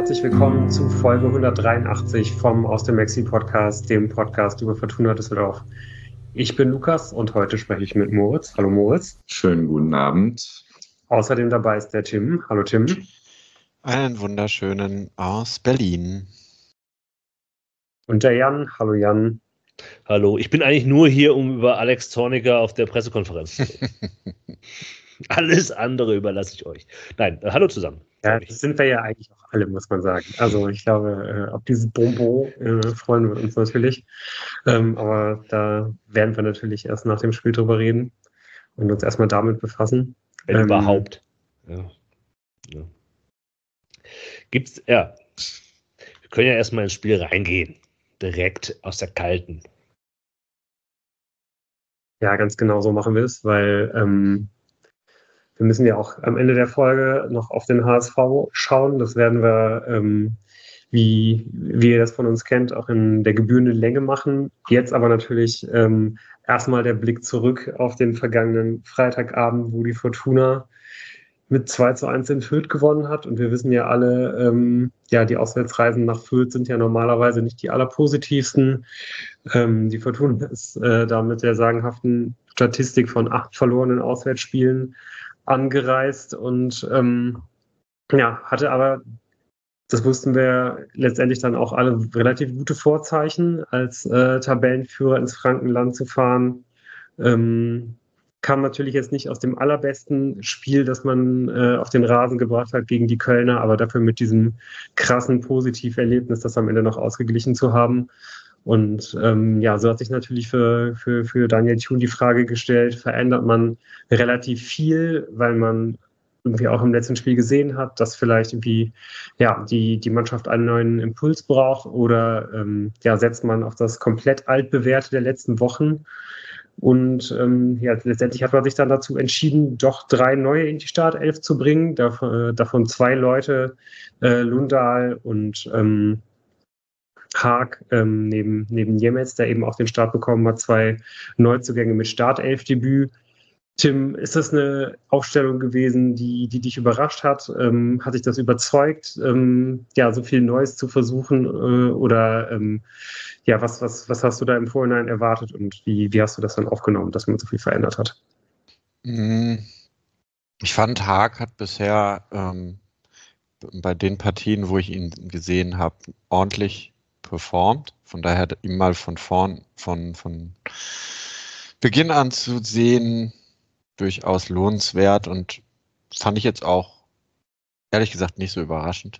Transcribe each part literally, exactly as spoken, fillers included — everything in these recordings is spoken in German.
herzlich willkommen zu Folge hundertdreiundachtzig vom Aus dem Maxi Podcast, dem Podcast über Fortuna Düsseldorf. Ich bin Lukas und heute spreche ich mit Moritz. Hallo Moritz. Schönen guten Abend. Außerdem dabei ist der Tim. Hallo Tim. Einen wunderschönen aus Berlin. Und der Jan. Hallo Jan. Hallo, ich bin eigentlich nur hier, um über Alex Zorniger auf der Pressekonferenz zu reden. Alles andere überlasse ich euch. Nein, äh, hallo zusammen. Ja, das sind wir ja eigentlich auch alle, muss man sagen. Also ich glaube, äh, auf dieses Bonbon äh, freuen wir uns natürlich. Ähm, aber da werden wir natürlich erst nach dem Spiel drüber reden und uns erstmal damit befassen. Wenn ähm, überhaupt. Ja. Ja. Gibt's, ja. Wir können ja erstmal ins Spiel reingehen. Direkt aus der Kalten. Ja, ganz genau so machen wir es, weil ähm, wir müssen ja auch am Ende der Folge noch auf den H S V schauen. Das werden wir, ähm, wie, wie ihr das von uns kennt, auch in der gebührenden Länge machen. Jetzt aber natürlich ähm, erstmal der Blick zurück auf den vergangenen Freitagabend, wo die Fortuna mit zwei zu eins in Fürth gewonnen hat. Und wir wissen ja alle, ähm, ja, die Auswärtsreisen nach Fürth sind ja normalerweise nicht die allerpositivsten. Ähm, die Fortuna ist äh, da mit der sagenhaften Statistik von acht verlorenen Auswärtsspielen angereist und ähm, ja, hatte aber, das wussten wir letztendlich dann auch alle, relativ gute Vorzeichen, als äh, Tabellenführer ins Frankenland zu fahren. Ähm, kam natürlich jetzt nicht aus dem allerbesten Spiel, das man äh, auf den Rasen gebracht hat gegen die Kölner, aber dafür mit diesem krassen Positiverlebnis, das am Ende noch ausgeglichen zu haben. Und ähm, ja, so hat sich natürlich für, für, für Daniel Thun die Frage gestellt, verändert man relativ viel, weil man irgendwie auch im letzten Spiel gesehen hat, dass vielleicht irgendwie ja, die, die Mannschaft einen neuen Impuls braucht, oder ähm, ja, setzt man auf das komplett altbewährte der letzten Wochen. Und ähm, ja, letztendlich hat man sich dann dazu entschieden, doch drei neue in die Startelf zu bringen, davon, äh, davon zwei Leute, äh, Lundahl und ähm, Haag, ähm, neben, neben Jemetz, der eben auch den Start bekommen hat, zwei Neuzugänge mit Startelfdebüt. Tim, ist das eine Aufstellung gewesen, die, die dich überrascht hat? Ähm, hat dich das überzeugt, ähm, ja, so viel Neues zu versuchen? Äh, oder ähm, ja, was, was, was hast du da im Vorhinein erwartet und wie, wie hast du das dann aufgenommen, dass man so viel verändert hat? Ich fand, Haag hat bisher ähm, bei den Partien, wo ich ihn gesehen habe, ordentlich performt. Von daher hat ihm mal von vorn, von, von Beginn an zu sehen, durchaus lohnenswert, und fand ich jetzt auch, ehrlich gesagt, nicht so überraschend.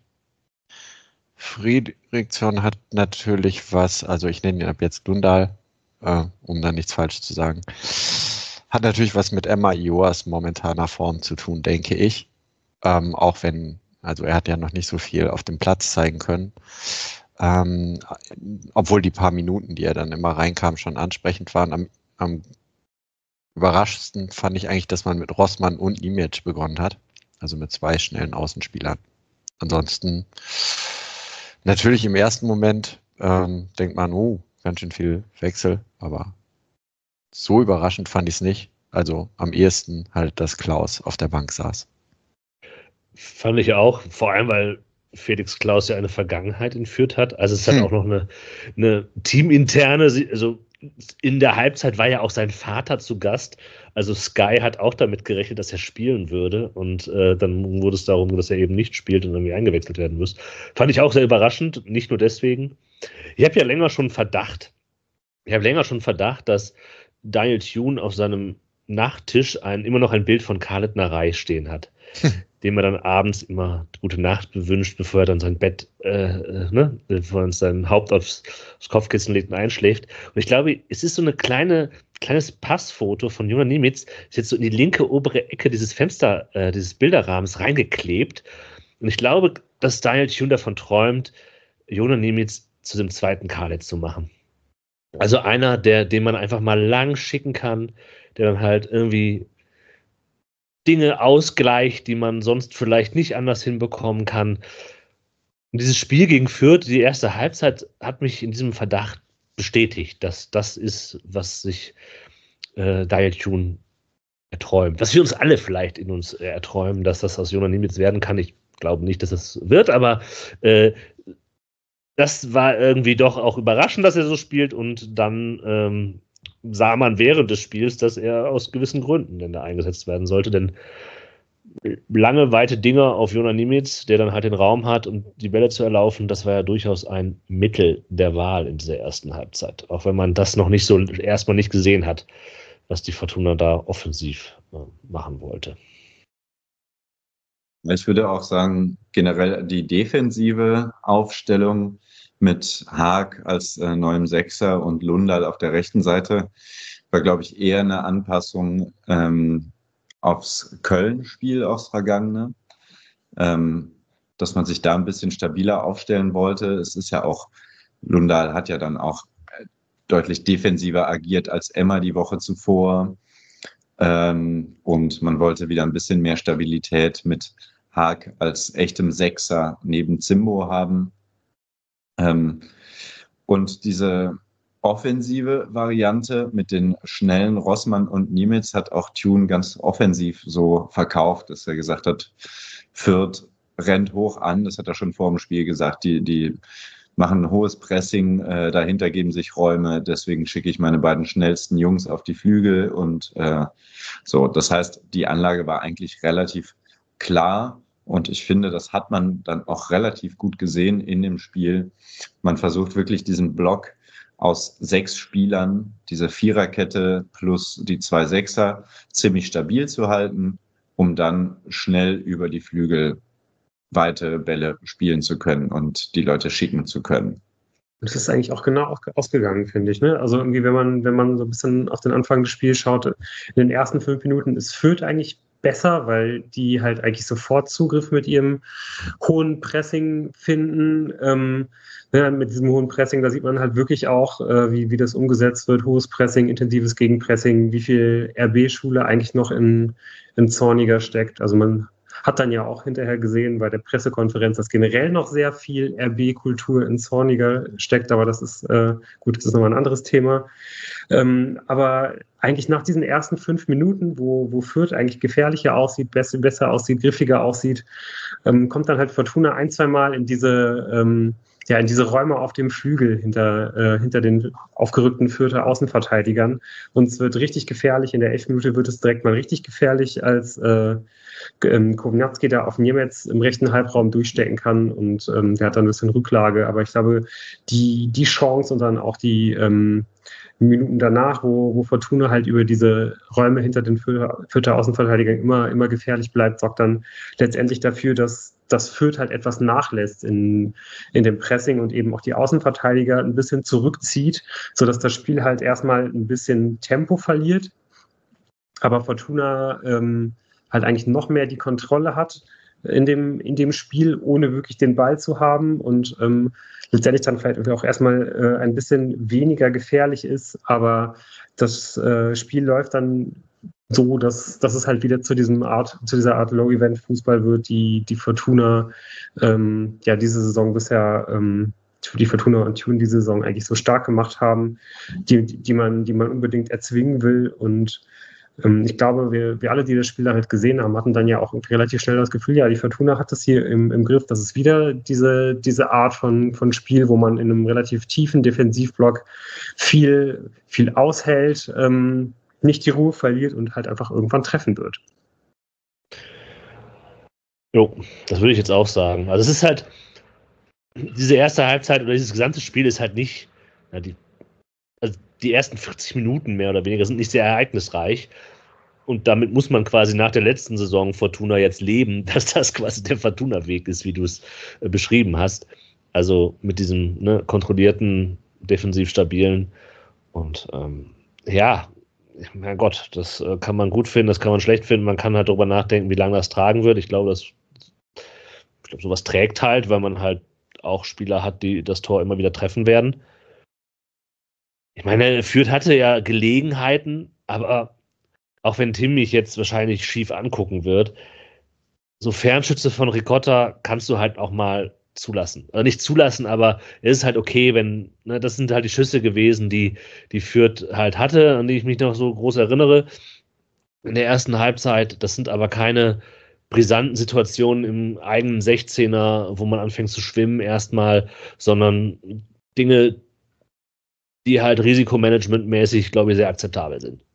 Friedrichsson hat natürlich was, also ich nenne ihn ab jetzt Lundahl, äh, um da nichts falsch zu sagen, hat natürlich was mit Emma Ioas momentaner Form zu tun, denke ich. Ähm, auch wenn, also er hat ja noch nicht so viel auf dem Platz zeigen können. Ähm, obwohl die paar Minuten, die er dann immer reinkam, schon ansprechend waren. Am, am überraschendsten fand ich eigentlich, dass man mit Rossmann und Image begonnen hat. Also mit zwei schnellen Außenspielern. Ansonsten natürlich im ersten Moment ähm, denkt man, oh, ganz schön viel Wechsel, aber so überraschend fand ich es nicht. Also am ehesten halt, dass Klaus auf der Bank saß. Fand ich auch, vor allem, weil Felix Klaus ja eine Vergangenheit in Fürth hat. Also es hat hm. auch noch eine, eine teaminterne, also in der Halbzeit war ja auch sein Vater zu Gast. Also Sky hat auch damit gerechnet, dass er spielen würde. Und äh, dann wurde es darum, dass er eben nicht spielt und irgendwie eingewechselt werden muss. Fand ich auch sehr überraschend, nicht nur deswegen. Ich habe ja länger schon Verdacht, ich habe länger schon Verdacht, dass Daniel Thun auf seinem Nachttisch ein, immer noch ein Bild von Khaled Narei stehen hat, dem er dann abends immer gute Nacht bewünscht, bevor er dann sein Bett, äh, äh, ne, bevor er sein Haupt aufs, aufs Kopfkissen legt und einschläft. Und ich glaube, es ist so eine kleine, kleines Passfoto von Jonas Niemitz, ist jetzt so in die linke obere Ecke dieses Fenster, äh, dieses Bilderrahmens reingeklebt. Und ich glaube, dass Daniel Thun davon träumt, Jonas Niemitz zu dem zweiten Khaled zu machen. Also einer, der, den man einfach mal lang schicken kann, der dann halt irgendwie Dinge ausgleicht, die man sonst vielleicht nicht anders hinbekommen kann. Und dieses Spiel gegen Fürth, die erste Halbzeit, hat mich in diesem Verdacht bestätigt, dass das ist, was sich äh, Daniel Thun erträumt. Was wir uns alle vielleicht in uns äh, erträumen, dass das aus Jonas Niemitz werden kann. Ich glaube nicht, dass es wird, aber äh, das war irgendwie doch auch überraschend, dass er so spielt und dann ähm, sah man während des Spiels, dass er aus gewissen Gründen denn da eingesetzt werden sollte, denn lange, weite Dinger auf Jonas Nimitz, der dann halt den Raum hat, um die Bälle zu erlaufen, das war ja durchaus ein Mittel der Wahl in dieser ersten Halbzeit. Auch wenn man das noch nicht so erstmal nicht gesehen hat, was die Fortuna da offensiv äh, machen wollte. Ich würde auch sagen, generell die defensive Aufstellung mit Haag als äh, neuem Sechser und Lundal auf der rechten Seite war, glaube ich, eher eine Anpassung ähm, aufs Köln-Spiel, aufs Vergangene, ähm, dass man sich da ein bisschen stabiler aufstellen wollte. Es ist ja auch, Lundal hat ja dann auch deutlich defensiver agiert als Emma die Woche zuvor. Ähm, und man wollte wieder ein bisschen mehr Stabilität mit Haag als echtem Sechser neben Zimbo haben. Ähm, und diese offensive Variante mit den schnellen Rossmann und Nimitz hat auch Thun ganz offensiv so verkauft, dass er gesagt hat, Fürth rennt hoch an, das hat er schon vor dem Spiel gesagt, die, die machen ein hohes Pressing, äh, dahinter geben sich Räume, deswegen schicke ich meine beiden schnellsten Jungs auf die Flügel und äh, so. Das heißt, die Anlage war eigentlich relativ klar und ich finde, das hat man dann auch relativ gut gesehen in dem Spiel. Man versucht wirklich diesen Block aus sechs Spielern, diese Viererkette plus die zwei Sechser, ziemlich stabil zu halten, um dann schnell über die Flügel weite Bälle spielen zu können und die Leute schicken zu können. Das ist eigentlich auch genau ausgegangen, finde ich. Ne? Also irgendwie, wenn man, wenn man so ein bisschen auf den Anfang des Spiels schaut, in den ersten fünf Minuten ist Fürth eigentlich besser, weil die halt eigentlich sofort Zugriff mit ihrem hohen Pressing finden. Ähm, ja, mit diesem hohen Pressing, da sieht man halt wirklich auch, äh, wie, wie das umgesetzt wird. Hohes Pressing, intensives Gegenpressing, wie viel R B-Schule eigentlich noch in, in Zorniger steckt. Also man hat dann ja auch hinterher gesehen bei der Pressekonferenz, dass generell noch sehr viel R B-Kultur in Zorniger steckt, aber das ist äh, gut, das ist nochmal ein anderes Thema. Ähm, aber eigentlich nach diesen ersten fünf Minuten, wo, wo Fürth eigentlich gefährlicher aussieht, besser, besser aussieht, griffiger aussieht, ähm, kommt dann halt Fortuna ein, zwei Mal in diese, ähm, ja, in diese Räume auf dem Flügel hinter, äh, hinter den aufgerückten Fürther Außenverteidigern. Und es wird richtig gefährlich. In der elften Minute wird es direkt mal richtig gefährlich, als äh, ähm, Kovnatski da auf Niemetz im rechten Halbraum durchstecken kann und ähm, der hat dann ein bisschen Rücklage. Aber ich glaube, die, die Chance und dann auch die ähm, Minuten danach, wo, wo Fortuna halt über diese Räume hinter den Fürther Außenverteidigern immer, immer gefährlich bleibt, sorgt dann letztendlich dafür, dass das Fürth halt etwas nachlässt in, in dem Pressing und eben auch die Außenverteidiger ein bisschen zurückzieht, sodass das Spiel halt erstmal ein bisschen Tempo verliert, aber Fortuna ähm, halt eigentlich noch mehr die Kontrolle hat in dem, in dem Spiel, ohne wirklich den Ball zu haben und ähm, letztendlich dann vielleicht auch erstmal äh, ein bisschen weniger gefährlich ist, aber das äh, Spiel läuft dann so, dass, dass es halt wieder zu diesem Art, zu dieser Art Low-Event-Fußball wird, die die Fortuna ähm, ja diese Saison bisher ähm, die Fortuna und Thun diese Saison eigentlich so stark gemacht haben, die, die man, die man unbedingt erzwingen will. Und ähm, ich glaube, wir, wir alle, die das Spiel halt gesehen haben, hatten dann ja auch relativ schnell das Gefühl, ja, die Fortuna hat das hier im, im Griff. Das ist wieder diese, diese Art von, von Spiel, wo man in einem relativ tiefen Defensivblock viel, viel aushält, ähm, nicht die Ruhe verliert und halt einfach irgendwann treffen wird. Jo, das würde ich jetzt auch sagen. Also es ist halt, diese erste Halbzeit oder dieses gesamte Spiel ist halt nicht, ja, die, also die ersten vierzig Minuten mehr oder weniger sind nicht sehr ereignisreich. Und damit muss man quasi nach der letzten Saison Fortuna jetzt leben, dass das quasi der Fortuna-Weg ist, wie du es äh, beschrieben hast. Also mit diesem ne, kontrollierten, defensiv stabilen und ähm, ja, mein Gott, das äh, kann man gut finden, das kann man schlecht finden. Man kann halt darüber nachdenken, wie lange das tragen wird. Ich glaube, das, ich glaube, sowas trägt halt, weil man halt auch Spieler hat, die das Tor immer wieder treffen werden. Ich meine, Fürth hatte ja Gelegenheiten, aber auch wenn Tim mich jetzt wahrscheinlich schief angucken wird, so Fernschütze von Ricotta kannst du halt auch mal zulassen. Also nicht zulassen, aber es ist halt okay, wenn, ne, das sind halt die Schüsse gewesen, die, die Fürth halt hatte, an die ich mich noch so groß erinnere in der ersten Halbzeit. Das sind aber keine brisanten Situationen im eigenen sechzehner, wo man anfängt zu schwimmen erstmal, sondern Dinge, die halt risikomanagementmäßig, glaube ich, sehr akzeptabel sind.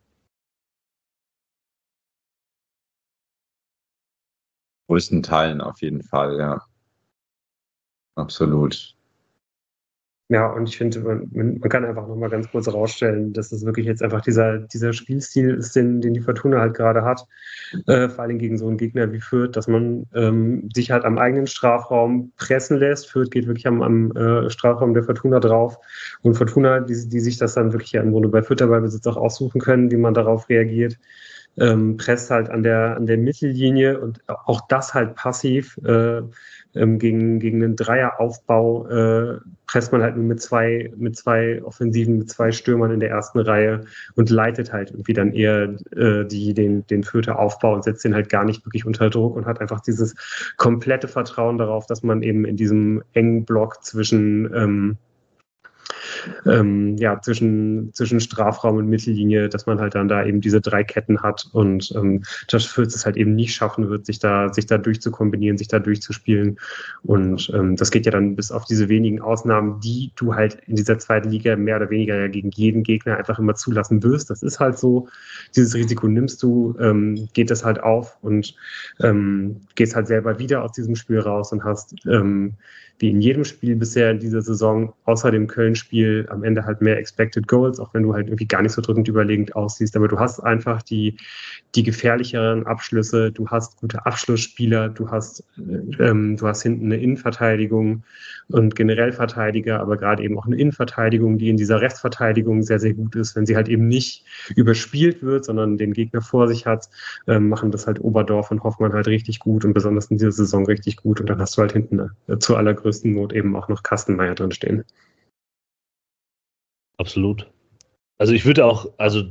Größten Teilen auf jeden Fall, ja. Absolut. Ja, und ich finde, man, man kann einfach nochmal ganz kurz herausstellen, dass es wirklich jetzt einfach dieser, dieser Spielstil ist, den, den die Fortuna halt gerade hat, äh, vor allem gegen so einen Gegner wie Fürth, dass man ähm, sich halt am eigenen Strafraum pressen lässt. Fürth geht wirklich am, am äh, Strafraum der Fortuna drauf und Fortuna, die, die sich das dann wirklich ja im Grunde bei Fürth dabei Besitz auch aussuchen können, wie man darauf reagiert. Ähm, presst halt an der, an der Mittellinie und auch das halt passiv. Äh, ähm, gegen, gegen einen Dreieraufbau äh, presst man halt nur mit zwei, mit zwei Offensiven, mit zwei Stürmern in der ersten Reihe und leitet halt irgendwie dann eher äh, die, den, den Fürther Aufbau und setzt den halt gar nicht wirklich unter Druck und hat einfach dieses komplette Vertrauen darauf, dass man eben in diesem engen Block zwischen ähm, Ähm, ja, zwischen, zwischen Strafraum und Mittellinie, dass man halt dann da eben diese drei Ketten hat und ähm, Josh Fürth es halt eben nicht schaffen wird, sich da, sich da durchzukombinieren, sich da durchzuspielen. Und ähm, das geht ja dann bis auf diese wenigen Ausnahmen, die du halt in dieser zweiten Liga mehr oder weniger ja gegen jeden Gegner einfach immer zulassen wirst. Das ist halt so, dieses Risiko nimmst du, ähm, geht das halt auf und ähm, gehst halt selber wieder aus diesem Spiel raus und hast ähm, wie in jedem Spiel bisher in dieser Saison, außer dem Köln-Spiel, am Ende halt mehr Expected Goals, auch wenn du halt irgendwie gar nicht so drückend überlegend aussiehst. Aber du hast einfach die, die gefährlicheren Abschlüsse, du hast gute Abschlussspieler, du hast, ähm, du hast hinten eine Innenverteidigung und generell Verteidiger, aber gerade eben auch eine Innenverteidigung, die in dieser Restverteidigung sehr, sehr gut ist. Wenn sie halt eben nicht überspielt wird, sondern den Gegner vor sich hat, ähm, machen das halt Oberdorf und Hoffmann halt richtig gut und besonders in dieser Saison richtig gut. Und dann hast du halt hinten äh, zu allergrößten Not eben auch noch Kastenmeier drin stehen. Absolut. Also ich würde auch, also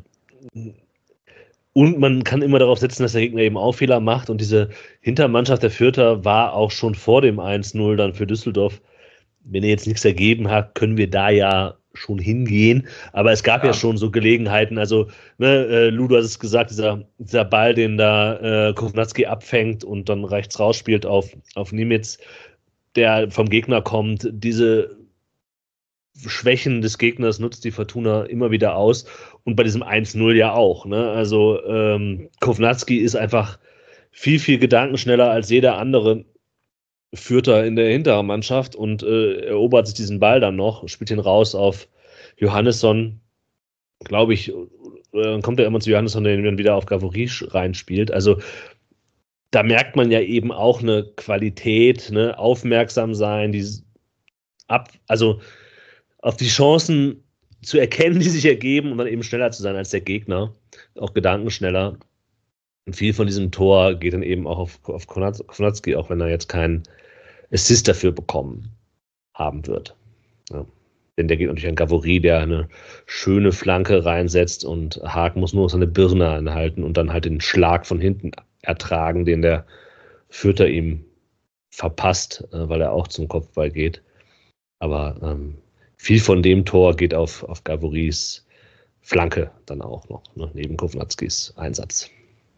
und man kann immer darauf setzen, dass der Gegner eben auch Fehler macht und diese Hintermannschaft der Fürther war auch schon vor dem eins null dann für Düsseldorf. Wenn er jetzt nichts ergeben hat, können wir da ja schon hingehen, aber es gab ja, ja schon so Gelegenheiten, also ne, äh, Lou, du hast es gesagt, dieser, dieser Ball, den da äh, Kovnatski abfängt und dann rechts rausspielt auf, auf Nimitz, der vom Gegner kommt, diese Schwächen des Gegners nutzt die Fortuna immer wieder aus und bei diesem eins null ja auch. Ne? Also ähm, Kovnatski ist einfach viel, viel gedankenschneller als jeder andere Fürther in der hinteren Mannschaft und äh, erobert sich diesen Ball dann noch, spielt ihn raus auf Johannesson, glaube ich, dann kommt er immer zu Johannesson, der ihn dann wieder auf Gavory reinspielt. Also da merkt man ja eben auch eine Qualität, ne? Aufmerksam sein, die ab, also auf die Chancen zu erkennen, die sich ergeben und dann eben schneller zu sein als der Gegner, auch gedankenschneller. Und viel von diesem Tor geht dann eben auch auf, auf Kovnatski, auch wenn er jetzt keinen Assist dafür bekommen haben wird. Ja. Denn der geht natürlich an Gavory, der eine schöne Flanke reinsetzt und Haag muss nur seine Birne anhalten und dann halt den Schlag von hinten ertragen, den der Fürther ihm verpasst, weil er auch zum Kopfball geht. Aber ähm, viel von dem Tor geht auf, auf Gavorys Flanke dann auch noch, ne, neben Kovnatskis Einsatz.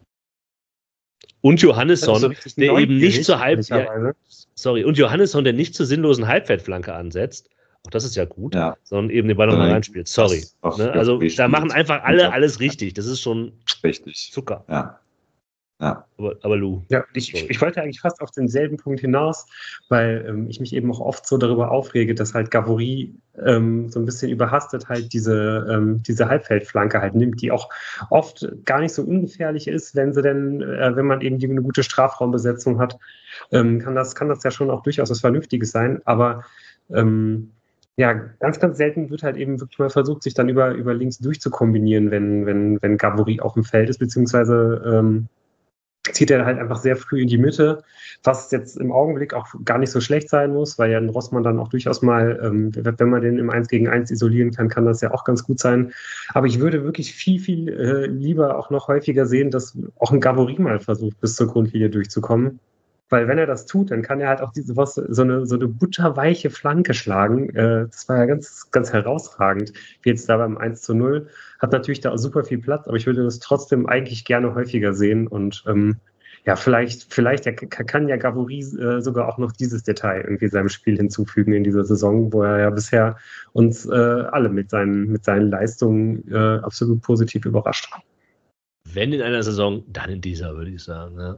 Und Johannesson, so der eben nicht zur Halb... Ja, sorry, und Johannesson, der nicht zur sinnlosen Halbfeldflanke ansetzt, auch das ist ja gut, ja, sondern eben den Ball nochmal reinspielt. Sorry. Ne? Also da machen einfach alle alles richtig. Das ist schon richtig. Zucker. Ja. Ja. Aber, aber Lou. Ja, ich, ich wollte eigentlich fast auf denselben Punkt hinaus, weil ähm, ich mich eben auch oft so darüber aufrege, dass halt Gavory ähm, so ein bisschen überhastet halt diese, ähm, diese Halbfeldflanke halt nimmt, die auch oft gar nicht so ungefährlich ist, wenn sie denn, äh, wenn man eben die, eine gute Strafraumbesetzung hat, ähm, kann das, kann das ja schon auch durchaus was Vernünftiges sein, aber ähm, ja, ganz, ganz selten wird halt eben wirklich mal versucht, sich dann über, über links durchzukombinieren, wenn, wenn, wenn Gavory auf dem Feld ist, beziehungsweise ähm, zieht er halt einfach sehr früh in die Mitte, was jetzt im Augenblick auch gar nicht so schlecht sein muss, weil ja ein Rossmann dann auch durchaus mal, ähm, wenn man den im eins gegen eins isolieren kann, kann das ja auch ganz gut sein. Aber ich würde wirklich viel, viel äh, lieber auch noch häufiger sehen, dass auch ein Gavory mal versucht, bis zur Grundlinie durchzukommen. Weil wenn er das tut, dann kann er halt auch diese was, so eine, so eine butterweiche Flanke schlagen. Äh, das war ja ganz, ganz herausragend. Wie jetzt da beim eins zu null. Hat natürlich da auch super viel Platz, aber ich würde das trotzdem eigentlich gerne häufiger sehen. Und ähm, ja, vielleicht, vielleicht ja, kann ja Gavory äh, sogar auch noch dieses Detail irgendwie seinem Spiel hinzufügen in dieser Saison, wo er ja bisher uns äh, alle mit seinen, mit seinen Leistungen äh, absolut positiv überrascht hat. Wenn in einer Saison, dann in dieser, würde ich sagen. Ja,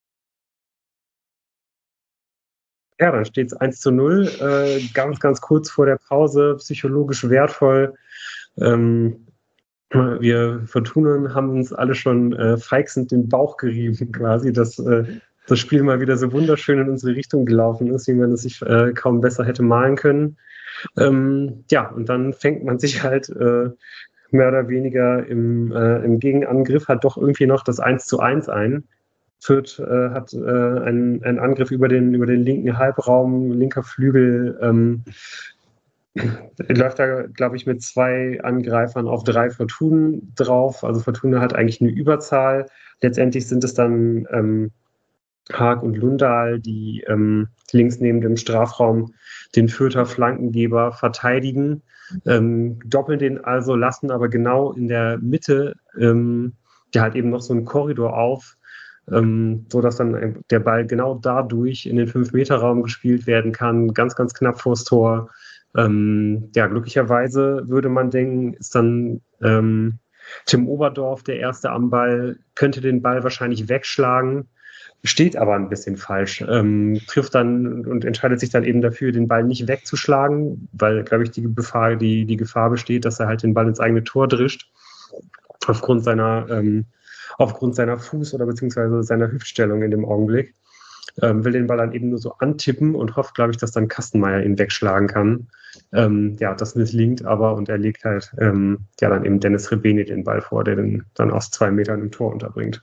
ja dann steht es eins zu null, äh, ganz, ganz kurz vor der Pause, psychologisch wertvoll. Ähm, Wir Fortunen haben uns alle schon äh, feixend den Bauch gerieben, quasi, dass äh, das Spiel mal wieder so wunderschön in unsere Richtung gelaufen ist, wie man es sich äh, kaum besser hätte malen können. Ähm, ja, und dann fängt man sich halt äh, mehr oder weniger im, äh, im Gegenangriff, hat doch irgendwie noch das eins zu eins ein. Fürth äh, hat äh, einen, einen Angriff über den, über den linken Halbraum, linker Flügel, ähm, läuft da, glaube ich, mit zwei Angreifern auf drei Fortunen drauf. Also Fortuna hat eigentlich eine Überzahl. Letztendlich sind es dann ähm, Haag und Lundahl, die ähm, links neben dem Strafraum den Fürther Flankengeber verteidigen, ähm, doppeln den also, lassen aber genau in der Mitte ähm, der halt eben noch so einen Korridor auf, ähm, so dass dann der Ball genau dadurch in den fünf-Meter-Raum gespielt werden kann, ganz, ganz knapp vors Tor. Ähm, ja, glücklicherweise würde man denken, ist dann ähm, Tim Oberdorf der Erste am Ball, könnte den Ball wahrscheinlich wegschlagen, steht aber ein bisschen falsch, ähm, trifft dann und entscheidet sich dann eben dafür, den Ball nicht wegzuschlagen, weil, glaube ich, die Gefahr, die, die Gefahr besteht, dass er halt den Ball ins eigene Tor drischt, aufgrund seiner, ähm, aufgrund seiner Fuß- oder beziehungsweise seiner Hüftstellung in dem Augenblick. Ähm, will den Ball dann eben nur so antippen und hofft, glaube ich, dass dann Kastenmeier ihn wegschlagen kann. Ähm, ja, das misslingt aber und er legt halt ähm, ja dann eben Dennis Rebeni den Ball vor, der den dann aus zwei Metern im Tor unterbringt.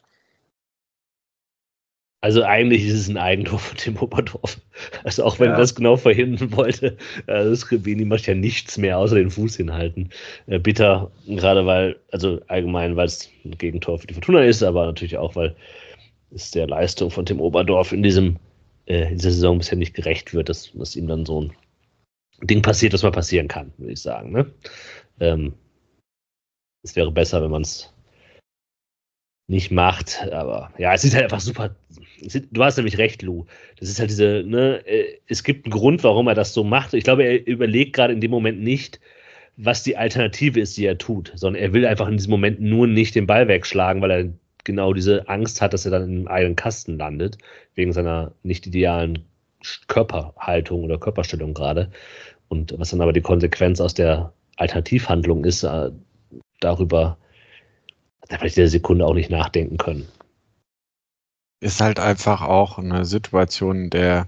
Also eigentlich ist es ein Eigentor von Tim Oberdorf. Also auch wenn Ja. er das genau verhindern wollte, äh, das Rebeni macht ja nichts mehr, außer den Fuß hinhalten. Äh, bitter, gerade weil, also allgemein, weil es ein Gegentor für die Fortuna ist, aber natürlich auch, weil es der Leistung von Tim Oberdorf in diesem äh, in dieser Saison bisher nicht gerecht wird, dass, dass ihm dann so ein Ding passiert, was mal passieren kann, würde ich sagen. Ne? Ähm, es wäre besser, wenn man es nicht macht, aber ja, es ist halt einfach super. Du hast nämlich recht, Lou. Das ist halt diese, ne, es gibt einen Grund, warum er das so macht. Ich glaube, er überlegt gerade in dem Moment nicht, was die Alternative ist, die er tut, sondern er will einfach in diesem Moment nur nicht den Ball wegschlagen, weil er genau diese Angst hat, dass er dann im eigenen Kasten landet, wegen seiner nicht idealen Körperhaltung oder Körperstellung gerade. Und was dann aber die Konsequenz aus der Alternativhandlung ist, äh, darüber hat er vielleicht in der Sekunde auch nicht nachdenken können. Ist halt einfach auch eine Situation, in der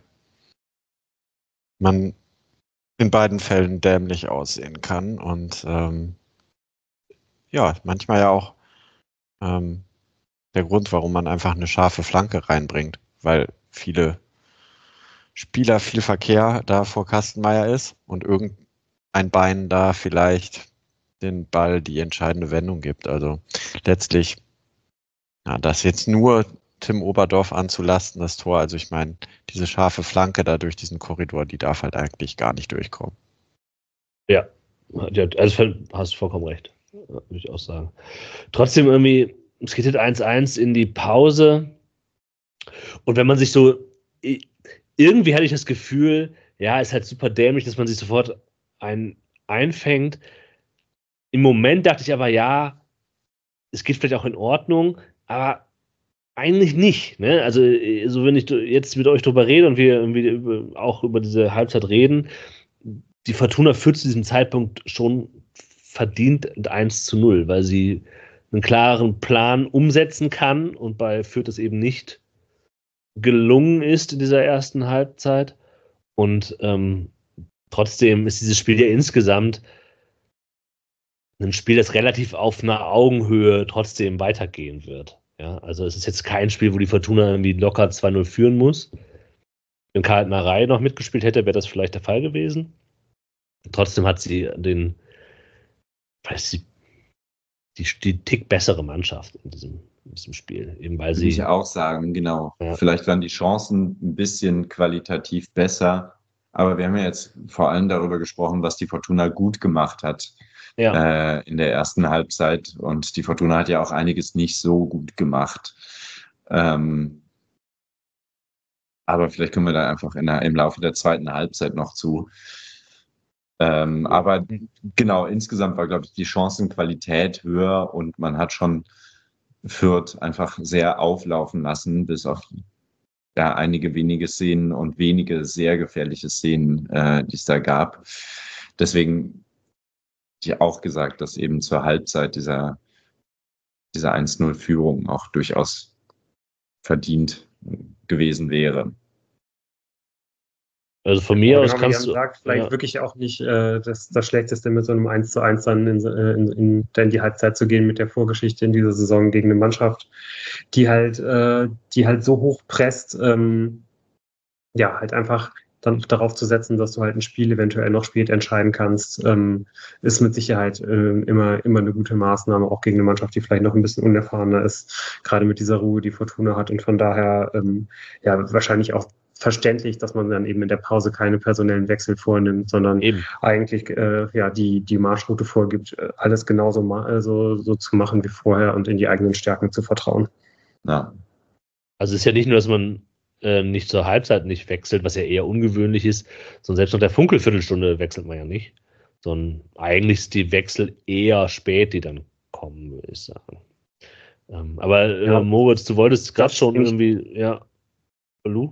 man in beiden Fällen dämlich aussehen kann und ähm, ja, manchmal ja auch ähm, der Grund, warum man einfach eine scharfe Flanke reinbringt, weil viele Spieler viel Verkehr da vor Kastenmeier ist und irgendein Bein da vielleicht den Ball die entscheidende Wendung gibt. Also letztlich, ja, das jetzt nur Tim Oberdorf anzulasten, das Tor, also ich meine, diese scharfe Flanke da durch diesen Korridor, die darf halt eigentlich gar nicht durchkommen. Ja, also hast du vollkommen recht, würde ich auch sagen. Trotzdem irgendwie, es geht jetzt eins eins in die Pause und wenn man sich so, irgendwie hatte ich das Gefühl, ja, ist halt super dämlich, dass man sich sofort ein, einfängt. Im Moment dachte ich aber, ja, es geht vielleicht auch in Ordnung, aber eigentlich nicht. Ne? Also, so wenn ich jetzt mit euch drüber rede und wir, wir auch über diese Halbzeit reden, die Fortuna führt zu diesem Zeitpunkt schon verdient eins zu null, weil sie einen klaren Plan umsetzen kann und bei Fürth es eben nicht gelungen ist in dieser ersten Halbzeit. Und ähm, trotzdem ist dieses Spiel ja insgesamt ein Spiel, das relativ auf einer Augenhöhe trotzdem weitergehen wird. Ja, also es ist jetzt kein Spiel, wo die Fortuna irgendwie locker zwei null führen muss. Wenn Karl Narei noch mitgespielt hätte, wäre das vielleicht der Fall gewesen. Trotzdem hat sie den, weiß sie, die, die Tick bessere Mannschaft in diesem, in diesem Spiel. Eben weil Würde sie. ich auch sagen, genau. Ja. Vielleicht waren die Chancen ein bisschen qualitativ besser, aber wir haben ja jetzt vor allem darüber gesprochen, was die Fortuna gut gemacht hat. Ja. Äh, in der ersten Halbzeit und die Fortuna hat ja auch einiges nicht so gut gemacht. Ähm, aber vielleicht kommen wir da einfach in der, im Laufe der zweiten Halbzeit noch zu. Ähm, aber genau, insgesamt war, glaube ich, die Chancenqualität höher und man hat schon Fürth einfach sehr auflaufen lassen, bis auf ja, einige wenige Szenen und wenige sehr gefährliche Szenen, äh, die es da gab. Deswegen die auch gesagt, dass eben zur Halbzeit dieser, dieser eins null Führung auch durchaus verdient gewesen wäre. Also von mir Aber aus genau wie kannst Jan du. sagt, vielleicht Ja, wirklich auch nicht äh, das, das Schlechteste mit so einem eins zu eins dann in, in, in, in die Halbzeit zu gehen mit der Vorgeschichte in dieser Saison gegen eine Mannschaft, die halt, äh, die halt so hoch presst, ähm, ja, halt einfach dann darauf zu setzen, dass du halt ein Spiel eventuell noch spät entscheiden kannst, ähm, ist mit Sicherheit äh, immer, immer eine gute Maßnahme, auch gegen eine Mannschaft, die vielleicht noch ein bisschen unerfahrener ist, gerade mit dieser Ruhe, die Fortuna hat und von daher ähm, ja wahrscheinlich auch verständlich, dass man dann eben in der Pause keine personellen Wechsel vornimmt, sondern eben. eigentlich äh, ja die, die Marschroute vorgibt, alles genauso ma- so, so zu machen wie vorher und in die eigenen Stärken zu vertrauen. Ja. Also es ist ja nicht nur, dass man äh, nicht zur Halbzeit nicht wechselt, was ja eher ungewöhnlich ist, sondern selbst nach der Funkelviertelstunde wechselt man ja nicht, sondern eigentlich ist die Wechsel eher spät, die dann kommen, würde ich sagen. Ähm, aber äh, Ja. Moritz, du wolltest gerade Das schon stimmt. irgendwie, ja, Lu?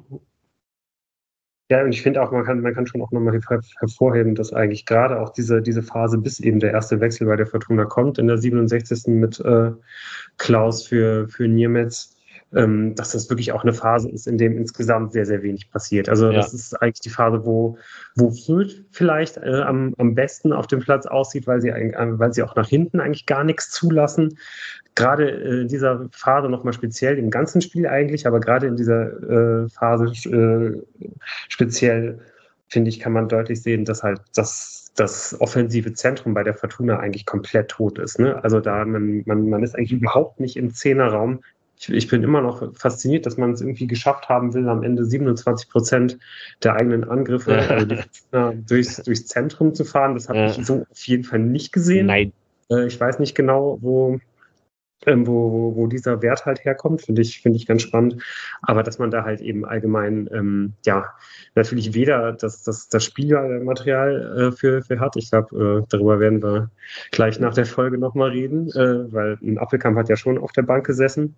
Ja, und ich finde auch, man kann, man kann schon auch nochmal her hervorheben, dass eigentlich gerade auch diese, diese Phase, bis eben der erste Wechsel bei der Fortuna kommt, in der siebenundsechzigsten mit äh, Klaus für, für Niemetz, ähm, dass das wirklich auch eine Phase ist, in dem insgesamt sehr, sehr wenig passiert. Also Ja. das ist eigentlich die Phase, wo, wo Fürth vielleicht äh, am, am besten auf dem Platz aussieht, weil sie, eigentlich- äh, weil sie auch nach hinten eigentlich gar nichts zulassen. Gerade äh, in dieser Phase nochmal speziell, im ganzen Spiel eigentlich, aber gerade in dieser äh, Phase äh, speziell, finde ich, kann man deutlich sehen, dass halt das, das offensive Zentrum bei der Fortuna eigentlich komplett tot ist. Ne? Also da, man, man, man ist eigentlich überhaupt nicht im Zehnerraum. Ich, ich bin immer noch fasziniert, dass man es irgendwie geschafft haben will, am Ende siebenundzwanzig Prozent der eigenen Angriffe äh, die Fortuna durchs, durchs Zentrum zu fahren. Das habe Ja. ich so auf jeden Fall nicht gesehen. Nein. Äh, ich weiß nicht genau, wo, ähm, wo, wo, wo dieser Wert halt herkommt, finde ich, finde ich ganz spannend. Aber dass man da halt eben allgemein, ähm, ja, natürlich weder das, das, das Spielmaterial äh, für, für hat. Ich glaube, äh, darüber werden wir gleich nach der Folge nochmal reden, äh, weil ein Appelkamp hat ja schon auf der Bank gesessen.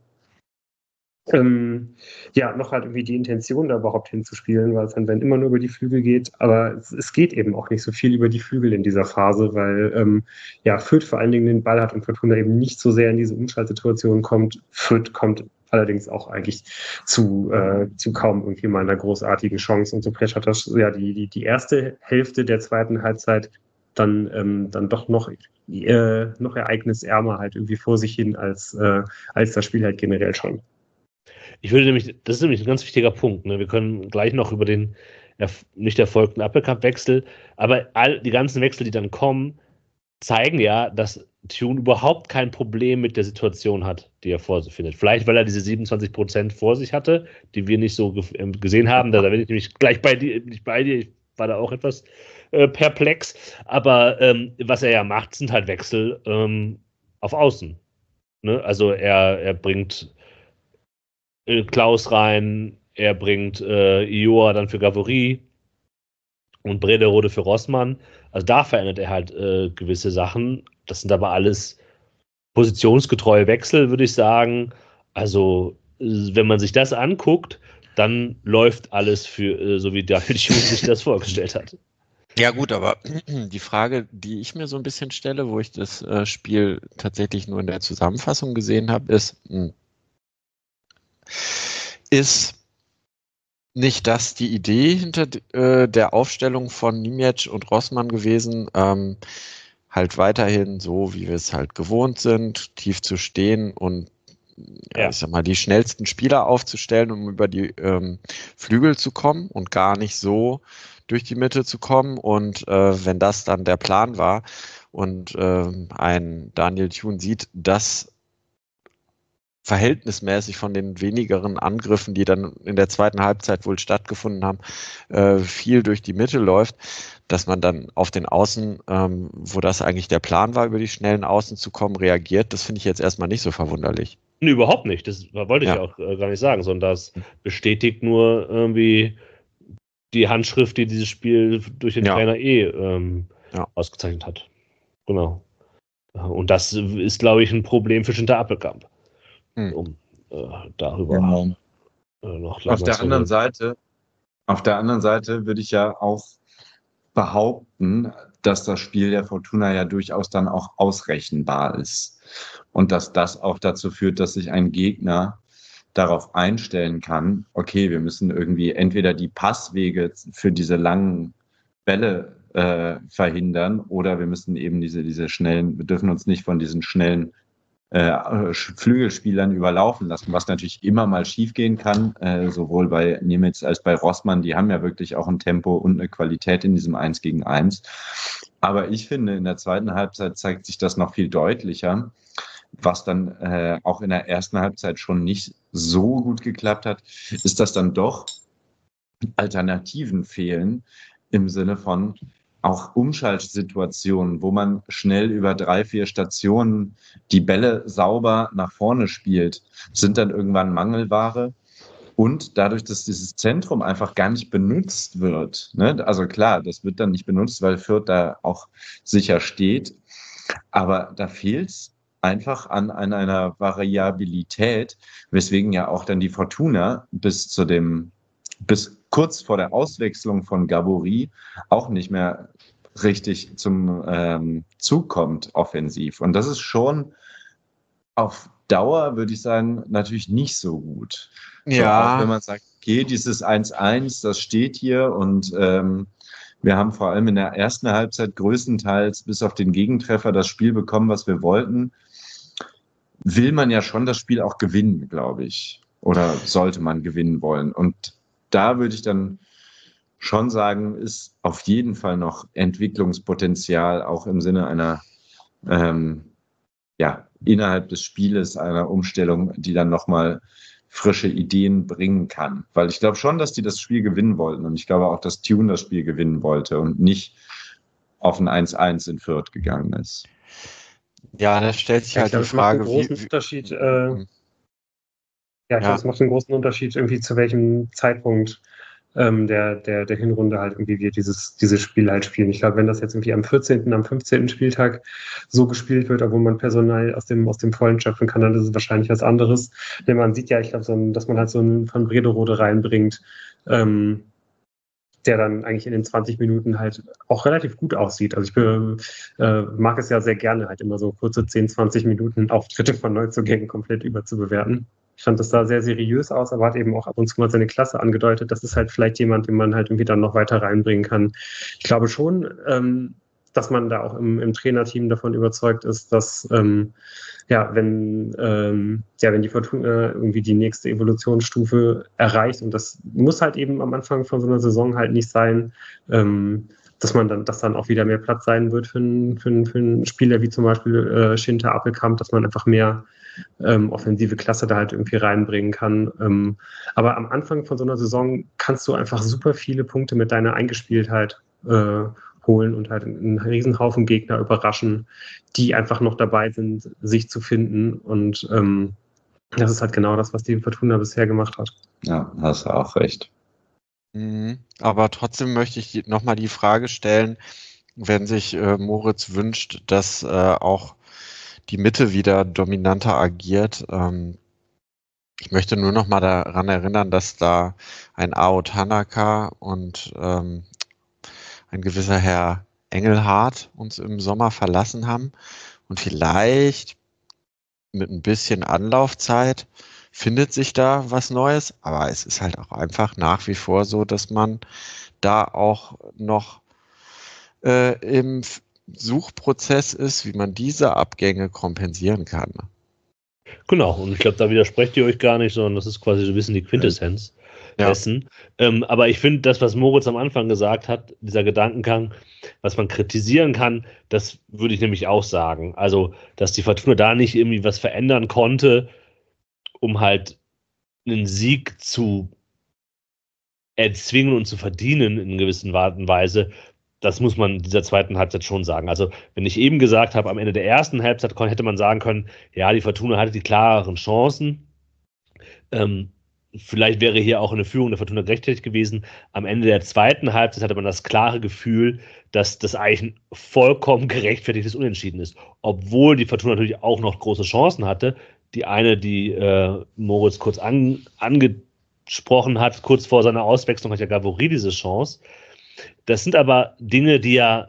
Ähm, ja, noch halt irgendwie die Intention, da überhaupt hinzuspielen, weil es dann wenn immer nur über die Flügel geht. Aber es, es geht eben auch nicht so viel über die Flügel in dieser Phase, weil ähm, ja, Fürth vor allen Dingen den Ball hat und Fortuna eben nicht so sehr in diese Umschaltsituation kommt. Fürth kommt allerdings auch eigentlich zu, äh, zu kaum irgendwie mal einer großartigen Chance. Und so Presch hat das ja die, die, die erste Hälfte der zweiten Halbzeit dann, ähm, dann doch noch, äh, noch ereignisärmer halt irgendwie vor sich hin als, äh, als das Spiel halt generell schon. Ich würde nämlich, das ist nämlich ein ganz wichtiger Punkt. Ne? Wir können gleich noch über den erf nicht erfolgten Appelkamp-Wechsel, aber all die ganzen Wechsel, die dann kommen, zeigen ja, dass Thune überhaupt kein Problem mit der Situation hat, die er vor sich findet. Vielleicht, weil er diese siebenundzwanzig Prozent vor sich hatte, die wir nicht so ge gesehen haben. Da, da bin ich nämlich gleich bei dir, nicht bei dir. Ich war da auch etwas äh, perplex. Aber ähm, was er ja macht, sind halt Wechsel ähm, auf Außen. Ne? Also er, er bringt äh, Klaus rein, er bringt äh, Ioa dann für Gavory und Brederode für Rossmann. Also da verändert er halt äh, gewisse Sachen. Das sind aber alles positionsgetreue Wechsel, würde ich sagen. Also äh, wenn man sich das anguckt, dann läuft alles für äh, so wie Daniel Thune sich das vorgestellt hat. Ja gut, aber die Frage, die ich mir so ein bisschen stelle, wo ich das äh, Spiel tatsächlich nur in der Zusammenfassung gesehen habe, ist, mh, ist nicht das die Idee hinter äh, der Aufstellung von Niemetsch und Rossmann gewesen, ähm, halt weiterhin so, wie wir es halt gewohnt sind, tief zu stehen und ja, Ja. ich sag mal, die schnellsten Spieler aufzustellen, um über die ähm, Flügel zu kommen und gar nicht so durch die Mitte zu kommen. Und äh, wenn das dann der Plan war und äh, ein Daniel Thune sieht, dass verhältnismäßig von den wenigeren Angriffen, die dann in der zweiten Halbzeit wohl stattgefunden haben, äh, viel durch die Mitte läuft, dass man dann auf den Außen, ähm, wo das eigentlich der Plan war, über die schnellen Außen zu kommen, reagiert. Das finde ich jetzt erstmal nicht so verwunderlich. Nee, überhaupt nicht. Das wollte ich ja auch äh, gar nicht sagen, sondern das bestätigt nur irgendwie die Handschrift, die dieses Spiel durch den Ja. Trainer eh ähm, Ja. ausgezeichnet hat. Genau. Und das ist, glaube ich, ein Problem für Schinter Appelkamp. Hm. Um äh, darüber Genau. äh, noch Auf der zu anderen reden. Seite, auf der anderen Seite würde ich ja auch behaupten, dass das Spiel der Fortuna ja durchaus dann auch ausrechenbar ist. Und dass das auch dazu führt, dass sich ein Gegner darauf einstellen kann, okay, wir müssen irgendwie entweder die Passwege für diese langen Bälle äh, verhindern oder wir müssen eben diese, diese schnellen, wir dürfen uns nicht von diesen schnellen äh, Flügelspielern überlaufen lassen, was natürlich immer mal schiefgehen kann, äh, sowohl bei Niemitz als bei Rossmann. Die haben ja wirklich auch ein Tempo und eine Qualität in diesem eins gegen eins. Aber ich finde, in der zweiten Halbzeit zeigt sich das noch viel deutlicher, was dann äh, auch in der ersten Halbzeit schon nicht so gut geklappt hat, ist, dass dann doch Alternativen fehlen im Sinne von auch Umschaltsituationen, wo man schnell über drei, vier Stationen die Bälle sauber nach vorne spielt, sind dann irgendwann Mangelware. Und dadurch, dass dieses Zentrum einfach gar nicht benutzt wird, ne? Also klar, das wird dann nicht benutzt, weil Fürth da auch sicher steht, aber da fehlt es einfach an, an einer Variabilität, weswegen ja auch dann die Fortuna bis zu dem, bis kurz vor der Auswechslung von Gabory auch nicht mehr richtig zum ähm, Zug kommt offensiv. Und das ist schon auf Dauer, würde ich sagen, natürlich nicht so gut. So, auch wenn man sagt, okay, dieses eins eins, das steht hier und ähm, wir haben vor allem in der ersten Halbzeit größtenteils bis auf den Gegentreffer das Spiel bekommen, was wir wollten, will man ja schon das Spiel auch gewinnen, glaube ich. Oder sollte man gewinnen wollen. Und da würde ich dann schon sagen, ist auf jeden Fall noch Entwicklungspotenzial, auch im Sinne einer, ähm, ja, innerhalb des Spieles, einer Umstellung, die dann nochmal frische Ideen bringen kann. Weil ich glaube schon, dass die das Spiel gewinnen wollten. Und ich glaube auch, dass Thun das Spiel gewinnen wollte und nicht auf ein eins eins in Fürth gegangen ist. Ja, da stellt sich Ja, halt ich glaube, die es macht einen Frage, großen wie, Unterschied. Äh, wie ja, ich Ja. glaube, es macht einen großen Unterschied, irgendwie zu welchem Zeitpunkt ähm, der, der, der Hinrunde halt irgendwie wir dieses, dieses Spiel halt spielen. Ich glaube, wenn das jetzt irgendwie am vierzehnten, am fünfzehnten Spieltag so gespielt wird, obwohl man Personal aus dem, aus dem Vollen schöpfen kann, dann ist es wahrscheinlich was anderes. Denn man sieht ja, ich glaube, so ein, dass man halt so einen Van Brederode reinbringt, ähm, der dann eigentlich in den zwanzig Minuten halt auch relativ gut aussieht. Also ich bin, äh, mag es ja sehr gerne, halt immer so kurze zehn, zwanzig Minuten Auftritte von Neuzugängen komplett überzubewerten. Ich fand das da sehr seriös aus, aber hat eben auch ab und zu mal seine Klasse angedeutet. Das ist halt vielleicht jemand, den man halt irgendwie dann noch weiter reinbringen kann. Ich glaube schon, ähm, dass man da auch im, im Trainerteam davon überzeugt ist, dass ähm, ja, wenn, ähm, ja, wenn die Fortuna irgendwie die nächste Evolutionsstufe erreicht, und das muss halt eben am Anfang von so einer Saison halt nicht sein, ähm, dass man dann, dass dann auch wieder mehr Platz sein wird für einen, für einen, für einen Spieler wie zum Beispiel äh, Schinter Appelkamp, dass man einfach mehr ähm, offensive Klasse da halt irgendwie reinbringen kann. Ähm, aber am Anfang von so einer Saison kannst du einfach super viele Punkte mit deiner Eingespieltheit äh, holen und halt einen Riesenhaufen Gegner überraschen, die einfach noch dabei sind, sich zu finden. Und ähm, das ist halt genau das, was die Fortuna bisher gemacht hat. Ja, hast du auch recht. Mhm. Aber trotzdem möchte ich nochmal die Frage stellen, wenn sich äh, Moritz wünscht, dass äh, auch die Mitte wieder dominanter agiert. Ähm, ich möchte nur noch mal daran erinnern, dass da ein Ao Tanaka und ähm, ein gewisser Herr Engelhardt uns im Sommer verlassen haben. Und vielleicht mit ein bisschen Anlaufzeit findet sich da was Neues. Aber es ist halt auch einfach nach wie vor so, dass man da auch noch äh, im Suchprozess ist, wie man diese Abgänge kompensieren kann. Genau, und ich glaube, da widersprecht ihr euch gar nicht, sondern das ist quasi so ein bisschen die Quintessenz Ja. dessen. Ähm, aber ich finde, das, was Moritz am Anfang gesagt hat, dieser Gedankengang, was man kritisieren kann, das würde ich nämlich auch sagen. Also, dass die Fortuna da nicht irgendwie was verändern konnte, um halt einen Sieg zu erzwingen und zu verdienen in gewissen Art und Weise, das muss man dieser zweiten Halbzeit schon sagen. Also, wenn ich eben gesagt habe, am Ende der ersten Halbzeit hätte man sagen können, ja, die Fortuna hatte die klareren Chancen. Ähm, vielleicht wäre hier auch eine Führung der Fortuna gerechtfertigt gewesen. Am Ende der zweiten Halbzeit hatte man das klare Gefühl, dass das eigentlich ein vollkommen gerechtfertigtes Unentschieden ist. Obwohl die Fortuna natürlich auch noch große Chancen hatte. Die eine, die äh, Moritz kurz an, angesprochen hat, kurz vor seiner Auswechslung hat ja Gavori diese Chance. Das sind aber Dinge, die ja,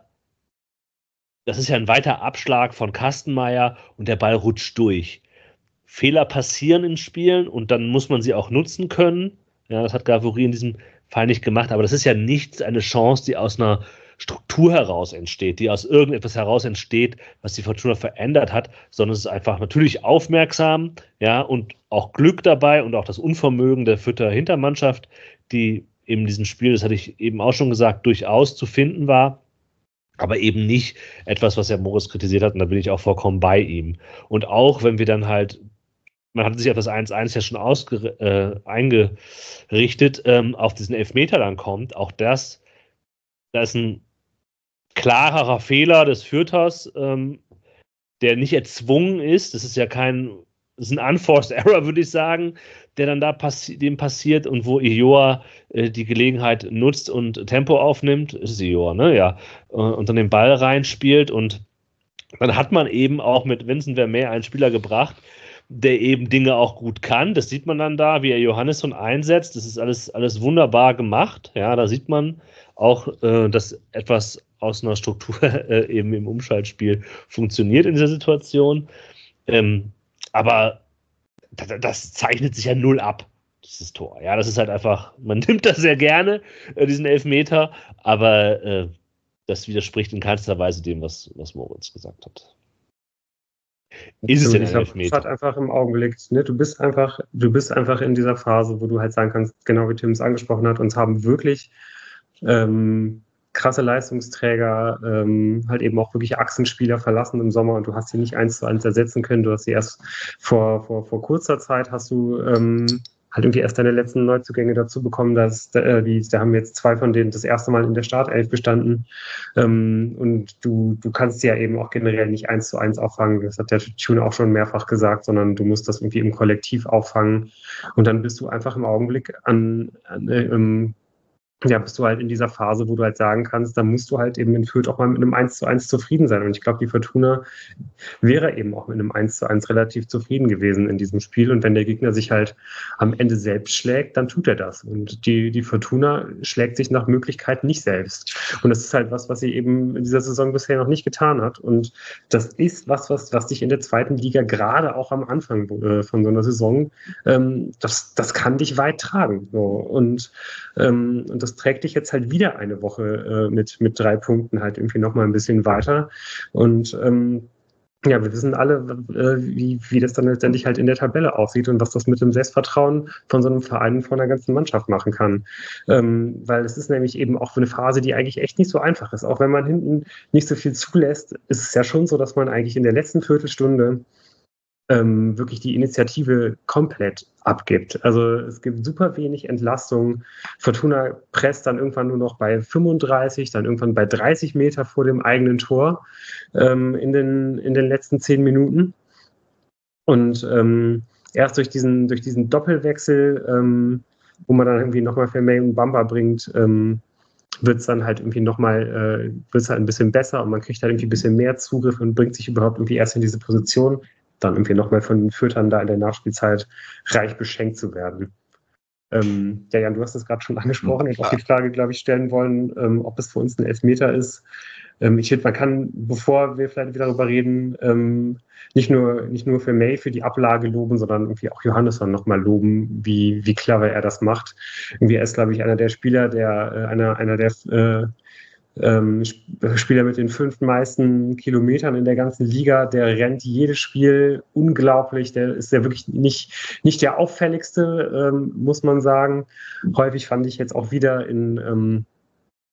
das ist ja ein weiter Abschlag von Kastenmeier und der Ball rutscht durch. Fehler passieren in Spielen und dann muss man sie auch nutzen können. Ja, das hat Gavori in diesem Fall nicht gemacht, aber das ist ja nicht eine Chance, die aus einer Struktur heraus entsteht, die aus irgendetwas heraus entsteht, was die Fortuna verändert hat, sondern es ist einfach natürlich aufmerksam, ja, und auch Glück dabei und auch das Unvermögen der Fürther Hintermannschaft, die in diesem Spiel, das hatte ich eben auch schon gesagt, durchaus zu finden war, aber eben nicht etwas, was Herr Moritz kritisiert hat, und da bin ich auch vollkommen bei ihm. Und auch, wenn wir dann halt, man hat sich auf das eins eins ja schon ausger- äh, eingerichtet, ähm, auf diesen Elfmeter dann kommt, auch das, da ist ein klarerer Fehler des Fürthers, ähm, der nicht erzwungen ist, das ist ja kein, das ist ein Unforced Error, würde ich sagen, der dann da passi- dem passiert und wo Ioa äh, die Gelegenheit nutzt und Tempo aufnimmt, ist es Ioa, ne, ja, äh, und dann den Ball reinspielt und dann hat man eben auch mit Vincent Vermeer einen Spieler gebracht, der eben Dinge auch gut kann, das sieht man dann da, wie er Johannesson einsetzt, das ist alles, alles wunderbar gemacht, ja, da sieht man auch, äh, dass etwas aus einer Struktur äh, eben im Umschaltspiel funktioniert in dieser Situation, ähm, aber das zeichnet sich ja null ab, dieses Tor. Ja, das ist halt einfach, man nimmt das sehr gerne, äh, diesen Elfmeter, aber äh, das widerspricht in keinster Weise dem, was, was Moritz gesagt hat. Ist es denn ein Elfmeter? Es hat einfach im Augenblick, ne, du bist einfach, du bist einfach in dieser Phase, wo du halt sagen kannst, genau wie Tim es angesprochen hat, uns haben wirklich ähm, krasse Leistungsträger, ähm, halt eben auch wirklich Achsenspieler verlassen im Sommer und du hast sie nicht eins zu eins ersetzen können. Du hast sie erst vor, vor, vor kurzer Zeit hast du ähm, halt irgendwie erst deine letzten Neuzugänge dazu bekommen, dass äh, die, da haben jetzt zwei von denen das erste Mal in der Startelf gestanden. Ähm, und du, du kannst sie ja eben auch generell nicht eins zu eins auffangen. Das hat der Tune auch schon mehrfach gesagt, sondern du musst das irgendwie im Kollektiv auffangen. Und dann bist du einfach im Augenblick an, an äh, im ja, bist du halt in dieser Phase, wo du halt sagen kannst, da musst du halt eben in Fürth auch mal mit einem eins zu eins zufrieden sein. Und ich glaube, die Fortuna wäre eben auch mit einem eins zu eins relativ zufrieden gewesen in diesem Spiel. Und wenn der Gegner sich halt am Ende selbst schlägt, dann tut er das. Und die, die Fortuna schlägt sich nach Möglichkeit nicht selbst. Und das ist halt was, was sie eben in dieser Saison bisher noch nicht getan hat. Und das ist was, was, was dich in der zweiten Liga gerade auch am Anfang äh, von so einer Saison, ähm, das, das kann dich weit tragen. So. Und, ähm, und das trägt dich jetzt halt wieder eine Woche äh, mit, mit drei Punkten halt irgendwie nochmal ein bisschen weiter. Und ähm, ja, wir wissen alle, äh, wie, wie das dann letztendlich halt in der Tabelle aussieht und was das mit dem Selbstvertrauen von so einem Verein, von einer ganzen Mannschaft machen kann. Ähm, weil es ist nämlich eben auch eine Phase, die eigentlich echt nicht so einfach ist. Auch wenn man hinten nicht so viel zulässt, ist es ja schon so, dass man eigentlich in der letzten Viertelstunde ähm, wirklich die Initiative komplett abgibt. Also es gibt super wenig Entlastung. Fortuna presst dann irgendwann nur noch bei fünfunddreißig, dann irgendwann bei dreißig Meter vor dem eigenen Tor ähm, in, den, in den letzten zehn Minuten. Und ähm, erst durch diesen, durch diesen Doppelwechsel, ähm, wo man dann irgendwie nochmal Vermeer und Bamba bringt, ähm, wird es dann halt irgendwie nochmal, äh, wird es halt ein bisschen besser und man kriegt halt irgendwie ein bisschen mehr Zugriff und bringt sich überhaupt irgendwie erst in diese Position, dann irgendwie nochmal von den Fürthern da in der Nachspielzeit reich beschenkt zu werden. Ähm, ja, Jan, du hast es gerade schon angesprochen und auch die Frage, glaube ich, stellen wollen, ähm, ob es für uns ein Elfmeter ist. Ähm, ich finde, man kann, bevor wir vielleicht wieder darüber reden, ähm, nicht nur, nicht nur für May für die Ablage loben, sondern irgendwie auch Johannesson nochmal loben, wie, wie clever er das macht. Irgendwie er ist, glaube ich, einer der Spieler, der, äh, einer, einer der äh, Ähm, Spieler mit den fünf meisten Kilometern in der ganzen Liga, der rennt jedes Spiel unglaublich, der ist ja wirklich nicht, nicht der auffälligste, ähm, muss man sagen. Häufig fand ich jetzt auch wieder in, ähm,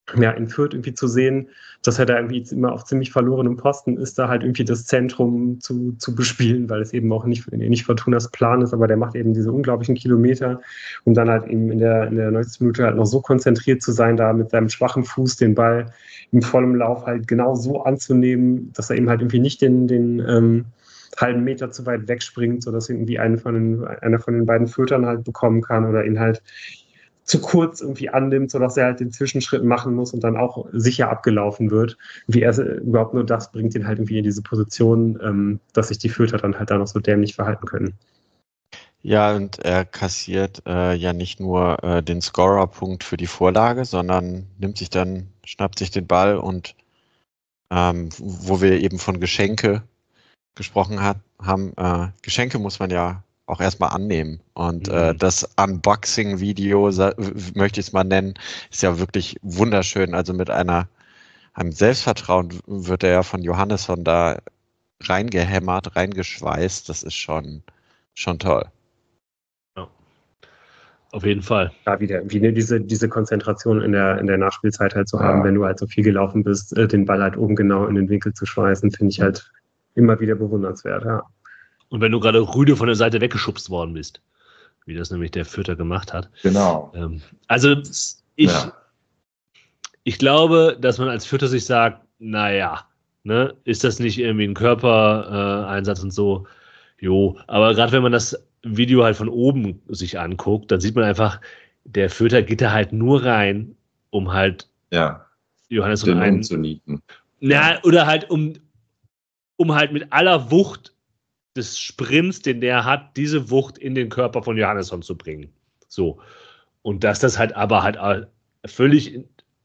ja, in Fürth irgendwie zu sehen, dass er da irgendwie immer auf ziemlich verlorenem Posten ist, da halt irgendwie das Zentrum zu, zu bespielen, weil es eben auch nicht, nicht Fortunas Plan ist, aber der macht eben diese unglaublichen Kilometer, um dann halt eben in der, in der neunzigsten Minute halt noch so konzentriert zu sein, da mit seinem schwachen Fuß den Ball im vollen Lauf halt genau so anzunehmen, dass er eben halt irgendwie nicht den, den ähm, halben Meter zu weit wegspringt, sodass irgendwie einen von den, einer von den beiden Fürtern halt bekommen kann oder ihn halt zu kurz irgendwie annimmt, sodass er halt den Zwischenschritt machen muss und dann auch sicher abgelaufen wird. Wie er überhaupt nur das bringt ihn halt irgendwie in diese Position, ähm, dass sich die Fürther dann halt da noch so dämlich verhalten können. Ja, und er kassiert äh, ja nicht nur äh, den Scorer-Punkt für die Vorlage, sondern nimmt sich dann, schnappt sich den Ball und ähm, wo wir eben von Geschenke gesprochen hat, haben, äh, Geschenke muss man ja auch erstmal annehmen. Und mhm. äh, das Unboxing-Video, möchte ich es mal nennen, ist ja wirklich wunderschön. Also mit einer, einem Selbstvertrauen wird er ja von Johannesson da reingehämmert, reingeschweißt. Das ist schon, schon toll. Ja. Auf jeden Fall. Da wieder irgendwie ne, diese, diese Konzentration in der, in der Nachspielzeit halt zu haben, ja. Wenn du halt so viel gelaufen bist, äh, den Ball halt oben genau in den Winkel zu schweißen, finde ich halt immer wieder bewundernswert, ja. Und wenn du gerade rüde von der Seite weggeschubst worden bist, wie das nämlich der Fürther gemacht hat. Genau. Ähm, also ich, ja. ich glaube, dass man als Fürther sich sagt, naja, ne, ist das nicht irgendwie ein Körpereinsatz äh, und so? Jo, aber gerade wenn man das Video halt von oben sich anguckt, dann sieht man einfach, der Fürther geht da halt nur rein, um halt ja. Johannes und einen zu nieten. Na, oder halt um, um halt mit aller Wucht des Sprints, den der hat, diese Wucht in den Körper von Johannesson zu bringen. So. Und dass das halt aber halt völlig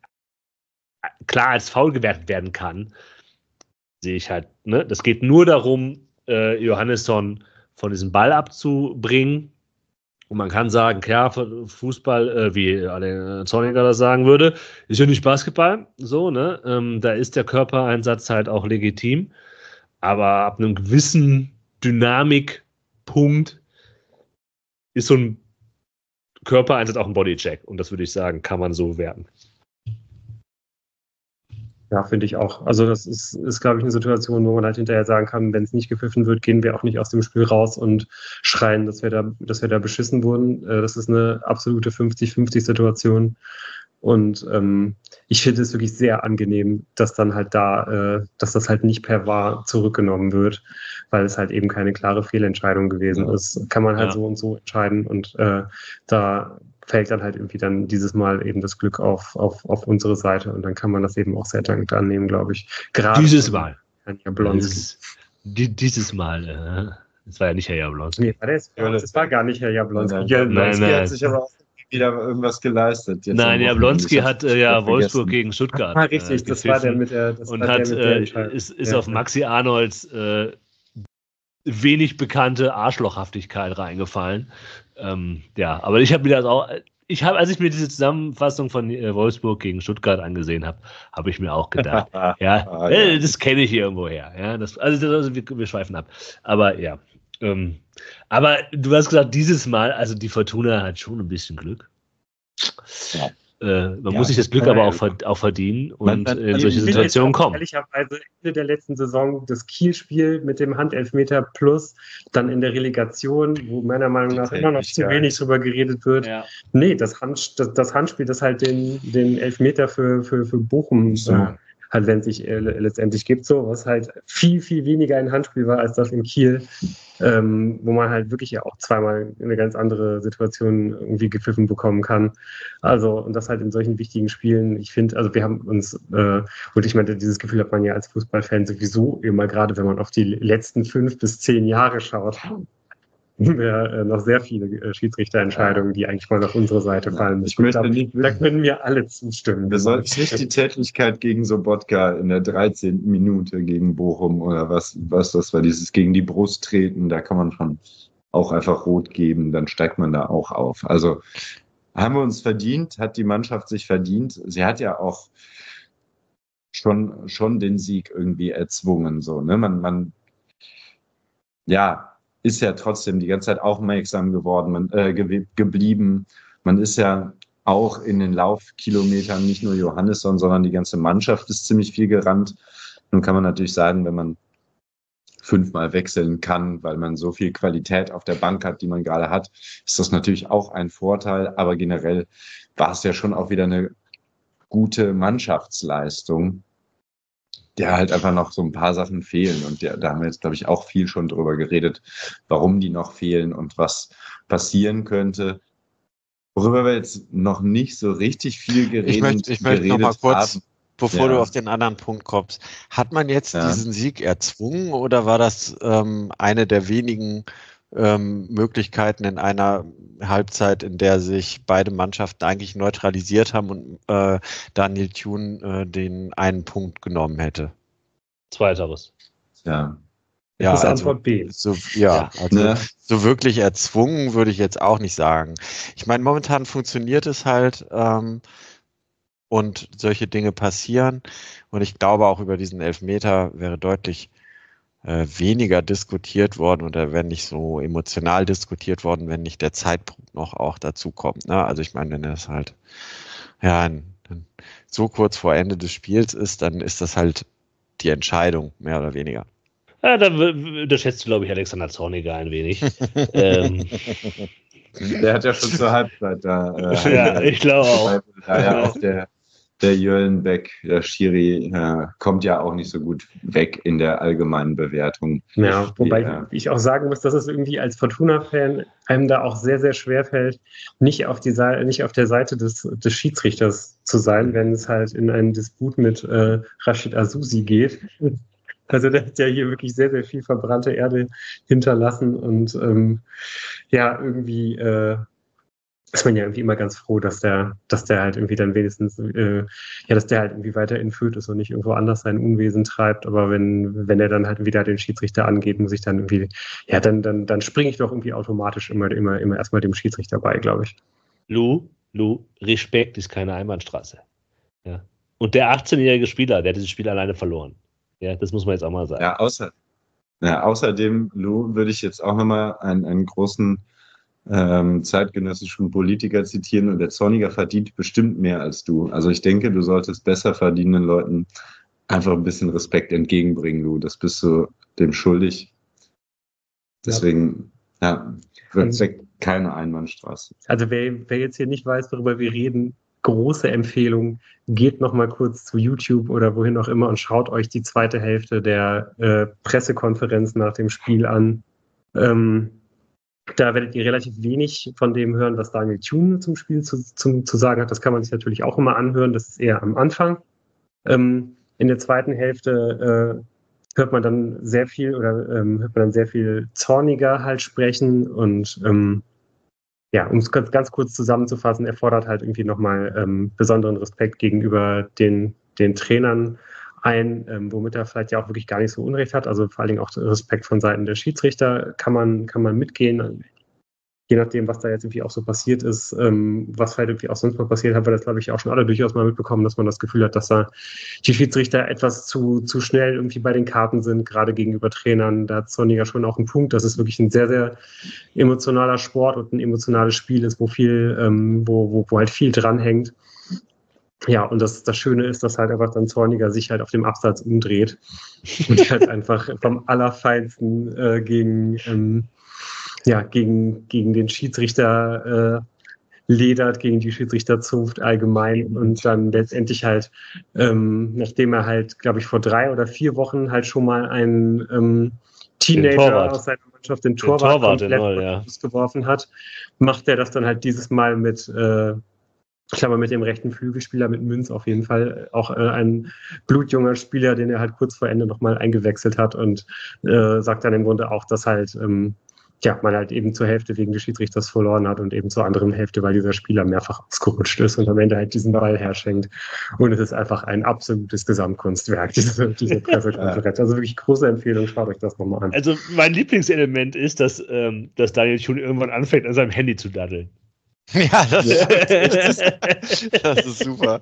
klar als Foul gewertet werden kann, sehe ich halt, ne? Das geht nur darum, äh, Johannesson von diesem Ball abzubringen. Und man kann sagen, klar, Fußball, äh, wie Alain Zorniger das sagen würde, ist ja nicht Basketball, so, ne? Ähm, da ist der Körpereinsatz halt auch legitim. Aber ab einem gewissen Dynamikpunkt ist so ein Körpereinsatz auch ein Bodycheck. Und das würde ich sagen, kann man so werten. Ja, finde ich auch. Also das ist, ist glaube ich, eine Situation, wo man halt hinterher sagen kann, wenn es nicht gepfiffen wird, gehen wir auch nicht aus dem Spiel raus und schreien, dass wir da, dass wir da beschissen wurden. Das ist eine absolute fünfzig fünfzig Situation. Und ähm, ich finde es wirklich sehr angenehm, dass dann halt da, äh, dass das halt nicht per V A R zurückgenommen wird, weil es halt eben keine klare Fehlentscheidung gewesen ja. ist. Kann man halt ja. so und so entscheiden und äh, da fällt dann halt irgendwie dann dieses Mal eben das Glück auf, auf, auf unsere Seite und dann kann man das eben auch sehr dankend annehmen, glaube ich. Gerade dieses Mal. Herr Jablonski. Dieses, die, dieses Mal, äh, das war ja nicht Herr Jablonski. Nee, war das, das war gar nicht Herr Jablonski. Nein, nein, Jablonski nein, nein. hat sich aber auch wieder irgendwas geleistet. Jetzt Nein, Jablonski hat äh, ja Wolfsburg gegen Stuttgart. Ah, richtig, äh, das war der mit der das und war hat, der mit äh, ist, ist ja. auf Maxi Arnolds äh, wenig bekannte Arschlochhaftigkeit reingefallen. Ähm, ja, aber ich habe mir das auch, ich habe, als ich mir diese Zusammenfassung von äh, Wolfsburg gegen Stuttgart angesehen habe, habe ich mir auch gedacht, ja, ah, äh, ja, das kenne ich hier irgendwo her. Ja, das, also, das, wir, wir schweifen ab. Aber ja, ähm, aber du hast gesagt, dieses Mal, also die Fortuna hat schon ein bisschen Glück. Ja. Äh, man ja, muss sich das Glück aber auch, auch verdienen und man, man, in solche Situationen kommen. Ehrlicherweise Ende der letzten Saison das Kiel-Spiel mit dem Handelfmeter plus dann in der Relegation, wo meiner Meinung nach immer noch zu wenig drüber geredet wird. Ja. Nee, das, Hand, das, das Handspiel, das halt den, den Elfmeter für, für, für Bochum so. äh, halt wenn sich äh, letztendlich gibt, so, was halt viel, viel weniger ein Handspiel war als das in Kiel, ähm, wo man halt wirklich ja auch zweimal eine ganz andere Situation irgendwie gepfiffen bekommen kann. Also, und das halt in solchen wichtigen Spielen, ich finde, also wir haben uns, äh, und ich meine, dieses Gefühl hat man ja als Fußballfan sowieso immer, gerade wenn man auf die letzten fünf bis zehn Jahre schaut, ja, äh, noch sehr viele äh, Schiedsrichterentscheidungen, die eigentlich mal auf unsere Seite fallen. Ich möchte glaub, nicht, da können wir alle zustimmen. Wir sollten nicht die Tätigkeit gegen Sobotka in der dreizehnten Minute gegen Bochum oder was, was das war, dieses gegen die Brust treten, da kann man schon auch einfach rot geben, dann steigt man da auch auf. Also haben wir uns verdient, hat die Mannschaft sich verdient. Sie hat ja auch schon, schon den Sieg irgendwie erzwungen, so, ne? Man, man, ja, ist ja trotzdem die ganze Zeit aufmerksam geworden, man, äh, ge- geblieben. Man ist ja auch in den Laufkilometern nicht nur Johannesson, sondern die ganze Mannschaft ist ziemlich viel gerannt. Nun kann man natürlich sagen, wenn man fünfmal wechseln kann, weil man so viel Qualität auf der Bank hat, die man gerade hat, ist das natürlich auch ein Vorteil. Aber generell war es ja schon auch wieder eine gute Mannschaftsleistung, der halt einfach noch so ein paar Sachen fehlen. Und der, da haben wir jetzt, glaube ich, auch viel schon drüber geredet, warum die noch fehlen und was passieren könnte. Worüber wir jetzt noch nicht so richtig viel geredet, ich möchte, ich möchte noch mal kurz, haben. bevor Ja. du auf den anderen Punkt kommst, hat man jetzt Ja. diesen Sieg erzwungen oder war das ähm, eine der wenigen ähm, Möglichkeiten in einer Halbzeit, in der sich beide Mannschaften eigentlich neutralisiert haben und äh, Daniel Thune äh, den einen Punkt genommen hätte? Zweiteres. Ja. Ja, Das ist also, Antwort B. so, ja, Ja. also Ne? so wirklich erzwungen würde ich jetzt auch nicht sagen. Ich meine, momentan funktioniert es halt ähm, und solche Dinge passieren. Und ich glaube, auch über diesen Elfmeter wäre deutlich äh, weniger diskutiert worden oder wäre nicht so emotional diskutiert worden, wenn nicht der Zeitpunkt noch auch dazu kommt. Ne? Also ich meine, wenn es halt ja ein, ein, so kurz vor Ende des Spiels ist, dann ist das halt die Entscheidung, mehr oder weniger. Ja, da w- unterschätzt du, glaube ich, Alexander Zorniger ein wenig. ähm, Der hat ja schon zur Halbzeit da. Äh, ja, ich glaube auch. Daher auch der, der Jöllenbeck, der Schiri, äh, kommt ja auch nicht so gut weg in der allgemeinen Bewertung. Ja, wobei Ja. ich auch sagen muss, dass es irgendwie als Fortuna-Fan einem da auch sehr, sehr schwer fällt, nicht auf, die Seite, nicht auf der Seite des, des Schiedsrichters zu sein, wenn es halt in einen Disput mit äh, Rashid Azusi geht. Also der hat ja hier wirklich sehr, sehr viel verbrannte Erde hinterlassen und ähm, ja, irgendwie äh, ist man ja irgendwie immer ganz froh, dass der, dass der halt irgendwie dann wenigstens, äh, ja, dass der halt irgendwie weiter in Fürth ist und nicht irgendwo anders sein Unwesen treibt. Aber wenn, wenn er dann halt wieder den Schiedsrichter angeht, muss ich dann irgendwie, ja, dann, dann, dann springe ich doch irgendwie automatisch immer, immer, immer erstmal dem Schiedsrichter bei, glaube ich. Lou, Lou, Respekt ist keine Einbahnstraße. Ja. Und der achtzehnjährige Spieler, der hat dieses Spiel alleine verloren. Ja, das muss man jetzt auch mal sagen. Ja, außer, ja, außerdem, Lou, würde ich jetzt auch nochmal einen, einen großen ähm, zeitgenössischen Politiker zitieren und der Zorniger verdient bestimmt mehr als du. Also ich denke, du solltest besser verdienenden Leuten einfach ein bisschen Respekt entgegenbringen, Lou. Das bist du dem schuldig. Deswegen, ja, wird es keine Einbahnstraße. Also wer, wer jetzt hier nicht weiß, worüber wir reden, große Empfehlung, geht noch mal kurz zu YouTube oder wohin auch immer und schaut euch die zweite Hälfte der äh, Pressekonferenz nach dem Spiel an. Ähm, da werdet ihr relativ wenig von dem hören, was Daniel Thune zum Spiel zu, zum, zu sagen hat. Das kann man sich natürlich auch immer anhören. Das ist eher am Anfang. Ähm, in der zweiten Hälfte äh, hört man dann sehr viel oder ähm, hört man dann sehr viel zorniger halt sprechen und ähm, ja, um es ganz, ganz kurz zusammenzufassen, er fordert halt irgendwie nochmal ähm, besonderen Respekt gegenüber den, den Trainern ein, ähm, womit er vielleicht ja auch wirklich gar nicht so Unrecht hat. Also vor allen Dingen auch Respekt von Seiten der Schiedsrichter kann man, kann man mitgehen. Je nachdem, was da jetzt irgendwie auch so passiert ist, ähm, was vielleicht irgendwie auch sonst mal passiert, haben wir das, glaube ich, auch schon alle durchaus mal mitbekommen, dass man das Gefühl hat, dass da die Schiedsrichter etwas zu, zu schnell irgendwie bei den Karten sind, gerade gegenüber Trainern. Da hat Zorniger schon auch einen Punkt, dass es wirklich ein sehr, sehr emotionaler Sport und ein emotionales Spiel ist, wo viel, ähm, wo, wo, wo halt viel dranhängt. Ja, und das, das Schöne ist, dass halt einfach dann Zorniger sich halt auf dem Absatz umdreht und halt einfach vom Allerfeinsten äh, gegen, ähm, ja, gegen, gegen den Schiedsrichter äh, ledert, gegen die Schiedsrichterzunft allgemein und dann letztendlich halt, ähm, nachdem er halt, glaube ich, vor drei oder vier Wochen halt schon mal einen ähm, Teenager aus seiner Mannschaft, den Torwart, den Torwart komplett null, ja. geworfen hat, macht er das dann halt dieses Mal mit äh, ich glaube, mit dem rechten Flügelspieler, mit Münz auf jeden Fall, auch äh, ein blutjunger Spieler, den er halt kurz vor Ende nochmal eingewechselt hat und äh, sagt dann im Grunde auch, dass halt, ähm, ja, man halt eben zur Hälfte wegen des Schiedsrichters verloren hat und eben zur anderen Hälfte, weil dieser Spieler mehrfach ausgerutscht ist und am Ende halt diesen Ball herschenkt. Und es ist einfach ein absolutes Gesamtkunstwerk, diese, diese Pressekonferenz. Also wirklich große Empfehlung, schaut euch das nochmal an. Also mein Lieblingselement ist, dass, ähm, dass Daniel Thune irgendwann anfängt, an seinem Handy zu daddeln. Ja, das, ist, das ist super.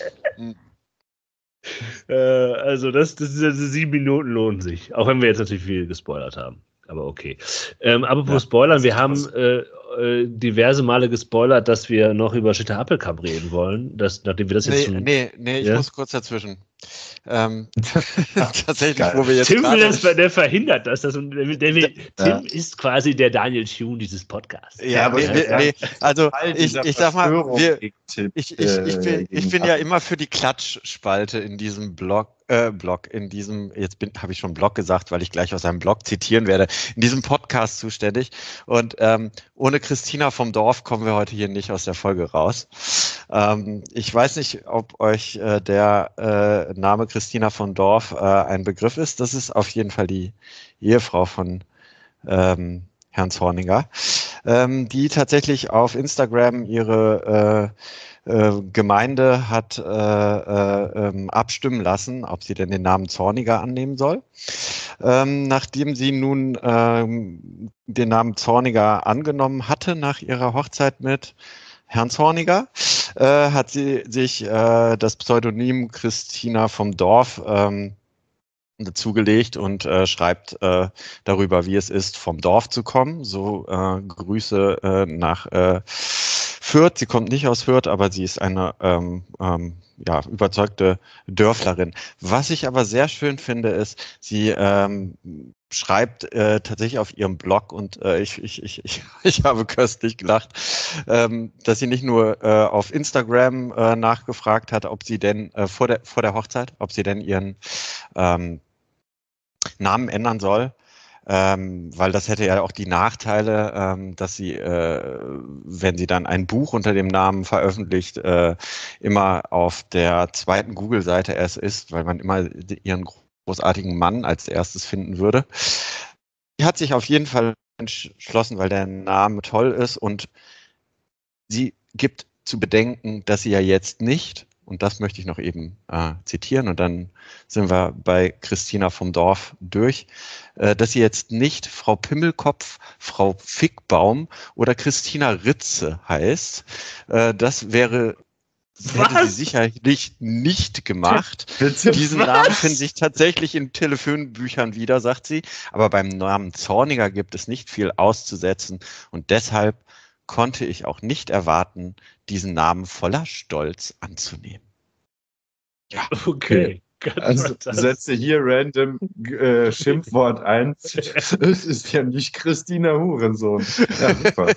äh, also das, das diese sieben Minuten lohnen sich, auch wenn wir jetzt natürlich viel gespoilert haben. Aber okay. Ähm, aber ja, Spoilern, wir haben äh, äh, diverse Male gespoilert, dass wir noch über Schinter Appelkamp reden wollen. Das, nachdem wir das jetzt Nee, schon, nee, nee, ich ja? muss kurz dazwischen. Ähm, tatsächlich, wo wir jetzt Tim will das, gerade... der verhindert das. das und der, will- der, will- Ja. Tim ist quasi der Daniel Thune dieses Podcasts. Ja, aber nee, ich nee, sag- nee, also Teil ich, dieser ich sag mal, Verschwörung wir, gegen Tim, ich, ich, ich, bin, äh, ich gegen bin ja Appel. immer für die Klatschspalte in diesem Blog, äh, Blog, in diesem, jetzt bin, habe ich schon Blog gesagt, weil ich gleich aus einem Blog zitieren werde, in diesem Podcast zuständig. Und ähm, ohne Christina vom Dorf kommen wir heute hier nicht aus der Folge raus. Ähm, ich weiß nicht, ob euch äh, der äh, Name Christina von Dorf äh, ein Begriff ist. Das ist auf jeden Fall die Ehefrau von ähm, Herrn Zorniger, ähm, die tatsächlich auf Instagram ihre äh, äh, Gemeinde hat äh, äh, ähm, abstimmen lassen, ob sie denn den Namen Zorniger annehmen soll. Ähm, nachdem sie nun ähm, den Namen Zorniger angenommen hatte nach ihrer Hochzeit mit Herrn Zorniger, äh, hat sie sich äh, das Pseudonym Christina vom Dorf ähm, dazugelegt und äh, schreibt äh, darüber, wie es ist, vom Dorf zu kommen. So äh, Grüße äh, nach äh, Fürth. Sie kommt nicht aus Fürth, aber sie ist eine ähm, ähm, ja, überzeugte Dörflerin. Was ich aber sehr schön finde, ist, sie ähm, schreibt äh, tatsächlich auf ihrem Blog und äh, ich, ich, ich, ich, ich habe köstlich gelacht, ähm, dass sie nicht nur äh, auf Instagram äh, nachgefragt hat, ob sie denn äh, vor der vor der Hochzeit, ob sie denn ihren ähm, Namen ändern soll, ähm, weil das hätte ja auch die Nachteile, ähm, dass sie, äh, wenn sie dann ein Buch unter dem Namen veröffentlicht, äh, immer auf der zweiten Google-Seite erst ist, weil man immer ihren großartigen Mann als erstes finden würde. Sie hat sich auf jeden Fall entschlossen, weil der Name toll ist und sie gibt zu bedenken, dass sie ja jetzt nicht, und das möchte ich noch eben äh, zitieren, und dann sind wir bei Christina vom Dorf durch, äh, dass sie jetzt nicht Frau Pimmelkopf, Frau Fickbaum oder Christina Ritze heißt. Äh, das wäre, hätte sie Was? sicherlich nicht gemacht. Bitte, Diesen was? Namen finden sich tatsächlich in Telefonbüchern wieder, sagt sie. Aber beim Namen Zorniger gibt es nicht viel auszusetzen und deshalb konnte ich auch nicht erwarten, diesen Namen voller Stolz anzunehmen. Ja, Okay. Also setze hier random äh, Schimpfwort ein. Es ist ja nicht Christina Hurensohn. Ja, super.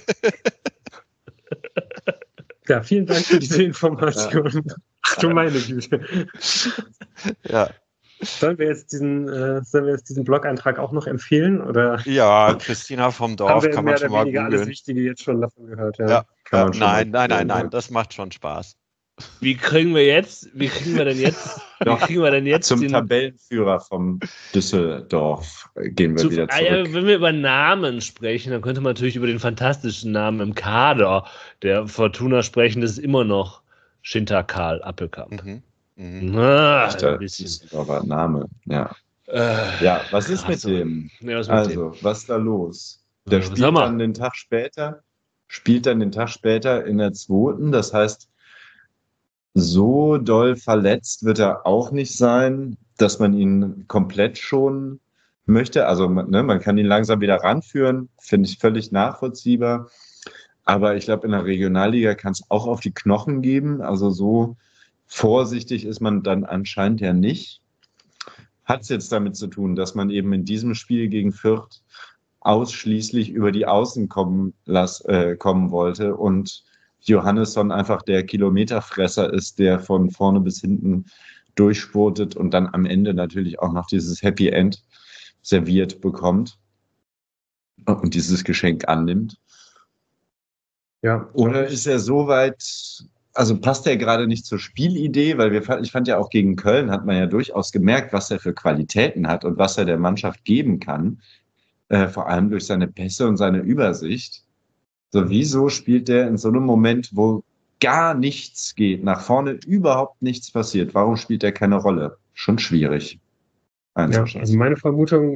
Ja, vielen Dank für diese Information. Ach du meine Güte. ja. Sollen wir jetzt diesen, äh, sollen wir jetzt diesen Blog-Eintrag auch noch empfehlen? Oder ja, Christina vom haben Dorf wir kann mehr man schon oder mal weniger alles googeln. Wichtige jetzt schon davon gehört? Ja. Ja, Kann ja, man schon nein, mal nein, nein, googeln, nein, ja. das macht schon Spaß. Wie kriegen wir jetzt, wie kriegen wir denn jetzt, wie Doch, kriegen wir denn jetzt Zum den, Tabellenführer vom Düsseldorf gehen wir zu, wieder ah, ja, zurück. wenn wir über Namen sprechen, dann könnte man natürlich über den fantastischen Namen im Kader der Fortuna sprechen. Das ist immer noch Schinter Karl Appelkamp. Mhm. Mhm. Na, Echter ein bisschen. Düsseldorfer Name, ja. Äh, Ja, was ist mit also, dem? Ja, was mit Also, was ist da los? Der Ja, sag spielt mal. dann den Tag später, spielt dann den Tag später in der zweiten. Das heißt, so doll verletzt wird er auch nicht sein, dass man ihn komplett schonen möchte. Also, ne, man kann ihn langsam wieder ranführen, finde ich völlig nachvollziehbar. Aber ich glaube, in der Regionalliga kann es auch auf die Knochen geben. Also so vorsichtig ist man dann anscheinend ja nicht. Hat es jetzt damit zu tun, dass man eben in diesem Spiel gegen Fürth ausschließlich über die Außen kommen, las, äh, kommen wollte und Johannesson einfach der Kilometerfresser ist, der von vorne bis hinten durchspurtet und dann am Ende natürlich auch noch dieses Happy End serviert bekommt und dieses Geschenk annimmt. Ja. Oder ist er so weit, also passt er gerade nicht zur Spielidee, weil wir, ich fand ja auch gegen Köln hat man ja durchaus gemerkt, was er für Qualitäten hat und was er der Mannschaft geben kann, äh, vor allem durch seine Pässe und seine Übersicht. So, wieso spielt der in so einem Moment, wo gar nichts geht, nach vorne überhaupt nichts passiert, warum spielt er keine Rolle? Schon schwierig Ja, einzuschätzen. also meine Vermutung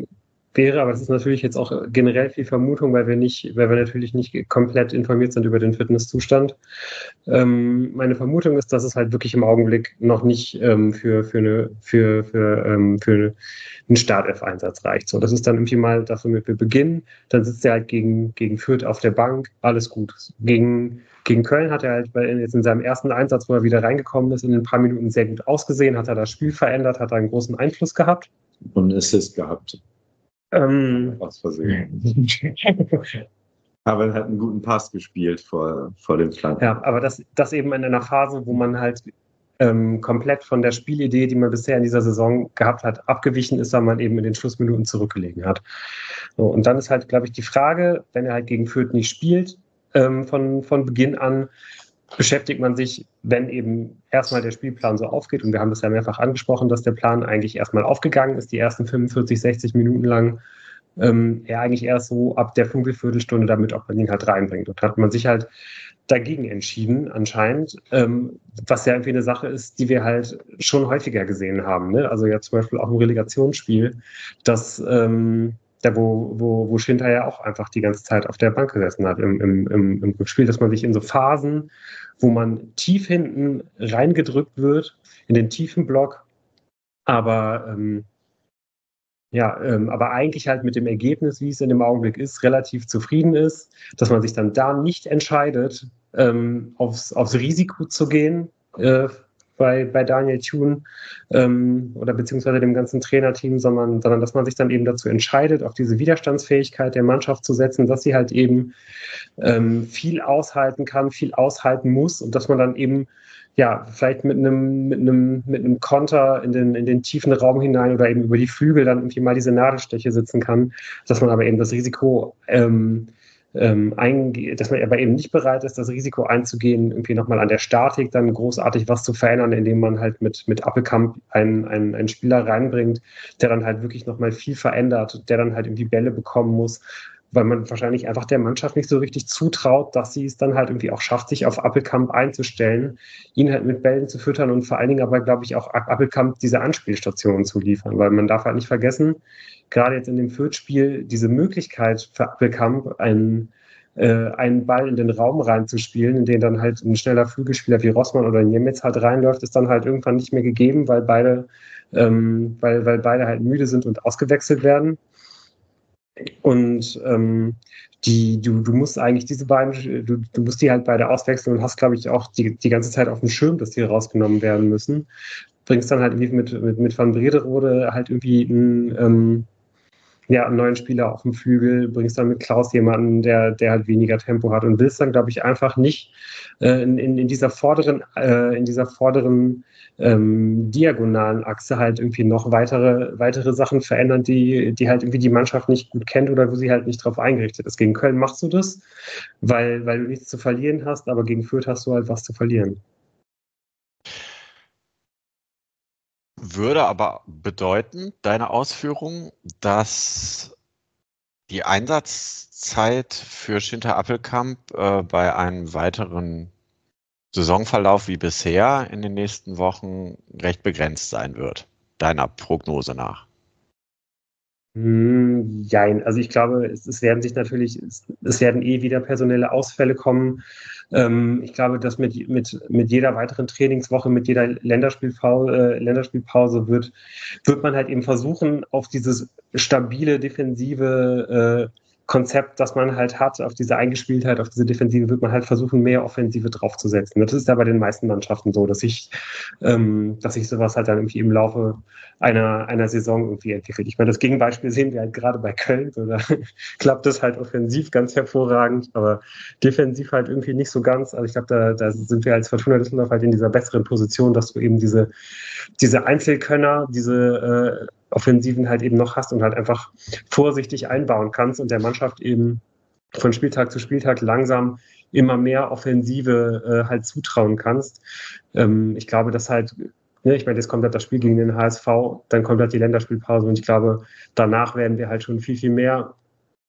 wäre, aber das ist natürlich jetzt auch generell viel Vermutung, weil wir nicht, weil wir natürlich nicht komplett informiert sind über den Fitnesszustand. Ähm, meine Vermutung ist, dass es halt wirklich im Augenblick noch nicht ähm, für, für, eine, für, für, ähm, für einen Startelf-Einsatz reicht. So, das ist dann irgendwie mal das, womit wir beginnen. Dann sitzt er halt gegen, gegen Fürth auf der Bank, alles gut. Gegen, gegen Köln hat er halt bei, jetzt in seinem ersten Einsatz, wo er wieder reingekommen ist, in ein paar Minuten sehr gut ausgesehen, hat er das Spiel verändert, hat er einen großen Einfluss gehabt. Und Assist gehabt. Ähm, Aus Versehen. Aber er hat einen guten Pass gespielt vor, vor dem Flanken. Ja, aber das, das eben in einer Phase, wo man halt ähm, komplett von der Spielidee, die man bisher in dieser Saison gehabt hat, abgewichen ist, weil man eben in den Schlussminuten zurückgelegen hat. So, und dann ist halt, glaube ich, die Frage, wenn er halt gegen Fürth nicht spielt, ähm, von, von Beginn an, beschäftigt man sich, wenn eben erstmal der Spielplan so aufgeht, und wir haben das ja mehrfach angesprochen, dass der Plan eigentlich erstmal aufgegangen ist, die ersten fünfundvierzig, sechzig Minuten lang, ähm, er eigentlich erst so ab der Funkelviertelstunde damit, ob man ihn halt reinbringt. Und da hat man sich halt dagegen entschieden, anscheinend, ähm, was ja irgendwie eine Sache ist, die wir halt schon häufiger gesehen haben. Ne? Also ja zum Beispiel auch im Relegationsspiel, dass ähm, da wo, wo, wo Schinter ja auch einfach die ganze Zeit auf der Bank gesessen hat im, im, im, im Spiel, dass man sich in so Phasen, wo man tief hinten reingedrückt wird, in den tiefen Block, aber ähm, ja, ähm, aber eigentlich halt mit dem Ergebnis, wie es in dem Augenblick ist, relativ zufrieden ist, dass man sich dann da nicht entscheidet, ähm, aufs, aufs Risiko zu gehen, äh, bei, bei Daniel Thun ähm, oder beziehungsweise dem ganzen Trainerteam, sondern, sondern dass man sich dann eben dazu entscheidet, auf diese Widerstandsfähigkeit der Mannschaft zu setzen, dass sie halt eben ähm, viel aushalten kann, viel aushalten muss und dass man dann eben ja, vielleicht mit einem, mit einem, mit einem Konter in den, in den tiefen Raum hinein oder eben über die Flügel dann irgendwie mal diese Nadelstiche sitzen kann, dass man aber eben das Risiko ähm, ähm, eingeht, dass man aber eben nicht bereit ist, das Risiko einzugehen, irgendwie nochmal an der Statik dann großartig was zu verändern, indem man halt mit, mit Appelkamp einen, einen, einen Spieler reinbringt, der dann halt wirklich nochmal viel verändert, der dann halt irgendwie Bälle bekommen muss, weil man wahrscheinlich einfach der Mannschaft nicht so richtig zutraut, dass sie es dann halt irgendwie auch schafft, sich auf Appelkamp einzustellen, ihn halt mit Bällen zu füttern und vor allen Dingen aber, glaube ich, auch Appelkamp diese Anspielstationen zu liefern, weil man darf halt nicht vergessen, gerade jetzt in dem Fürth-Spiel, diese Möglichkeit für Appelkamp, einen, äh, einen Ball in den Raum reinzuspielen, in den dann halt ein schneller Flügelspieler wie Rossmann oder Niemetz halt reinläuft, ist dann halt irgendwann nicht mehr gegeben, weil beide, ähm, weil, weil beide halt müde sind und ausgewechselt werden. Und ähm, die, du, du musst eigentlich diese beiden, du, du musst die halt beide auswechseln und hast, glaube ich, auch die, die ganze Zeit auf dem Schirm, dass die rausgenommen werden müssen. Bringst dann halt irgendwie mit, mit, mit Van Brederode halt irgendwie einen, ähm, ja, einen neuen Spieler auf dem Flügel, bringst dann mit Klaus jemanden, der, der halt weniger Tempo hat und willst dann, glaube ich, einfach nicht äh, in, in, in dieser vorderen, äh, in dieser vorderen ähm, diagonalen Achse halt irgendwie noch weitere, weitere Sachen verändern, die, die halt irgendwie die Mannschaft nicht gut kennt oder wo sie halt nicht drauf eingerichtet ist. Gegen Köln machst du das, weil, weil du nichts zu verlieren hast, aber gegen Fürth hast du halt was zu verlieren. Würde aber bedeuten, deine Ausführung, dass die Einsatzzeit für Schinter Appelkamp äh, bei einem weiteren Saisonverlauf wie bisher in den nächsten Wochen recht begrenzt sein wird, deiner Prognose nach. Nein, also ich glaube, es, es werden sich natürlich, es, es werden eh wieder personelle Ausfälle kommen. Ähm, ich glaube, dass mit, mit, mit jeder weiteren Trainingswoche, mit jeder Länderspielpause, äh, Länderspielpause wird, wird man halt eben versuchen, auf dieses stabile, defensive äh, Konzept, das man halt hat, auf diese Eingespieltheit, auf diese Defensive, wird man halt versuchen, mehr Offensive draufzusetzen. Das ist ja bei den meisten Mannschaften so, dass sich ähm, dass sich sowas halt dann irgendwie im Laufe einer, einer Saison irgendwie entwickelt. Ich meine, das Gegenbeispiel sehen wir halt gerade bei Köln, so, da klappt das halt offensiv ganz hervorragend, aber defensiv halt irgendwie nicht so ganz. Also ich glaube, da, da sind wir als Fortuna Düsseldorf halt in dieser besseren Position, dass du eben diese, diese Einzelkönner, diese äh, Offensiven halt eben noch hast und halt einfach vorsichtig einbauen kannst und der Mannschaft eben von Spieltag zu Spieltag langsam immer mehr Offensive äh, halt zutrauen kannst. Ähm, ich glaube, dass halt, ne, ich meine, jetzt kommt halt das Spiel gegen den H S V, dann kommt halt die Länderspielpause und ich glaube, danach werden wir halt schon viel, viel mehr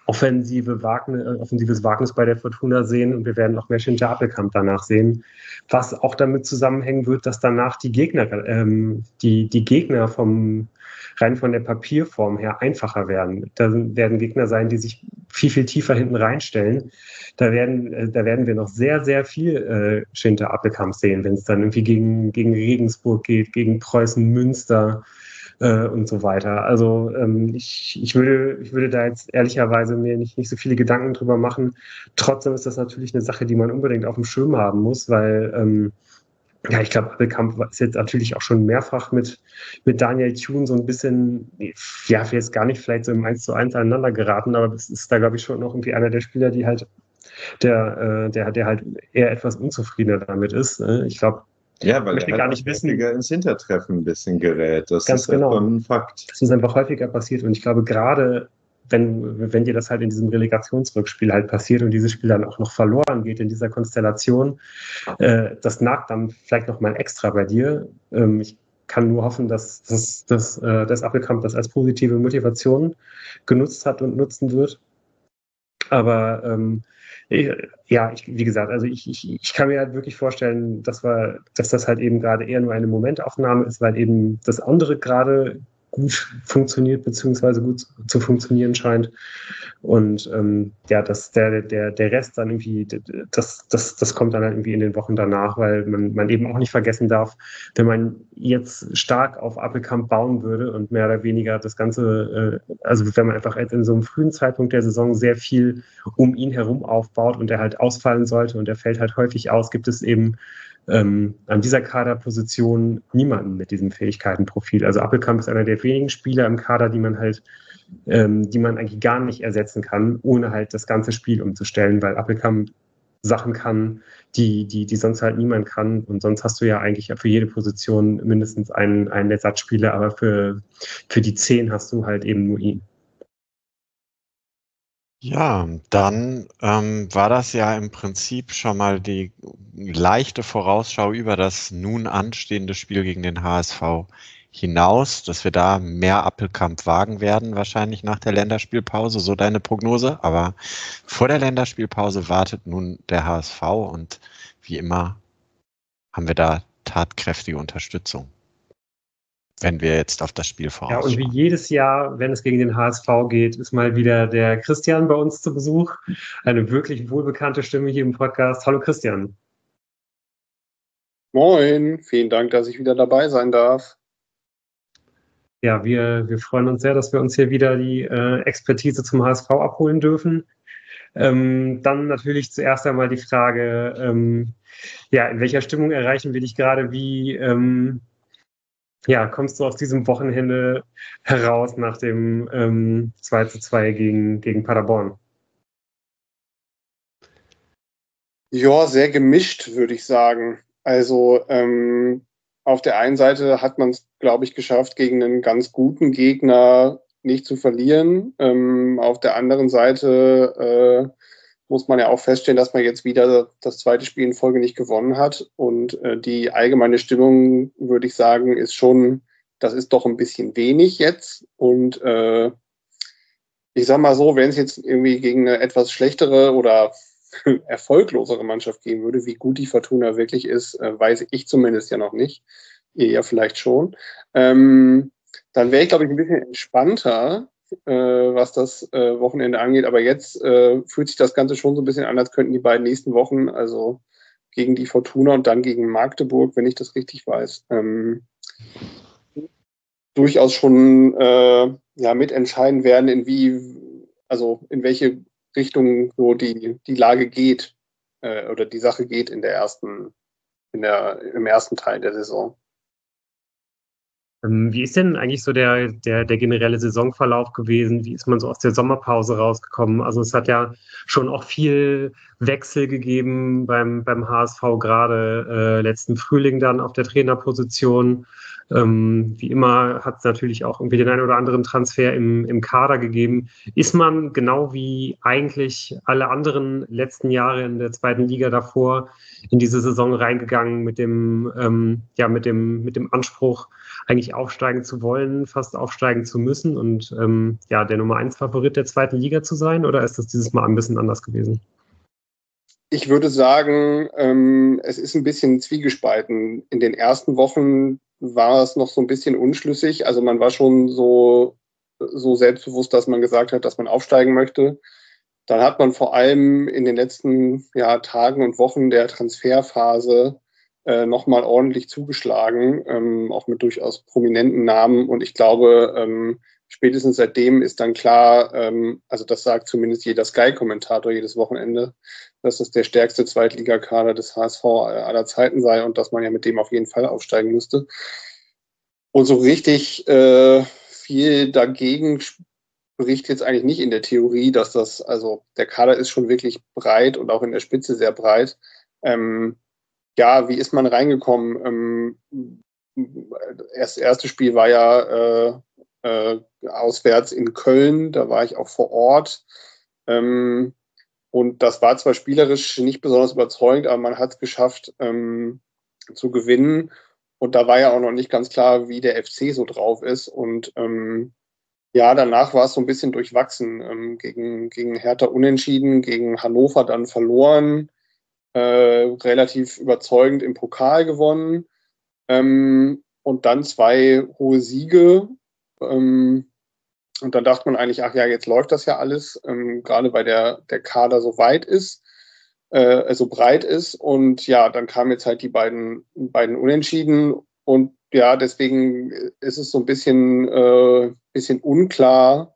offensive Wagnis, offensives Wagnis bei der Fortuna sehen und wir werden auch mehr Shinta Appelkamp danach sehen, was auch damit zusammenhängen wird, dass danach die Gegner, ähm, die, die Gegner vom rein von der Papierform her einfacher werden. Da werden Gegner sein, die sich viel, viel tiefer hinten reinstellen. Da werden, äh, da werden wir noch sehr, sehr viel äh, Shinta Appelkamp sehen, wenn es dann irgendwie gegen, gegen Regensburg geht, gegen Preußen Münster, Äh, und so weiter. Also ähm, ich, ich, würde, ich würde da jetzt ehrlicherweise mir nicht, nicht so viele Gedanken drüber machen. Trotzdem ist das natürlich eine Sache, die man unbedingt auf dem Schirm haben muss, weil ähm, ja, ich glaube, Appelkamp ist jetzt natürlich auch schon mehrfach mit, mit Daniel Thune so ein bisschen, ja, jetzt gar nicht vielleicht so im eins zu eins aneinander geraten, aber es ist da, glaube ich, schon noch irgendwie einer der Spieler, die halt, der, äh, der, der halt eher etwas unzufriedener damit ist. Äh, ich glaube, Ja, weil möchte er gar halt nicht wissen, häufiger ins Hintertreffen ein bisschen gerät. Das Ganz ist halt genau. schon ein Fakt. Das ist einfach häufiger passiert und ich glaube, gerade wenn, wenn dir das halt in diesem Relegationsrückspiel halt passiert und dieses Spiel dann auch noch verloren geht in dieser Konstellation, äh, das nagt dann vielleicht nochmal extra bei dir. Ähm, ich kann nur hoffen, dass, dass, dass, äh, das Appelkamp das als positive Motivation genutzt hat und nutzen wird. Aber ähm, ja, ich, wie gesagt, also ich, ich, ich kann mir halt wirklich vorstellen, dass, wir, dass das halt eben gerade eher nur eine Momentaufnahme ist, weil eben das andere gerade gut funktioniert, beziehungsweise gut zu funktionieren scheint. Und ähm, ja, dass der, der, der Rest dann irgendwie, das, das, das kommt dann halt irgendwie in den Wochen danach, weil man, man eben auch nicht vergessen darf, wenn man jetzt stark auf Appelkamp bauen würde und mehr oder weniger das Ganze, äh, also wenn man einfach in so einem frühen Zeitpunkt der Saison sehr viel um ihn herum aufbaut und er halt ausfallen sollte und er fällt halt häufig aus, gibt es eben ähm, an dieser Kaderposition niemanden mit diesem Fähigkeitenprofil. Also Appelkamp ist einer der wenigen Spieler im Kader, die man halt ähm, die man eigentlich gar nicht ersetzen kann, ohne halt das ganze Spiel umzustellen, weil Appelkamp Sachen kann, die, die, die sonst halt niemand kann. Und sonst hast du ja eigentlich für jede Position mindestens einen, einen Ersatzspieler, aber für, für die zehn hast du halt eben nur ihn. Ja, dann ähm, war das ja im Prinzip schon mal die leichte Vorausschau über das nun anstehende Spiel gegen den H S V hinaus, dass wir da mehr Appelkamp wagen werden, wahrscheinlich nach der Länderspielpause, so deine Prognose. Aber vor der Länderspielpause wartet nun der H S V und wie immer haben wir da tatkräftige Unterstützung, wenn wir jetzt auf das Spiel Ja, und wie vorausschauen. jedes Jahr, wenn es gegen den H S V geht, ist mal wieder der Christian bei uns zu Besuch. Eine wirklich wohlbekannte Stimme hier im Podcast. Hallo Christian. Moin, vielen Dank, dass ich wieder dabei sein darf. Ja, wir, wir freuen uns sehr, dass wir uns hier wieder die äh, Expertise zum H S V abholen dürfen. Ähm, dann natürlich zuerst einmal die Frage, ähm, ja, in welcher Stimmung erreichen wir dich gerade? Wie ähm, ja, kommst du aus diesem Wochenende heraus nach dem ähm, zwei zu zwei gegen, gegen Paderborn? Ja, sehr gemischt, würde ich sagen. Also ähm, auf der einen Seite hat man es, glaube ich, geschafft, gegen einen ganz guten Gegner nicht zu verlieren. Ähm, auf der anderen Seite äh, muss man ja auch feststellen, dass man jetzt wieder das zweite Spiel in Folge nicht gewonnen hat. Und äh, die allgemeine Stimmung, würde ich sagen, ist schon, das ist doch ein bisschen wenig jetzt. Und äh, ich sag mal so, wenn es jetzt irgendwie gegen eine etwas schlechtere oder erfolglosere Mannschaft gehen würde, wie gut die Fortuna wirklich ist, äh, weiß ich zumindest ja noch nicht. Ihr ja vielleicht schon. Ähm, dann wäre ich, glaube ich, ein bisschen entspannter, äh, was das äh, Wochenende angeht. Aber jetzt äh, fühlt sich das Ganze schon so ein bisschen an, als könnten die beiden nächsten Wochen, also gegen die Fortuna und dann gegen Magdeburg, wenn ich das richtig weiß, ähm, durchaus schon äh, ja, mitentscheiden werden, in wie, also in welche Richtung so die, die Lage geht äh, oder die Sache geht in der ersten, in der, im ersten Teil der Saison. Ähm, wie ist denn eigentlich so der, der, der generelle Saisonverlauf gewesen? Wie ist man so aus der Sommerpause rausgekommen? Also es hat ja schon auch viel Wechsel gegeben beim, beim H S V, gerade äh, letzten Frühling dann auf der Trainerposition. Ähm, wie immer hat es natürlich auch irgendwie den einen oder anderen Transfer im, im Kader gegeben. Ist man genau wie eigentlich alle anderen letzten Jahre in der zweiten Liga davor in diese Saison reingegangen mit dem, ähm, ja, mit dem, mit dem Anspruch, eigentlich aufsteigen zu wollen, fast aufsteigen zu müssen und ähm, ja, der Nummer eins Favorit der zweiten Liga zu sein? Oder ist das dieses Mal ein bisschen anders gewesen? Ich würde sagen, ähm, es ist ein bisschen zwiegespalten. In den ersten Wochen war es noch so ein bisschen unschlüssig. Also man war schon so, so selbstbewusst, dass man gesagt hat, dass man aufsteigen möchte. Dann hat man vor allem in den letzten ja, Tagen und Wochen der Transferphase äh, nochmal ordentlich zugeschlagen, ähm, auch mit durchaus prominenten Namen. Und ich glaube, ähm, spätestens seitdem ist dann klar, ähm, also das sagt zumindest jeder Sky-Kommentator jedes Wochenende, dass das der stärkste Zweitligakader des H S V aller Zeiten sei und dass man ja mit dem auf jeden Fall aufsteigen müsste. Und so richtig äh, viel dagegen spricht jetzt eigentlich nicht in der Theorie, dass das, also der Kader ist schon wirklich breit und auch in der Spitze sehr breit. Ähm, ja, wie ist man reingekommen? Ähm, das erste Spiel war ja äh, äh, auswärts in Köln, da war ich auch vor Ort. Ähm, und das war zwar spielerisch nicht besonders überzeugend, aber man hat es geschafft ähm, zu gewinnen. Und da war ja auch noch nicht ganz klar, wie der F C so drauf ist. Und ähm, ja, danach war es so ein bisschen durchwachsen. Ähm, gegen, gegen Hertha unentschieden, gegen Hannover dann verloren, äh, relativ überzeugend im Pokal gewonnen. Ähm, und dann zwei hohe Siege. Ähm, und dann dachte man eigentlich, ach ja, jetzt läuft das ja alles, ähm, gerade weil der, der Kader so weit ist, äh, so breit ist. Und ja, dann kamen jetzt halt die beiden, beiden Unentschieden. Und ja, deswegen ist es so ein bisschen, äh, bisschen unklar.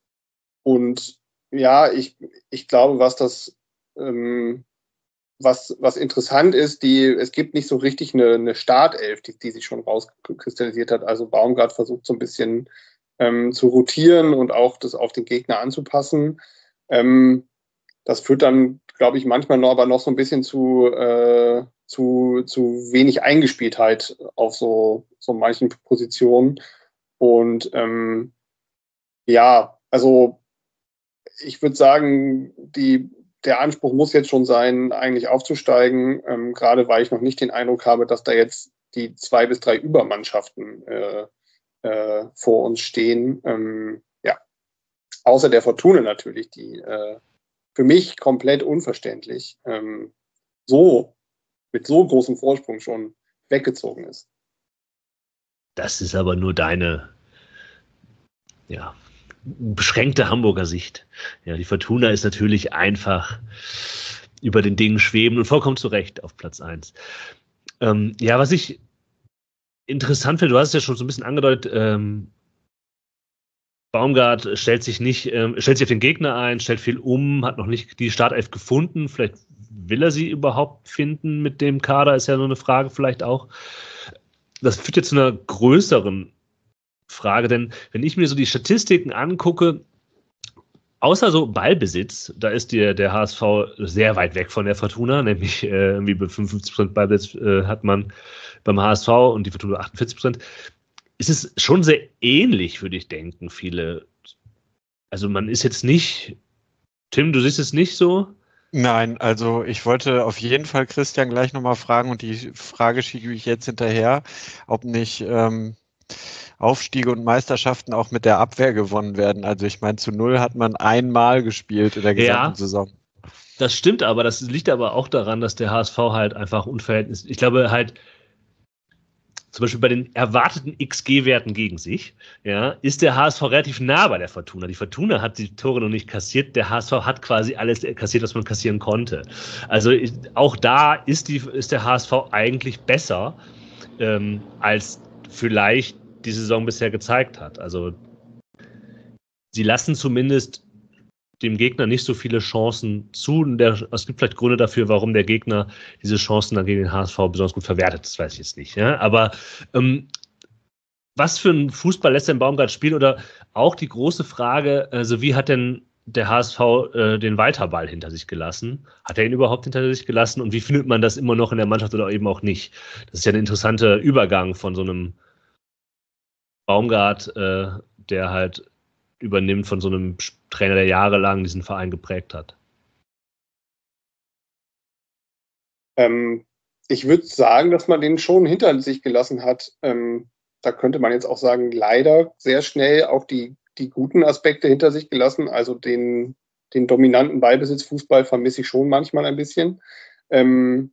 Und ja, ich, ich glaube, was das, ähm, was, was interessant ist, die, es gibt nicht so richtig eine, eine Startelf, die, die sich schon rauskristallisiert hat. Also Baumgart versucht so ein bisschen ähm, zu rotieren und auch das auf den Gegner anzupassen. Ähm, das führt dann, glaube ich, manchmal noch, aber noch so ein bisschen zu, äh, zu, zu wenig Eingespieltheit auf so, so manchen Positionen. Und ähm, ja, also ich würde sagen, die, der Anspruch muss jetzt schon sein, eigentlich aufzusteigen, ähm, gerade weil ich noch nicht den Eindruck habe, dass da jetzt die zwei bis drei Übermannschaften äh, äh, vor uns stehen. Ähm, ja, außer der Fortuna natürlich, die äh, für mich komplett unverständlich ähm, so mit so großem Vorsprung schon weggezogen ist. Das ist aber nur deine, ja, beschränkte Hamburger Sicht. Ja, die Fortuna ist natürlich einfach über den Dingen schweben und vollkommen zu Recht auf Platz eins. Ähm, ja, was ich interessant finde, du hast es ja schon so ein bisschen angedeutet, ähm, Baumgart stellt sich nicht, ähm, stellt sich auf den Gegner ein, stellt viel um, hat noch nicht die Startelf gefunden. Vielleicht will er sie überhaupt finden mit dem Kader, ist ja so eine Frage vielleicht auch. Das führt jetzt zu einer größeren Frage, denn wenn ich mir so die Statistiken angucke, außer so Ballbesitz, da ist die, der H S V sehr weit weg von der Fortuna, nämlich äh, irgendwie bei fünfundfünfzig Prozent Ballbesitz äh, hat man beim H S V und die Fortuna achtundvierzig Prozent. Es ist schon sehr ähnlich, würde ich denken, viele. Also man ist jetzt nicht, Tim, du siehst es nicht so? Nein, also ich wollte auf jeden Fall Christian gleich nochmal fragen und die Frage schiebe ich jetzt hinterher, ob nicht ähm, Aufstiege und Meisterschaften auch mit der Abwehr gewonnen werden. Also ich meine, zu null hat man einmal gespielt in der gesamten Ja, Saison. Das stimmt aber, das liegt aber auch daran, dass der H S V halt einfach unverhältnismäßig, ich glaube halt, zum Beispiel bei den erwarteten X G-Werten gegen sich, ja, ist der H S V relativ nah bei der Fortuna. Die Fortuna hat die Tore noch nicht kassiert, der H S V hat quasi alles kassiert, was man kassieren konnte. Also auch da ist, die, ist der H S V eigentlich besser, ähm, als vielleicht die Saison bisher gezeigt hat. Also sie lassen zumindest dem Gegner nicht so viele Chancen zu. Der, es gibt vielleicht Gründe dafür, warum der Gegner diese Chancen dann gegen den H S V besonders gut verwertet. Das weiß ich jetzt nicht. Ja? Aber ähm, was für ein Fußball lässt denn Baumgart spielen? Oder auch die große Frage, also wie hat denn der H S V äh, den Weiterball hinter sich gelassen? Hat er ihn überhaupt hinter sich gelassen? Und wie findet man das immer noch in der Mannschaft oder eben auch nicht? Das ist ja ein interessanter Übergang von so einem Baumgart, äh, der halt übernimmt von so einem Trainer, der jahrelang diesen Verein geprägt hat? Ähm, ich würde sagen, dass man den schon hinter sich gelassen hat. Ähm, da könnte man jetzt auch sagen, leider sehr schnell auch die, die guten Aspekte hinter sich gelassen. Also den, den dominanten Ballbesitzfußball vermisse ich schon manchmal ein bisschen. Ähm,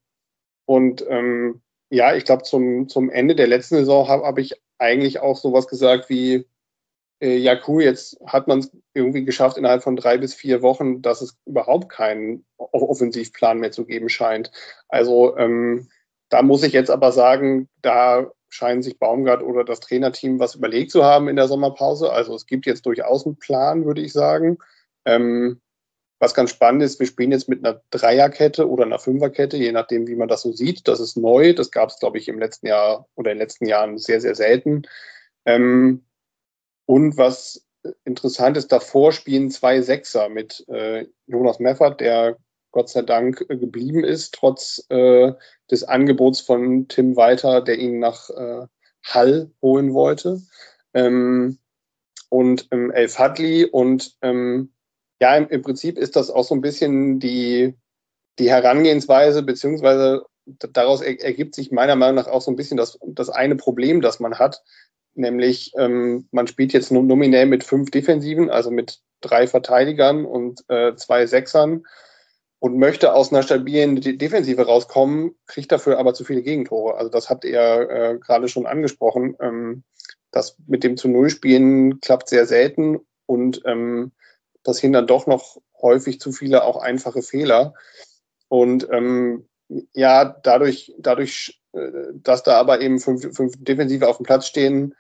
und ähm, ja, ich glaube, zum, zum Ende der letzten Saison habe hab ich eigentlich auch sowas gesagt wie, äh, ja cool, jetzt hat man es irgendwie geschafft innerhalb von drei bis vier Wochen, dass es überhaupt keinen Offensivplan mehr zu geben scheint. Also ähm, da muss ich jetzt aber sagen, da scheinen sich Baumgart oder das Trainerteam was überlegt zu haben in der Sommerpause. Also es gibt jetzt durchaus einen Plan, würde ich sagen. Ähm, was ganz spannend ist, wir spielen jetzt mit einer Dreierkette oder einer Fünferkette, je nachdem, wie man das so sieht. Das ist neu. Das gab es, glaube ich, im letzten Jahr oder in den letzten Jahren sehr, sehr selten. Ähm, und was interessant ist, davor spielen zwei Sechser mit äh, Jonas Meffert, der Gott sei Dank äh, geblieben ist, trotz äh, des Angebots von Tim Walter, der ihn nach äh, Hull holen wollte. Ähm, und ähm, El Fadli und ähm, ja, im, im Prinzip ist das auch so ein bisschen die, die Herangehensweise, beziehungsweise daraus er, ergibt sich meiner Meinung nach auch so ein bisschen das, das eine Problem, das man hat, nämlich ähm, man spielt jetzt nur nominell mit fünf Defensiven, also mit drei Verteidigern und äh, zwei Sechsern und möchte aus einer stabilen De- Defensive rauskommen, kriegt dafür aber zu viele Gegentore. Also das habt ihr äh, gerade schon angesprochen. Ähm, das mit dem zu Null spielen klappt sehr selten und ähm, passieren dann doch noch häufig zu viele auch einfache Fehler. Und ähm, ja, dadurch, dadurch, äh, dass da aber eben fünf, fünf Defensive auf dem Platz stehen,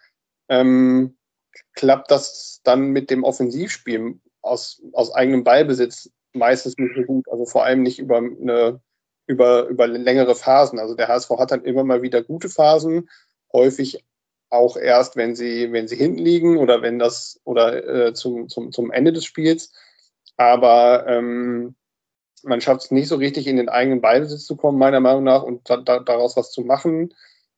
ähm, klappt das dann mit dem Offensivspiel aus, aus eigenem Ballbesitz meistens nicht so gut. Also vor allem nicht über eine über, über längere Phasen. Also der H S V hat dann immer mal wieder gute Phasen, häufig auch erst, wenn sie, wenn sie hinten liegen oder wenn das oder äh, zum, zum, zum Ende des Spiels. Aber ähm, man schafft es nicht so richtig, in den eigenen Ballbesitz zu kommen, meiner Meinung nach, und da, da, daraus was zu machen.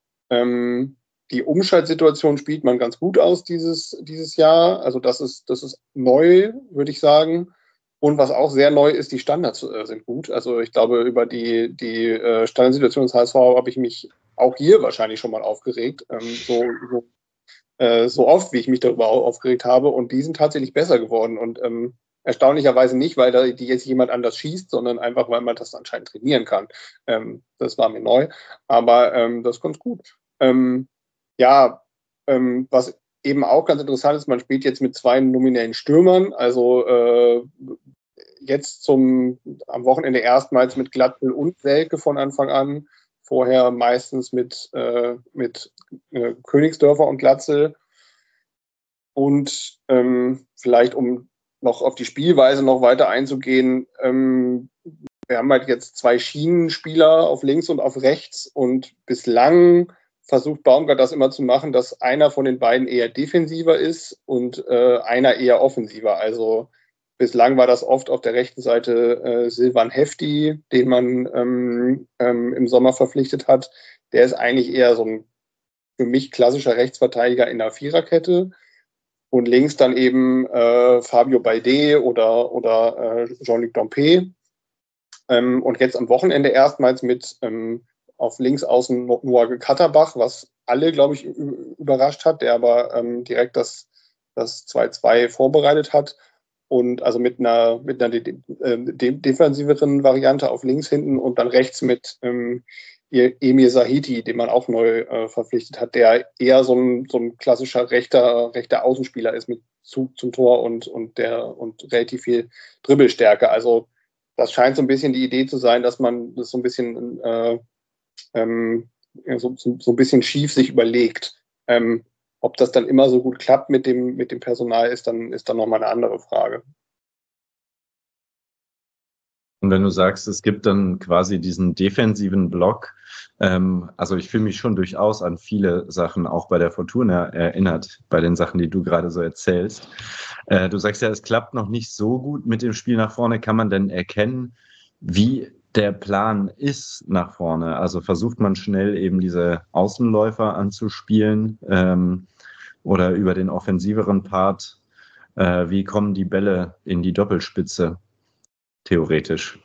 Ähm, die Umschaltsituation spielt man ganz gut aus dieses, dieses Jahr. Also das ist, das ist neu, würde ich sagen. Und was auch sehr neu ist, die Standards äh, sind gut. Also ich glaube, über die, die äh, Standardsituation des H S V habe ich mich auch hier wahrscheinlich schon mal aufgeregt. Ähm, so, so, äh, so oft, wie ich mich darüber aufgeregt habe. Und die sind tatsächlich besser geworden. Und ähm, erstaunlicherweise nicht, weil da die jetzt jemand anders schießt, sondern einfach, weil man das anscheinend trainieren kann. Ähm, das war mir neu. Aber ähm, das ist ganz gut. Ähm, ja, ähm, was eben auch ganz interessant ist, man spielt jetzt mit zwei nominellen Stürmern, also äh, jetzt zum am Wochenende erstmals mit Glatzel und Selke von Anfang an, vorher meistens mit, äh, mit äh, Königsdörfer und Glatzel. Und ähm, vielleicht, um noch auf die Spielweise noch weiter einzugehen, ähm, wir haben halt jetzt zwei Schienenspieler auf links und auf rechts und bislang versucht Baumgart das immer zu machen, dass einer von den beiden eher defensiver ist und äh, einer eher offensiver. Also bislang war das oft auf der rechten Seite äh, Silvan Hefti, den man ähm, ähm, im Sommer verpflichtet hat. Der ist eigentlich eher so ein für mich klassischer Rechtsverteidiger in der Viererkette. Und links dann eben äh, Fabio Balde oder, oder äh, Jean-Luc Dompe. Ähm, und jetzt am Wochenende erstmals mit ähm, auf links außen Noah Katterbach, was alle, glaube ich, überrascht hat, der aber ähm, direkt das, das zwei zwei vorbereitet hat. Und also mit einer, mit einer de de defensiveren Variante auf links hinten und dann rechts mit ähm, Emir Sahiti, den man auch neu äh, verpflichtet hat, der eher so ein, so ein klassischer rechter, rechter Außenspieler ist mit Zug zum Tor und, und, der, und relativ viel Dribbelstärke. Also das scheint so ein bisschen die Idee zu sein, dass man das so ein bisschen äh, ähm, so, so, so ein bisschen schief sich überlegt. Ähm, ob das dann immer so gut klappt mit dem, mit dem Personal, ist dann, ist dann nochmal eine andere Frage. Und wenn du sagst, es gibt dann quasi diesen defensiven Block, ähm, also ich fühle mich schon durchaus an viele Sachen auch bei der Fortuna erinnert, bei den Sachen, die du gerade so erzählst. Äh, du sagst ja, es klappt noch nicht so gut mit dem Spiel nach vorne. Kann man denn erkennen, wie der Plan ist nach vorne? Also versucht man schnell eben diese Außenläufer anzuspielen, ähm, Oder über den offensiveren Part, äh, wie kommen die Bälle in die Doppelspitze, theoretisch?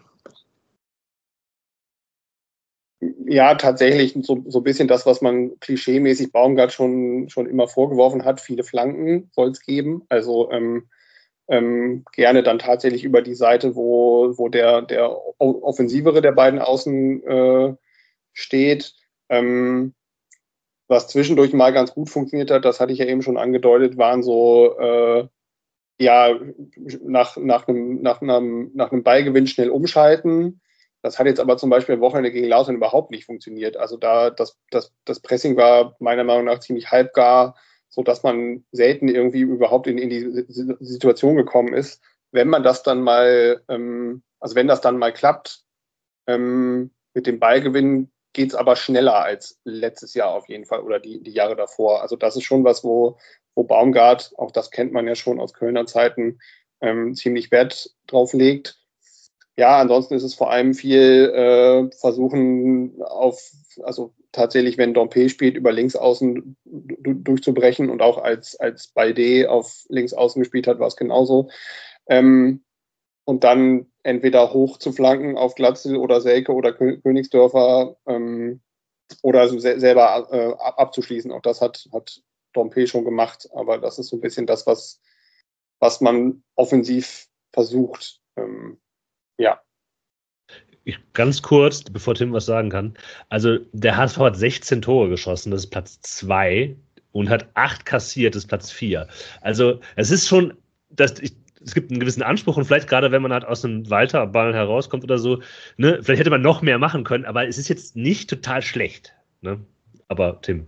Ja, tatsächlich so, so ein bisschen das, was man klischeemäßig Baumgart schon, schon immer vorgeworfen hat. Viele Flanken soll es geben. Also ähm, ähm, gerne dann tatsächlich über die Seite, wo, wo der, der offensivere der beiden Außen äh, steht. Ähm, was zwischendurch mal ganz gut funktioniert hat, das hatte ich ja eben schon angedeutet, waren so äh, ja nach, nach, einem, nach, einem, nach einem Ballgewinn schnell umschalten. Das hat jetzt aber zum Beispiel am Wochenende gegen Lautern überhaupt nicht funktioniert. Also da das, das, das Pressing war meiner Meinung nach ziemlich halbgar, sodass man selten irgendwie überhaupt in, in die Situation gekommen ist. Wenn man das dann mal, ähm, also wenn das dann mal klappt, ähm, mit dem Ballgewinn, geht es aber schneller als letztes Jahr auf jeden Fall oder die, die Jahre davor. Also das ist schon was, wo, wo Baumgart, auch das kennt man ja schon aus Kölner Zeiten, ähm, ziemlich Wert drauf legt. Ja, ansonsten ist es vor allem viel äh, versuchen auf, also tatsächlich, wenn Dompe spielt, über Linksaußen durchzubrechen und auch als, als Balde auf Linksaußen gespielt hat, war es genauso. Ähm, und dann entweder hoch zu flanken auf Glatzel oder Selke oder Königsdörfer ähm, oder also se- selber äh, abzuschließen. Auch das hat, hat Dompe schon gemacht, aber das ist so ein bisschen das, was, was man offensiv versucht. Ähm, ja. Ich, ganz kurz, bevor Tim was sagen kann. Also der H S V hat sechzehn Tore geschossen, das ist Platz zwei und hat acht kassiert, das ist Platz vier. Also es ist schon, dass ich, es gibt einen gewissen Anspruch und vielleicht gerade, wenn man halt aus einem Walter-Ball herauskommt oder so, ne, vielleicht hätte man noch mehr machen können, aber es ist jetzt nicht total schlecht. Ne? Aber Tim.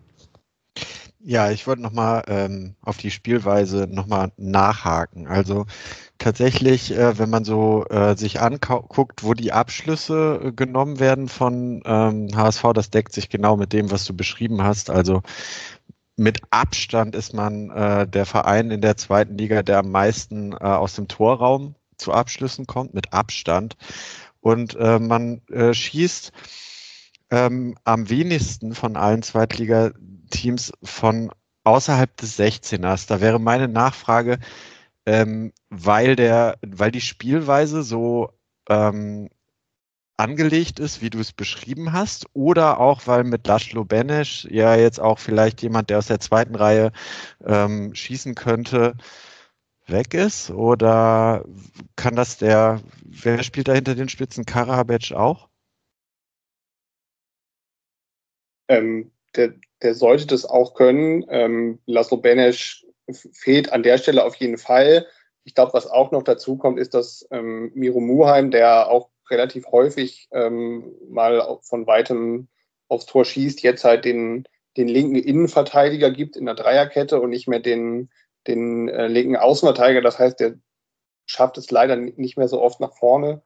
Ja, ich wollte nochmal ähm, auf die Spielweise nochmal nachhaken. Also tatsächlich, äh, wenn man so äh, sich anguckt, wo die Abschlüsse äh, genommen werden von ähm, H S V, das deckt sich genau mit dem, was du beschrieben hast. Also mit Abstand ist man äh, der Verein in der zweiten Liga, der am meisten äh, aus dem Torraum zu Abschlüssen kommt, mit Abstand. Und äh, man äh, schießt ähm, am wenigsten von allen Zweitligateams von außerhalb des sechzehners. Da wäre meine Nachfrage, ähm, weil der, weil die Spielweise so ähm, angelegt ist, wie du es beschrieben hast, oder auch, weil mit Laszlo Benes ja jetzt auch vielleicht jemand, der aus der zweiten Reihe ähm, schießen könnte, weg ist? Oder kann das der, wer spielt da hinter den Spitzen? Karabec auch? Ähm, der, der sollte das auch können. Ähm, Laszlo Benes fehlt an der Stelle auf jeden Fall. Ich glaube, was auch noch dazu kommt, ist, dass ähm, Miro Muheim, der auch relativ häufig ähm, mal von weitem aufs Tor schießt, jetzt halt den, den linken Innenverteidiger gibt in der Dreierkette und nicht mehr den, den äh, linken Außenverteidiger. Das heißt, der schafft es leider nicht mehr so oft nach vorne.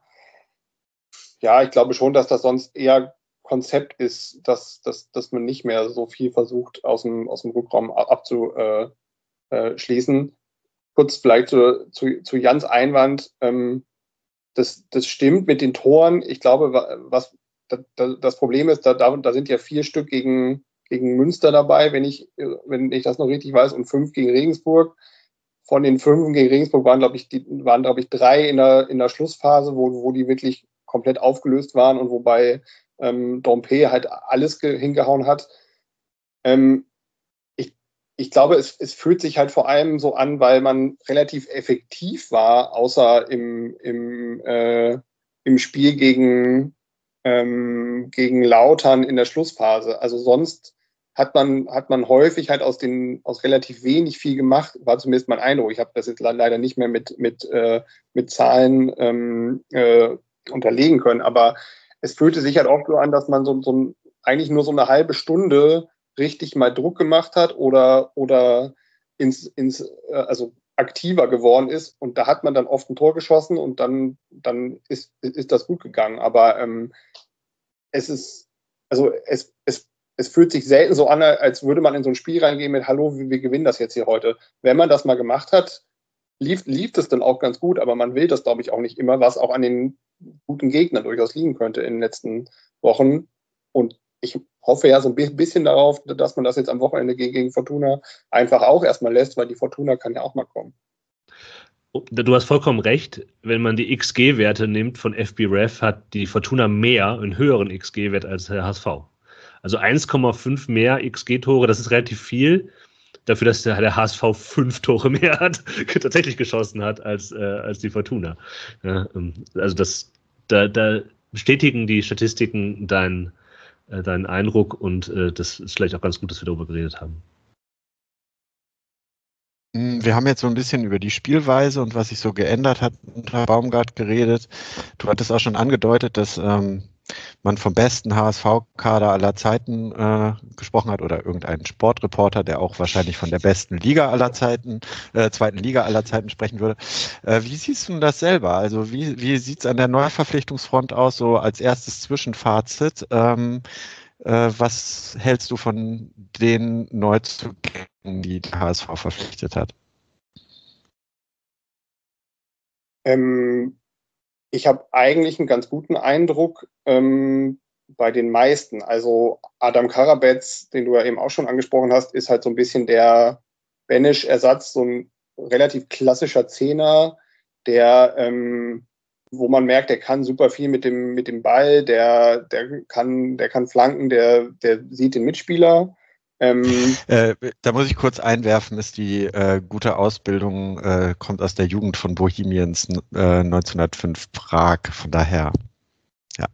Ja, ich glaube schon, dass das sonst eher Konzept ist, dass, dass, dass man nicht mehr so viel versucht, aus dem, aus dem Rückraum abzuschließen. Äh, äh, Kurz vielleicht zu, zu, zu Jans Einwand. Ähm, das, das stimmt mit den Toren. Ich glaube, was da, da, das Problem ist, da, da sind ja vier Stück gegen, gegen Münster dabei, wenn ich, wenn ich das noch richtig weiß, und fünf gegen Regensburg. Von den fünf gegen Regensburg waren, glaube ich, die, waren, glaube ich, drei in der, in der Schlussphase, wo, wo die wirklich komplett aufgelöst waren und wobei ähm, Dompe halt alles hingehauen hat. Ähm, ich, ich glaube, es, es fühlt sich halt vor allem so an, weil man relativ effektiv war, außer im, im, äh, im Spiel gegen, ähm, gegen Lautern in der Schlussphase. Also sonst hat man, hat man häufig halt aus, den, aus relativ wenig viel gemacht, war zumindest mein Eindruck. Ich habe das jetzt leider nicht mehr mit, mit, äh, mit Zahlen ähm, äh, unterlegen können, aber es fühlte sich halt auch so an, dass man so, so eigentlich nur so eine halbe Stunde richtig mal Druck gemacht hat oder, oder ins, ins, also aktiver geworden ist. Und da hat man dann oft ein Tor geschossen und dann, dann ist, ist das gut gegangen. Aber ähm, es ist, also es, es, es fühlt sich selten so an, als würde man in so ein Spiel reingehen mit Hallo, wir, wir gewinnen das jetzt hier heute. Wenn man das mal gemacht hat, lief, lief das dann auch ganz gut, aber man will das, glaube ich, auch nicht immer, was auch an den guten Gegnern durchaus liegen könnte in den letzten Wochen. Und ich hoffe ja so ein bisschen darauf, dass man das jetzt am Wochenende gegen, gegen Fortuna einfach auch erstmal lässt, weil die Fortuna kann ja auch mal kommen. Du hast vollkommen recht. Wenn man die X G-Werte nimmt von F B ref, hat die Fortuna mehr, einen höheren X G-Wert als der H S V. Also eins Komma fünf mehr X G-Tore, das ist relativ viel. Dafür, dass der, der H S V fünf Tore mehr hat, tatsächlich geschossen hat als, äh, als die Fortuna. Ja, also das, da, da bestätigen die Statistiken deinen äh, deinen Eindruck und äh, das ist vielleicht auch ganz gut, dass wir darüber geredet haben. Wir haben jetzt so ein bisschen über die Spielweise und was sich so geändert hat unter Baumgart geredet. Du hattest auch schon angedeutet, dass ähm, man vom besten H S V-Kader aller Zeiten äh, gesprochen hat oder irgendein Sportreporter, der auch wahrscheinlich von der besten Liga aller Zeiten, äh, zweiten Liga aller Zeiten sprechen würde. Äh, wie siehst du das selber? Also wie, wie sieht es an der Neuverpflichtungsfront aus, so als erstes Zwischenfazit? Ähm, äh, was hältst du von den Neuzugängen, die der H S V verpflichtet hat? Ähm, ich habe eigentlich einen ganz guten Eindruck ähm, bei den meisten. Also Adam Karabetz, den du ja eben auch schon angesprochen hast, ist halt so ein bisschen der Benesch-Ersatz, so ein relativ klassischer Zehner, der, ähm, wo man merkt, der kann super viel mit dem, mit dem Ball, der, der kann, der kann flanken, der, der sieht den Mitspieler. Ähm, äh, da muss ich kurz einwerfen, ist die äh, gute Ausbildung, äh, kommt aus der Jugend von Bohemians äh, neunzehnhundertfünf Prag, von daher, ja.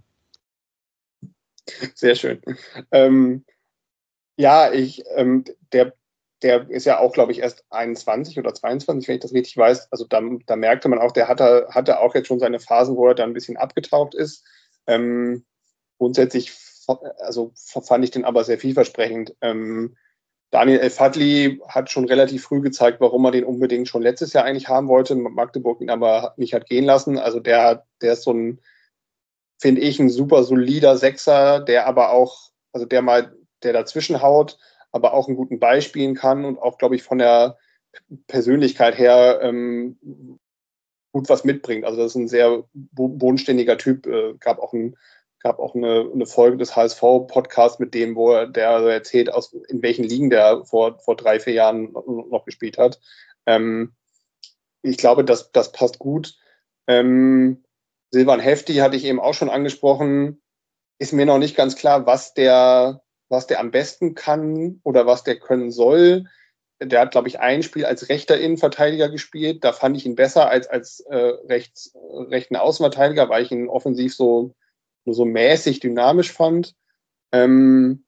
Sehr schön. Ähm, ja, ich, ähm, der, der ist ja auch, glaube ich, erst einundzwanzig oder zweiundzwanzig, wenn ich das richtig weiß. Also da, da merkte man auch, der hatte, hatte auch jetzt schon seine Phasen, wo er da ein bisschen abgetaucht ist. Ähm, grundsätzlich also fand ich den aber sehr vielversprechend. Ähm, Daniel El-Fadli hat schon relativ früh gezeigt, warum er den unbedingt schon letztes Jahr eigentlich haben wollte, Magdeburg ihn aber nicht hat gehen lassen. Also der, der ist so ein, finde ich, ein super solider Sechser, der aber auch, also der mal, der dazwischen haut, aber auch einen guten Ball spielen kann und auch, glaube ich, von der Persönlichkeit her ähm, gut was mitbringt. Also das ist ein sehr bodenständiger Typ. Äh, gab auch ein gab auch eine, eine Folge des H S V-Podcasts mit dem, wo er, der erzählt, aus, in welchen Ligen der vor, vor drei, vier Jahren noch gespielt hat. Ähm, ich glaube, das, das passt gut. Ähm, Silvan Hefti hatte ich eben auch schon angesprochen. Ist mir noch nicht ganz klar, was der, was der am besten kann oder was der können soll. Der hat, glaube ich, ein Spiel als rechter Innenverteidiger gespielt. Da fand ich ihn besser als als äh, rechts, rechten Außenverteidiger, weil ich ihn offensiv so nur so mäßig dynamisch fand. Ähm,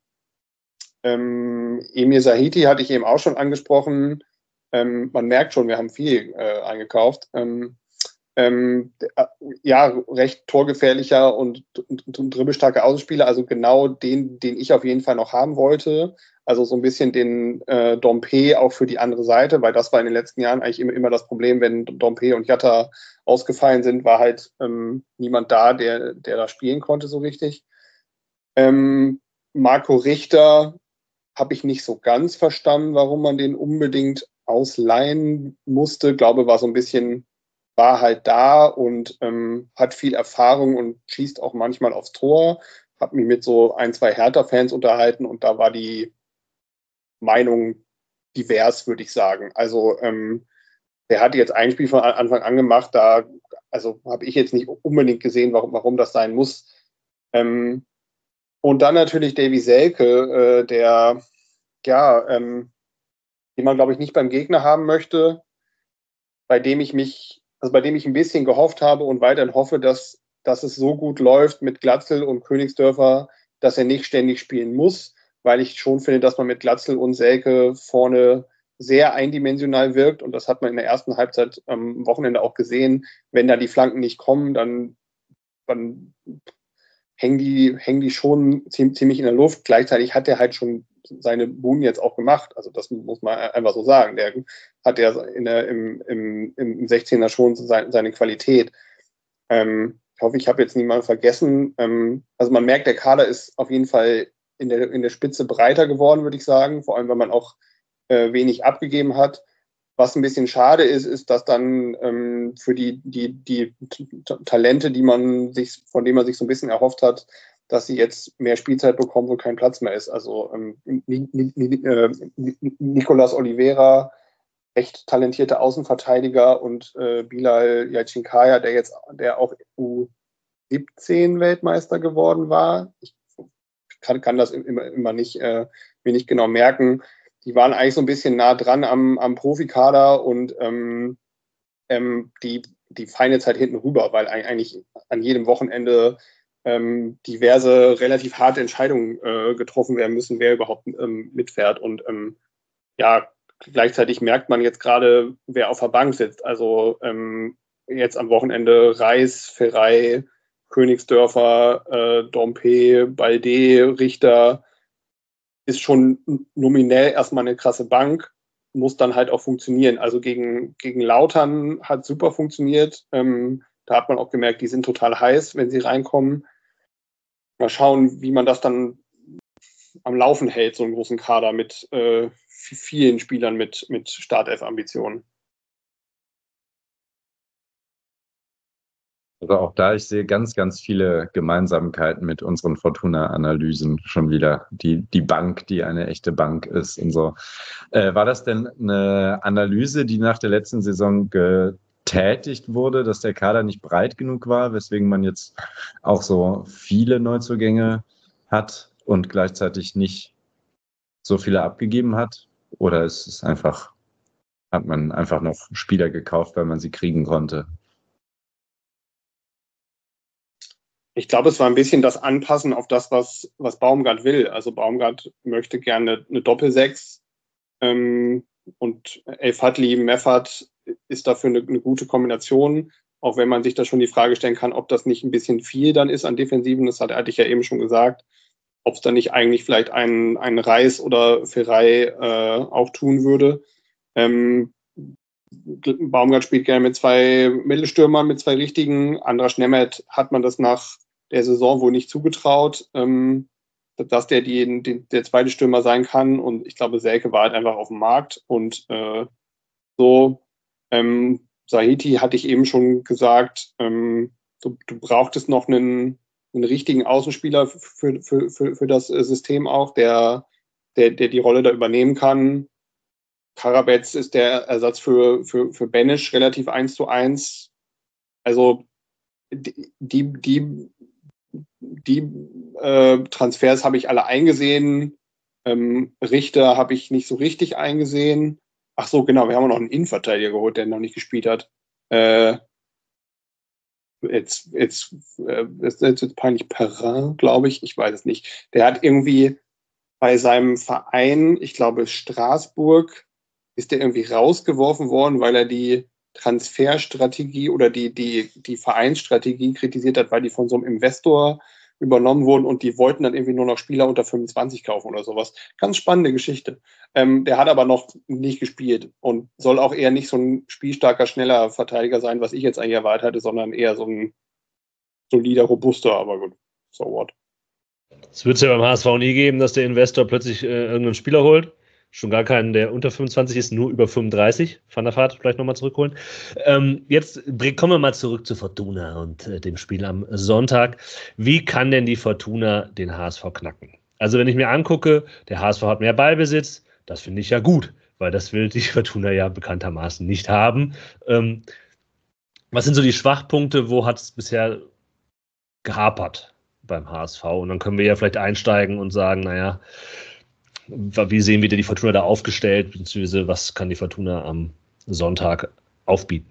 ähm, Emir Sahiti hatte ich eben auch schon angesprochen. Ähm, man merkt schon, wir haben viel äh, eingekauft. Ähm, ähm, ja, recht torgefährlicher und, und, und dribbelstarker Außenspieler, also genau den, den ich auf jeden Fall noch haben wollte. Also so ein bisschen den äh, Dompe auch für die andere Seite, weil das war in den letzten Jahren eigentlich immer, immer das Problem, wenn Dompe und Jatta ausgefallen sind, war halt ähm, niemand da, der, der da spielen konnte so richtig. Ähm, Marco Richter habe ich nicht so ganz verstanden, warum man den unbedingt ausleihen musste. Glaube, war so ein bisschen, war halt da und ähm, hat viel Erfahrung und schießt auch manchmal aufs Tor. Habe mich mit so ein, zwei Hertha-Fans unterhalten und da war die Meinung divers, würde ich sagen. Also ähm, der hatte jetzt ein Spiel von Anfang an gemacht, da also habe ich jetzt nicht unbedingt gesehen, warum, warum das sein muss. Ähm, und dann natürlich Davy Selke, äh, der ja, ähm, den man, glaube ich, nicht beim Gegner haben möchte, bei dem ich mich, also bei dem ich ein bisschen gehofft habe und weiterhin hoffe, dass, dass es so gut läuft mit Glatzel und Königsdörfer, dass er nicht ständig spielen muss, weil ich schon finde, dass man mit Glatzel und Selke vorne sehr eindimensional wirkt und das hat man in der ersten Halbzeit am Wochenende auch gesehen. Wenn da die Flanken nicht kommen, dann, dann hängen die, hängen die schon ziemlich in der Luft. Gleichzeitig hat er halt schon seine Buden jetzt auch gemacht. Also das muss man einfach so sagen. Der hat ja in der, im, im, im sechzehner schon seine, seine Qualität. Ähm, ich hoffe, ich habe jetzt niemanden vergessen. Ähm, also man merkt, der Kader ist auf jeden Fall in der, in der Spitze breiter geworden, würde ich sagen. Vor allem, weil man auch äh, wenig abgegeben hat. Was ein bisschen schade ist, ist, dass dann ähm, für die, die, die Talente, die man sich, von denen man sich so ein bisschen erhofft hat, dass sie jetzt mehr Spielzeit bekommen, wo kein Platz mehr ist. Also ähm, Nicolas Oliveira, echt talentierter Außenverteidiger, und äh, Bilal Yacinkaya, der jetzt, der auch U siebzehn Weltmeister geworden war. Ich kann, kann das immer, immer nicht, äh, mir nicht genau merken. Die waren eigentlich so ein bisschen nah dran am, am Profikader, und ähm, ähm, die, die fallen jetzt halt hinten rüber, weil eigentlich an jedem Wochenende ähm, diverse relativ harte Entscheidungen äh, getroffen werden müssen, wer überhaupt ähm, mitfährt. Und ähm, ja, gleichzeitig merkt man jetzt gerade, wer auf der Bank sitzt. Also ähm, jetzt am Wochenende Reis, Ferrei, Königsdörfer, äh, Dompe, Balde, Richter, ist schon nominell erstmal eine krasse Bank, muss dann halt auch funktionieren. Also gegen, gegen Lautern hat super funktioniert. Ähm, da hat man auch gemerkt, die sind total heiß, wenn sie reinkommen. Mal schauen, wie man das dann am Laufen hält, so einen großen Kader mit äh, vielen Spielern mit, mit Startelf-Ambitionen. Also auch da, ich sehe ganz, ganz viele Gemeinsamkeiten mit unseren Fortuna-Analysen schon wieder. Die, die Bank, die eine echte Bank ist und so. Äh, war das denn eine Analyse, die nach der letzten Saison getätigt wurde, dass der Kader nicht breit genug war, weswegen man jetzt auch so viele Neuzugänge hat und gleichzeitig nicht so viele abgegeben hat? Oder ist es einfach, hat man einfach noch Spieler gekauft, weil man sie kriegen konnte? Ich glaube, es war ein bisschen das Anpassen auf das, was, was Baumgart will. Also Baumgart möchte gerne eine Doppelsechs, ähm, und El Fadli, Meffert ist dafür eine, eine gute Kombination, auch wenn man sich da schon die Frage stellen kann, ob das nicht ein bisschen viel dann ist an Defensiven. Das hatte ich ja eben schon gesagt. Ob es dann nicht eigentlich vielleicht ein, ein Reis oder Ferrei äh, auch tun würde. Ähm, Baumgart spielt gerne mit zwei Mittelstürmern, mit zwei richtigen. Andras Nemeth hat man das nach der Saison wohl nicht zugetraut, ähm, dass der die, die, der zweite Stürmer sein kann. Und ich glaube, Selke war halt einfach auf dem Markt. Und äh, so, ähm, Sahiti hatte ich eben schon gesagt, ähm, du, du brauchtest noch einen, einen richtigen Außenspieler für, für, für, für das System auch, der, der, der die Rolle da übernehmen kann. Karabetz ist der Ersatz für, für, für Benisch relativ eins zu eins. Also die, die, die äh, Transfers habe ich alle eingesehen. Ähm, Richter habe ich nicht so richtig eingesehen. Ach so, genau, wir haben noch einen Innenverteidiger geholt, der noch nicht gespielt hat. Äh, jetzt, jetzt, äh, ist jetzt peinlich, Perrin, glaube ich, ich weiß es nicht. Der hat irgendwie bei seinem Verein, ich glaube Straßburg, ist der irgendwie rausgeworfen worden, weil er die Transferstrategie oder die, die, die Vereinsstrategie kritisiert hat, weil die von so einem Investor übernommen wurden und die wollten dann irgendwie nur noch Spieler unter fünfundzwanzig kaufen oder sowas. Ganz spannende Geschichte. Ähm, der hat aber noch nicht gespielt und soll auch eher nicht so ein spielstarker, schneller Verteidiger sein, was ich jetzt eigentlich erwartet hatte, sondern eher so ein solider, robuster, aber gut, so what. Es wird es ja beim H S V nie geben, dass der Investor plötzlich äh, irgendeinen Spieler holt. Schon gar keinen, der unter fünfundzwanzig ist, nur über fünfunddreißig. Van der Vaart vielleicht nochmal zurückholen. Ähm, jetzt kommen wir mal zurück zu Fortuna und äh, dem Spiel am Sonntag. Wie kann denn die Fortuna den H S V knacken? Also wenn ich mir angucke, der H S V hat mehr Ballbesitz, das finde ich ja gut, weil das will die Fortuna ja bekanntermaßen nicht haben. Ähm, was sind so die Schwachpunkte, wo hat es bisher gehapert beim H S V? Und dann können wir ja vielleicht einsteigen und sagen, naja, wie sehen wir denn die Fortuna da aufgestellt, beziehungsweise was kann die Fortuna am Sonntag aufbieten?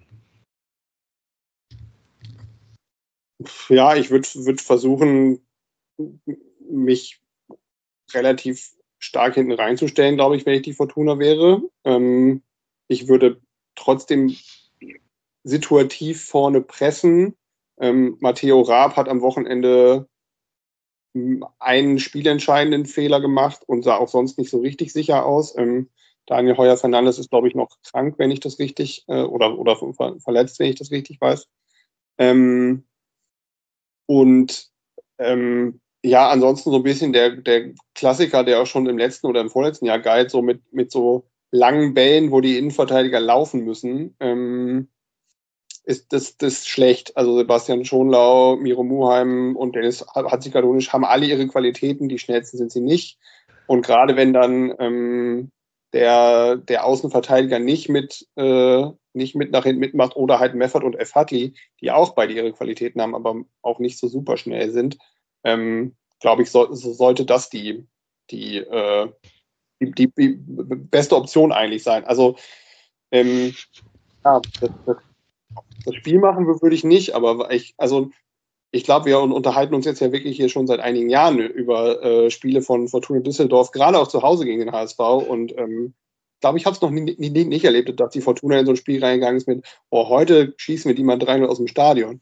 Ja, ich würde würd versuchen, mich relativ stark hinten reinzustellen, glaube ich, wenn ich die Fortuna wäre. Ähm, ich würde trotzdem situativ vorne pressen. Ähm, Matteo Raab hat am Wochenende einen spielentscheidenden Fehler gemacht und sah auch sonst nicht so richtig sicher aus. Ähm, Daniel Heuer-Fernandes ist, glaube ich, noch krank, wenn ich das richtig, äh, oder, oder ver verletzt, wenn ich das richtig weiß. Ähm, und ähm, ja, ansonsten so ein bisschen der, der Klassiker, der auch schon im letzten oder im vorletzten Jahr galt, so mit, mit so langen Bällen, wo die Innenverteidiger laufen müssen. Ähm, ist das, das schlecht. Also Sebastian Schonlau, Miro Muheim und Dennis Hatzikadunisch haben alle ihre Qualitäten, die schnellsten sind sie nicht. Und gerade wenn dann ähm, der, der Außenverteidiger nicht mit, äh, nicht mit nach hinten mitmacht oder halt Meffert und F. Hadley, die auch beide ihre Qualitäten haben, aber auch nicht so super schnell sind, ähm, glaube ich, so, so sollte das die, die, äh, die, die, die beste Option eigentlich sein. Also ähm, ja, das, das, das Spiel machen würde ich nicht, aber ich, also ich glaube, wir unterhalten uns jetzt ja wirklich hier schon seit einigen Jahren über äh, Spiele von Fortuna Düsseldorf, gerade auch zu Hause gegen den H S V. Und ähm, glaube ich, habe es noch nie, nie, nicht erlebt, dass die Fortuna in so ein Spiel reingegangen ist mit, oh, heute schießen wir die mal drei null aus dem Stadion.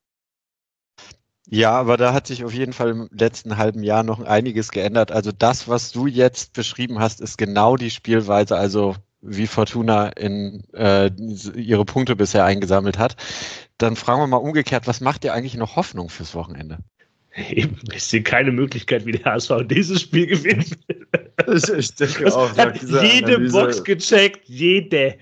Ja, aber da hat sich auf jeden Fall im letzten halben Jahr noch einiges geändert. Also das, was du jetzt beschrieben hast, ist genau die Spielweise, also wie Fortuna in äh, ihre Punkte bisher eingesammelt hat. Dann fragen wir mal umgekehrt, was macht ihr eigentlich noch Hoffnung fürs Wochenende? Eben, ich sehe keine Möglichkeit, wie der H S V dieses Spiel gewinnt. Ich, ich denke Das auch. hat jede Analyse. Box gecheckt, jede.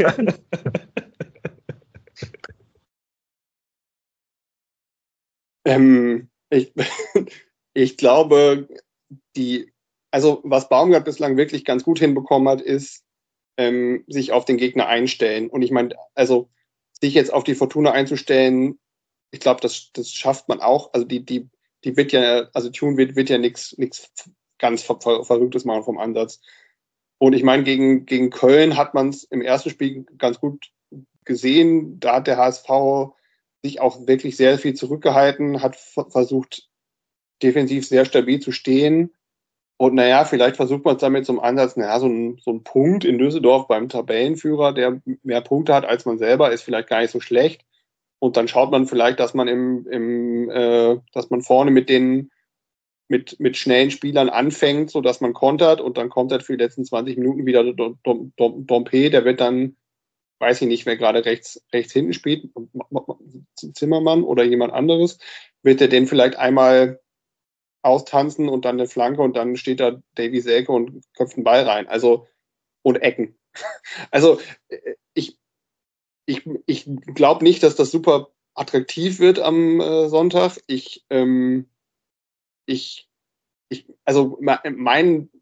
ähm, ich, ich glaube, die, also was Baumgart bislang wirklich ganz gut hinbekommen hat, ist, ähm, sich auf den Gegner einstellen. Und ich meine, also sich jetzt auf die Fortuna einzustellen, ich glaube, das, das schafft man auch. Also die, die, die wird ja, also Tune wird, wird ja nichts ganz ver ver Verrücktes machen vom Ansatz. Und ich meine, gegen, gegen Köln hat man es im ersten Spiel ganz gut gesehen. Da hat der H S V sich auch wirklich sehr viel zurückgehalten, hat versucht, defensiv sehr stabil zu stehen. Und naja, vielleicht versucht man es damit zum Ansatz, naja, so ein, so ein Punkt in Düsseldorf beim Tabellenführer, der mehr Punkte hat als man selber, ist vielleicht gar nicht so schlecht. Und dann schaut man vielleicht, dass man im, im äh, dass man vorne mit den mit, mit schnellen Spielern anfängt, sodass man kontert und dann kontert für die letzten zwanzig Minuten wieder Dompe, der wird dann, weiß ich nicht, wer gerade rechts, rechts hinten spielt, Zimmermann oder jemand anderes, wird der den vielleicht einmal austanzen und dann eine Flanke und dann steht da Davy Selke und köpft einen Ball rein. Also, und Ecken. Also, ich, ich, ich glaube nicht, dass das super attraktiv wird am äh, Sonntag. Ich, ähm, ich, ich, also mein,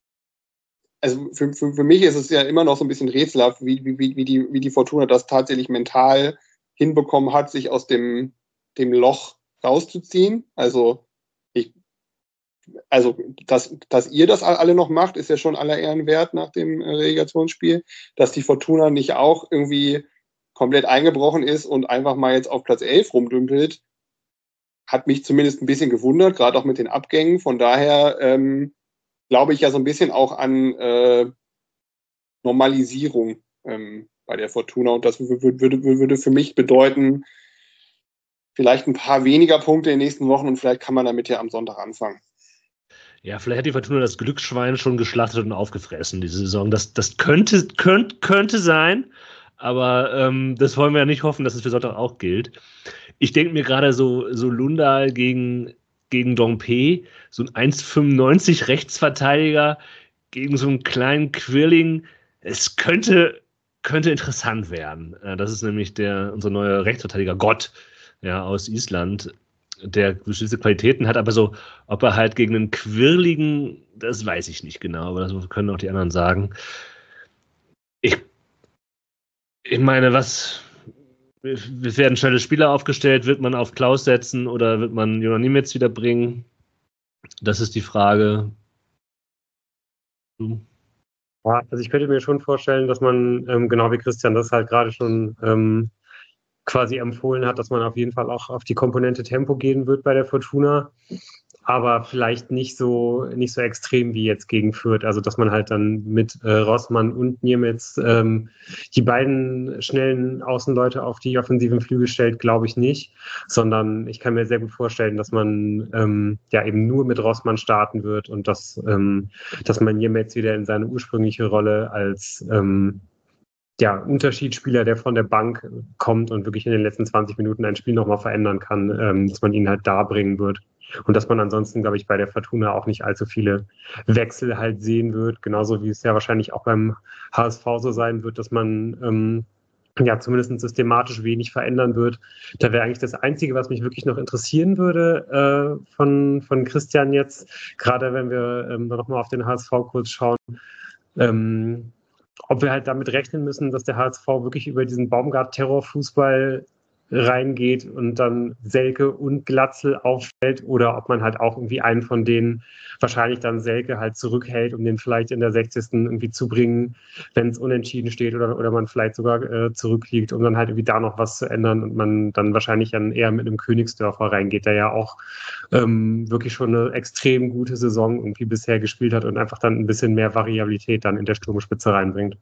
also für, für, für mich ist es ja immer noch so ein bisschen rätselhaft, wie, wie, wie, die, wie die Fortuna das tatsächlich mental hinbekommen hat, sich aus dem, dem Loch rauszuziehen. Also, ich, Also, dass, dass ihr das alle noch macht, ist ja schon aller Ehren wert nach dem Relegationsspiel. Dass die Fortuna nicht auch irgendwie komplett eingebrochen ist und einfach mal jetzt auf Platz elf rumdümpelt, hat mich zumindest ein bisschen gewundert, gerade auch mit den Abgängen. Von daher ähm, glaube ich ja so ein bisschen auch an äh, Normalisierung ähm, bei der Fortuna. Und das würde, würde, würde für mich bedeuten, vielleicht ein paar weniger Punkte in den nächsten Wochen und vielleicht kann man damit ja am Sonntag anfangen. Ja, vielleicht hat die Fortuna das Glücksschwein schon geschlachtet und aufgefressen diese Saison. Das, das könnte, könnte, könnte sein, aber ähm, das wollen wir ja nicht hoffen, dass es für Sonntag auch gilt. Ich denke mir gerade so, so Lundal gegen, gegen Dompe, so ein eins fünfundneunzig Rechtsverteidiger gegen so einen kleinen Quirling. Es könnte, könnte interessant werden. Das ist nämlich der, unser neuer Rechtsverteidiger Gott, ja, aus Island, der bestimmte Qualitäten hat, aber so, ob er halt gegen einen Quirligen, das weiß ich nicht genau, aber das können auch die anderen sagen. Ich, ich meine, was, es werden schnelle Spieler aufgestellt, wird man auf Klaus setzen oder wird man Jonas Niemetz wieder bringen? Das ist die Frage. Ja, also ich könnte mir schon vorstellen, dass man, ähm, genau wie Christian das halt gerade schon ähm, quasi empfohlen hat, dass man auf jeden Fall auch auf die Komponente Tempo gehen wird bei der Fortuna, aber vielleicht nicht so nicht so extrem wie jetzt gegen Fürth, also dass man halt dann mit äh, Rossmann und Niemetz ähm, die beiden schnellen Außenleute auf die offensiven Flügel stellt, glaube ich nicht, sondern ich kann mir sehr gut vorstellen, dass man ähm, ja eben nur mit Rossmann starten wird und dass, ähm, dass man Niemetz wieder in seine ursprüngliche Rolle als ähm, ja, Unterschiedsspieler, der von der Bank kommt und wirklich in den letzten zwanzig Minuten ein Spiel nochmal verändern kann, ähm, dass man ihn halt da bringen wird. Und dass man ansonsten, glaube ich, bei der Fortuna auch nicht allzu viele Wechsel halt sehen wird. Genauso wie es ja wahrscheinlich auch beim H S V so sein wird, dass man ähm, ja zumindest systematisch wenig verändern wird. Da wäre eigentlich das Einzige, was mich wirklich noch interessieren würde äh, von, von Christian jetzt, gerade wenn wir ähm, nochmal auf den H S V kurz schauen, ähm, ob wir halt damit rechnen müssen, dass der H S V wirklich über diesen Baumgart-Terrorfußball reingeht und dann Selke und Glatzel aufstellt oder ob man halt auch irgendwie einen von denen, wahrscheinlich dann Selke, halt zurückhält, um den vielleicht in der sechzigsten irgendwie zu bringen, wenn es unentschieden steht oder, oder man vielleicht sogar äh, zurückliegt, um dann halt irgendwie da noch was zu ändern und man dann wahrscheinlich dann eher mit einem Königsdörfer reingeht, der ja auch ähm, wirklich schon eine extrem gute Saison irgendwie bisher gespielt hat und einfach dann ein bisschen mehr Variabilität dann in der Sturmspitze reinbringt.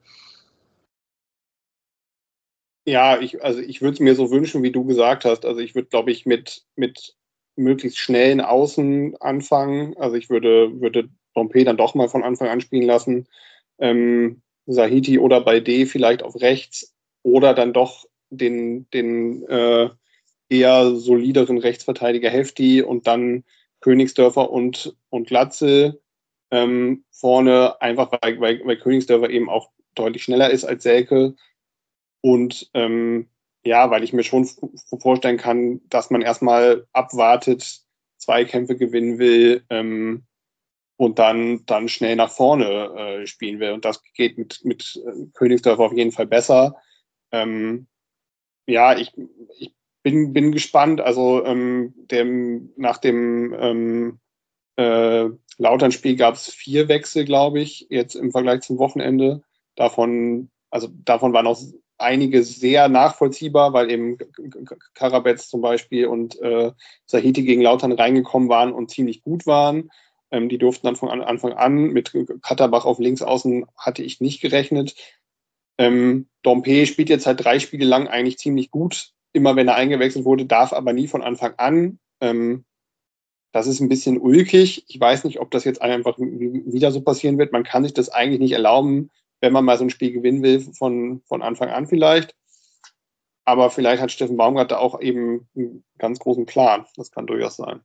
Ja, ich, also ich würde es mir so wünschen, wie du gesagt hast. Also ich würde, glaube ich, mit, mit möglichst schnellen Außen anfangen. Also ich würde, würde Dompe dann doch mal von Anfang an spielen lassen. Ähm, Sahiti oder Balde vielleicht auf rechts oder dann doch den, den äh, eher solideren Rechtsverteidiger Hefti und dann Königsdörfer und, und Glatzel ähm, vorne, einfach weil, weil, weil Königsdörfer eben auch deutlich schneller ist als Selke. Und ähm, ja, weil ich mir schon f- vorstellen kann, dass man erstmal abwartet, Zweikämpfe gewinnen will ähm, und dann, dann schnell nach vorne äh, spielen will. Und das geht mit, mit äh, Königsdörfer auf jeden Fall besser. Ähm, ja, ich, ich bin, bin gespannt. Also ähm, dem, nach dem ähm, äh, Lautern-Spiel gab es vier Wechsel, glaube ich, jetzt im Vergleich zum Wochenende. Davon, also davon waren auch einige sehr nachvollziehbar, weil eben Karabetz zum Beispiel und äh, Sahiti gegen Lautern reingekommen waren und ziemlich gut waren. Ähm, die durften dann von Anfang an. Mit Katterbach auf links außen hatte ich nicht gerechnet. Ähm, Dompe spielt jetzt halt drei Spiele lang eigentlich ziemlich gut. Immer wenn er eingewechselt wurde, darf aber nie von Anfang an. Ähm, das ist ein bisschen ulkig. Ich weiß nicht, ob das jetzt einfach wieder so passieren wird. Man kann sich das eigentlich nicht erlauben, wenn man mal so ein Spiel gewinnen will, von, von Anfang an vielleicht. Aber vielleicht hat Steffen Baumgart da auch eben einen ganz großen Plan. Das kann durchaus sein.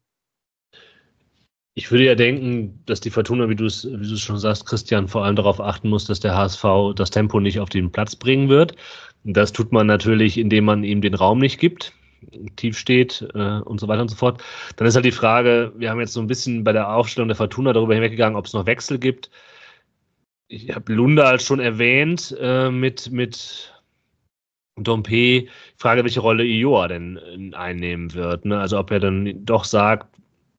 Ich würde ja denken, dass die Fortuna, wie du es wie du es schon sagst, Christian, vor allem darauf achten muss, dass der H S V das Tempo nicht auf den Platz bringen wird. Das tut man natürlich, indem man ihm den Raum nicht gibt, tief steht äh, und so weiter und so fort. Dann ist halt die Frage, wir haben jetzt so ein bisschen bei der Aufstellung der Fortuna darüber hinweggegangen, ob es noch Wechsel gibt. Ich habe Lundal schon erwähnt äh, mit, mit Dompe. Ich frage, welche Rolle Ioa denn einnehmen wird. Ne? Also ob er dann doch sagt,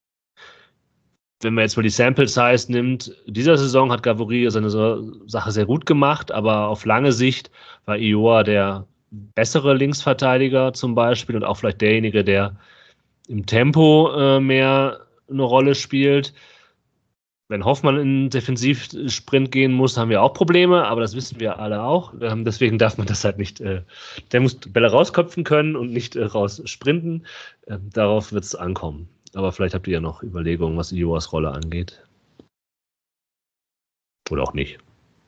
wenn man jetzt mal die Sample Size nimmt, dieser Saison hat Gavory seine Sache sehr gut gemacht, aber auf lange Sicht war Ioa der bessere Linksverteidiger zum Beispiel und auch vielleicht derjenige, der im Tempo äh, mehr eine Rolle spielt. Wenn Hoffmann in einen Defensivsprint gehen muss, haben wir auch Probleme, aber das wissen wir alle auch. Ähm, deswegen darf man das halt nicht, äh, der muss Bälle rausköpfen können und nicht äh, raussprinten. Äh, darauf wird es ankommen. Aber vielleicht habt ihr ja noch Überlegungen, was Ioas Rolle angeht. Oder auch nicht.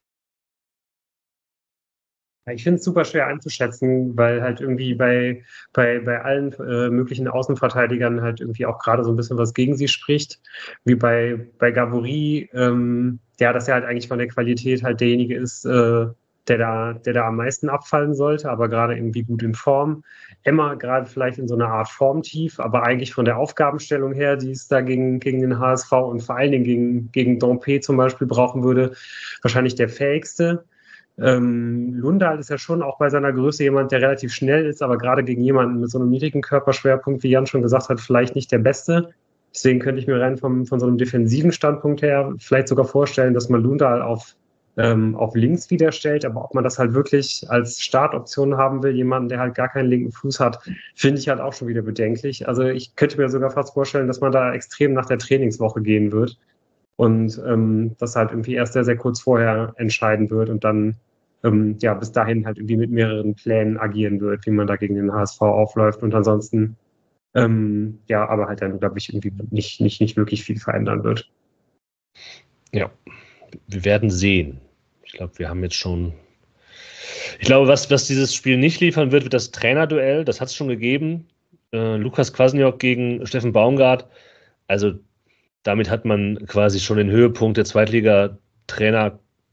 Ich finde es super schwer einzuschätzen, weil halt irgendwie bei, bei, bei allen äh, möglichen Außenverteidigern halt irgendwie auch gerade so ein bisschen was gegen sie spricht. Wie bei, bei Gavory, ähm, ja, dass er halt eigentlich von der Qualität halt derjenige ist, äh, der da, der da am meisten abfallen sollte, aber gerade irgendwie gut in Form. Emma gerade vielleicht in so einer Art Formtief, aber eigentlich von der Aufgabenstellung her, die es da gegen, gegen den H S V und vor allen Dingen gegen, gegen Dompe zum Beispiel brauchen würde, wahrscheinlich der fähigste. Ähm, Lundal ist ja schon auch bei seiner Größe jemand, der relativ schnell ist, aber gerade gegen jemanden mit so einem niedrigen Körperschwerpunkt, wie Jan schon gesagt hat, vielleicht nicht der Beste. Deswegen könnte ich mir rein vom, von so einem defensiven Standpunkt her vielleicht sogar vorstellen, dass man Lundal auf, ähm, auf links wieder stellt, aber ob man das halt wirklich als Startoption haben will, jemanden, der halt gar keinen linken Fuß hat, finde ich halt auch schon wieder bedenklich. Also ich könnte mir sogar fast vorstellen, dass man da extrem nach der Trainingswoche gehen wird und ähm, das halt irgendwie erst sehr, sehr kurz vorher entscheiden wird und dann ähm, ja bis dahin halt irgendwie mit mehreren Plänen agieren wird, wie man da gegen den H S V aufläuft und ansonsten ähm, ja, aber halt dann, glaube ich, irgendwie nicht, nicht, nicht wirklich viel verändern wird. Ja, wir werden sehen. Ich glaube, wir haben jetzt schon. Ich glaube, was, was dieses Spiel nicht liefern wird, wird das Trainerduell. Das hat es schon gegeben. Äh, Lukas Kwasniok gegen Steffen Baumgart. Also damit hat man quasi schon den Höhepunkt der Zweitliga-Trainer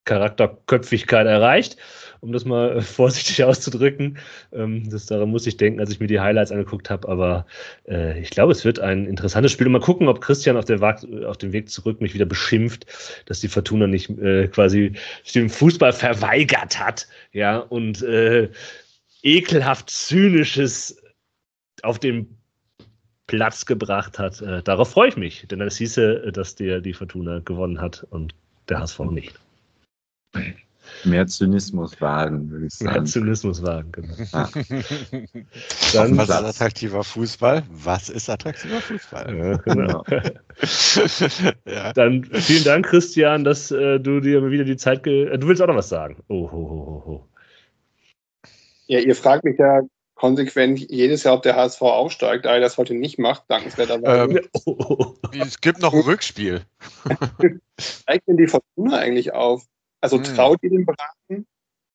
Charakterköpfigkeit erreicht, um das mal vorsichtig auszudrücken. Ähm, das, daran muss ich denken, als ich mir die Highlights angeguckt habe. Aber äh, ich glaube, es wird ein interessantes Spiel. Und mal gucken, ob Christian auf, der Wa- auf dem Weg zurück mich wieder beschimpft, dass die Fortuna nicht äh, quasi den Fußball verweigert hat. Ja, und äh, ekelhaft Zynisches auf den Platz gebracht hat. Äh, darauf freue ich mich, denn das hieße, dass der die Fortuna gewonnen hat und der H S V nicht. Mehr Zynismus wagen, würde ich sagen. Mehr Zynismus wagen, genau. Ja. Dann, Was ist attraktiver Fußball? Was ist attraktiver Fußball? ja, genau. Ja. Dann vielen Dank, Christian, dass äh, du dir wieder die Zeit ge äh, Du willst auch noch was sagen. Oh, ho, ho, ho, ho. Ja, ihr fragt mich ja konsequent jedes Jahr, ob der H S V aufsteigt, da er das heute nicht macht, dankenswerterweise. Ähm, Oh, oh, oh. Es gibt noch ein Rückspiel. Steigt denn die Fortuna eigentlich auf? Also Hm. traut ihr den Braten?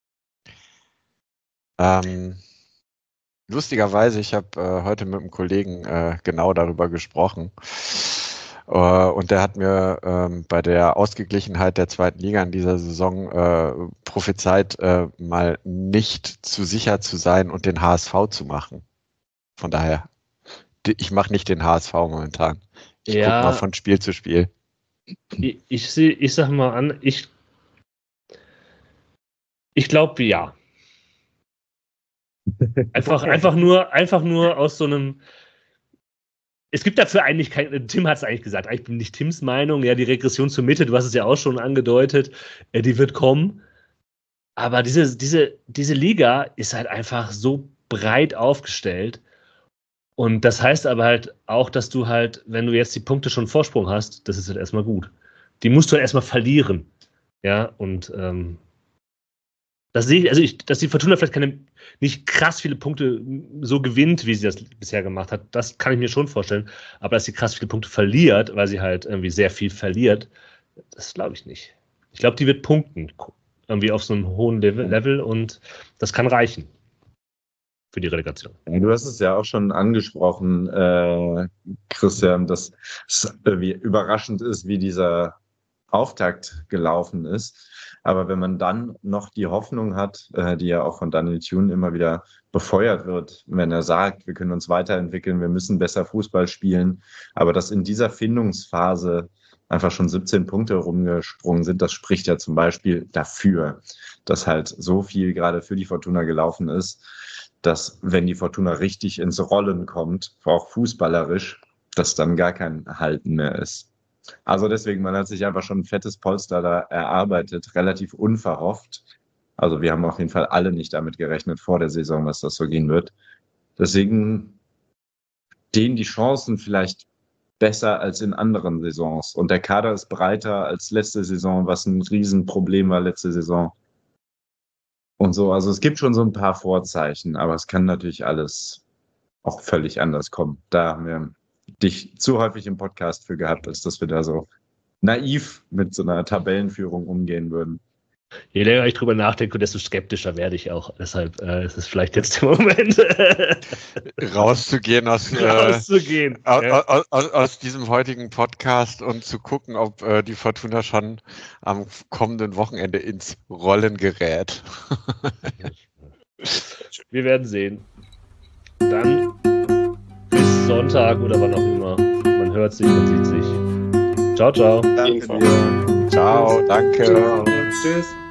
Ähm, lustigerweise, ich habe äh, heute mit einem Kollegen äh, genau darüber gesprochen. Äh, und der hat mir ähm, bei der Ausgeglichenheit der zweiten Liga in dieser Saison äh, prophezeit, äh, mal nicht zu sicher zu sein und den H S V zu machen. Von daher, die- ich mache nicht den H S V momentan. Ich Ja. gucke mal von Spiel zu Spiel. Ich, ich, seh- ich sag mal an, ich, ich glaube ja. Einfach, einfach, nur, einfach nur aus so einem. Es gibt dafür eigentlich kein. Tim hat es eigentlich gesagt. Ich bin nicht Tims Meinung. Ja, die Regression zur Mitte, du hast es ja auch schon angedeutet, äh, die wird kommen. Aber diese, diese, diese Liga ist halt einfach so breit aufgestellt. Und das heißt aber halt auch, dass du halt, wenn du jetzt die Punkte schon Vorsprung hast, das ist halt erstmal gut. Die musst du halt erstmal verlieren. Ja, und ähm, das sehe ich, also ich, dass die Fortuna vielleicht keine, nicht krass viele Punkte so gewinnt, wie sie das bisher gemacht hat, das kann ich mir schon vorstellen. Aber dass sie krass viele Punkte verliert, weil sie halt irgendwie sehr viel verliert, das glaube ich nicht. Ich glaube, die wird punkten. Irgendwie auf so einem hohen Level, Level und das kann reichen für die Relegation. Du hast es ja auch schon angesprochen, äh, Christian, dass es irgendwie überraschend ist, wie dieser Auftakt gelaufen ist. Aber wenn man dann noch die Hoffnung hat, äh, die ja auch von Daniel Thune immer wieder befeuert wird, wenn er sagt, wir können uns weiterentwickeln, wir müssen besser Fußball spielen, aber dass in dieser Findungsphase einfach schon siebzehn Punkte rumgesprungen sind, das spricht ja zum Beispiel dafür, dass halt so viel gerade für die Fortuna gelaufen ist, dass wenn die Fortuna richtig ins Rollen kommt, auch fußballerisch, dass dann gar kein Halten mehr ist. Also deswegen, man hat sich einfach schon ein fettes Polster da erarbeitet, relativ unverhofft. Also wir haben auf jeden Fall alle nicht damit gerechnet vor der Saison, dass das so gehen wird. Deswegen stehen die Chancen vielleicht besser als in anderen Saisons. Und der Kader ist breiter als letzte Saison, was ein Riesenproblem war letzte Saison. Und so, also es gibt schon so ein paar Vorzeichen, aber es kann natürlich alles auch völlig anders kommen. Da haben wir dich zu häufig im Podcast für gehabt, als dass wir da so naiv mit so einer Tabellenführung umgehen würden. Je länger ich drüber nachdenke, desto skeptischer werde ich auch. Deshalb äh, ist es vielleicht jetzt der Moment, Rauszugehen aus, äh, rauszugehen. aus, Ja. aus, aus, aus diesem heutigen Podcast und zu gucken, ob äh, die Fortuna schon am kommenden Wochenende ins Rollen gerät. Wir werden sehen. Dann bis Sonntag oder wann auch immer. Man hört sich, man sieht sich. Ciao, ciao. Auf jeden Fall. Ciao, danke. Ciao. Tschüss.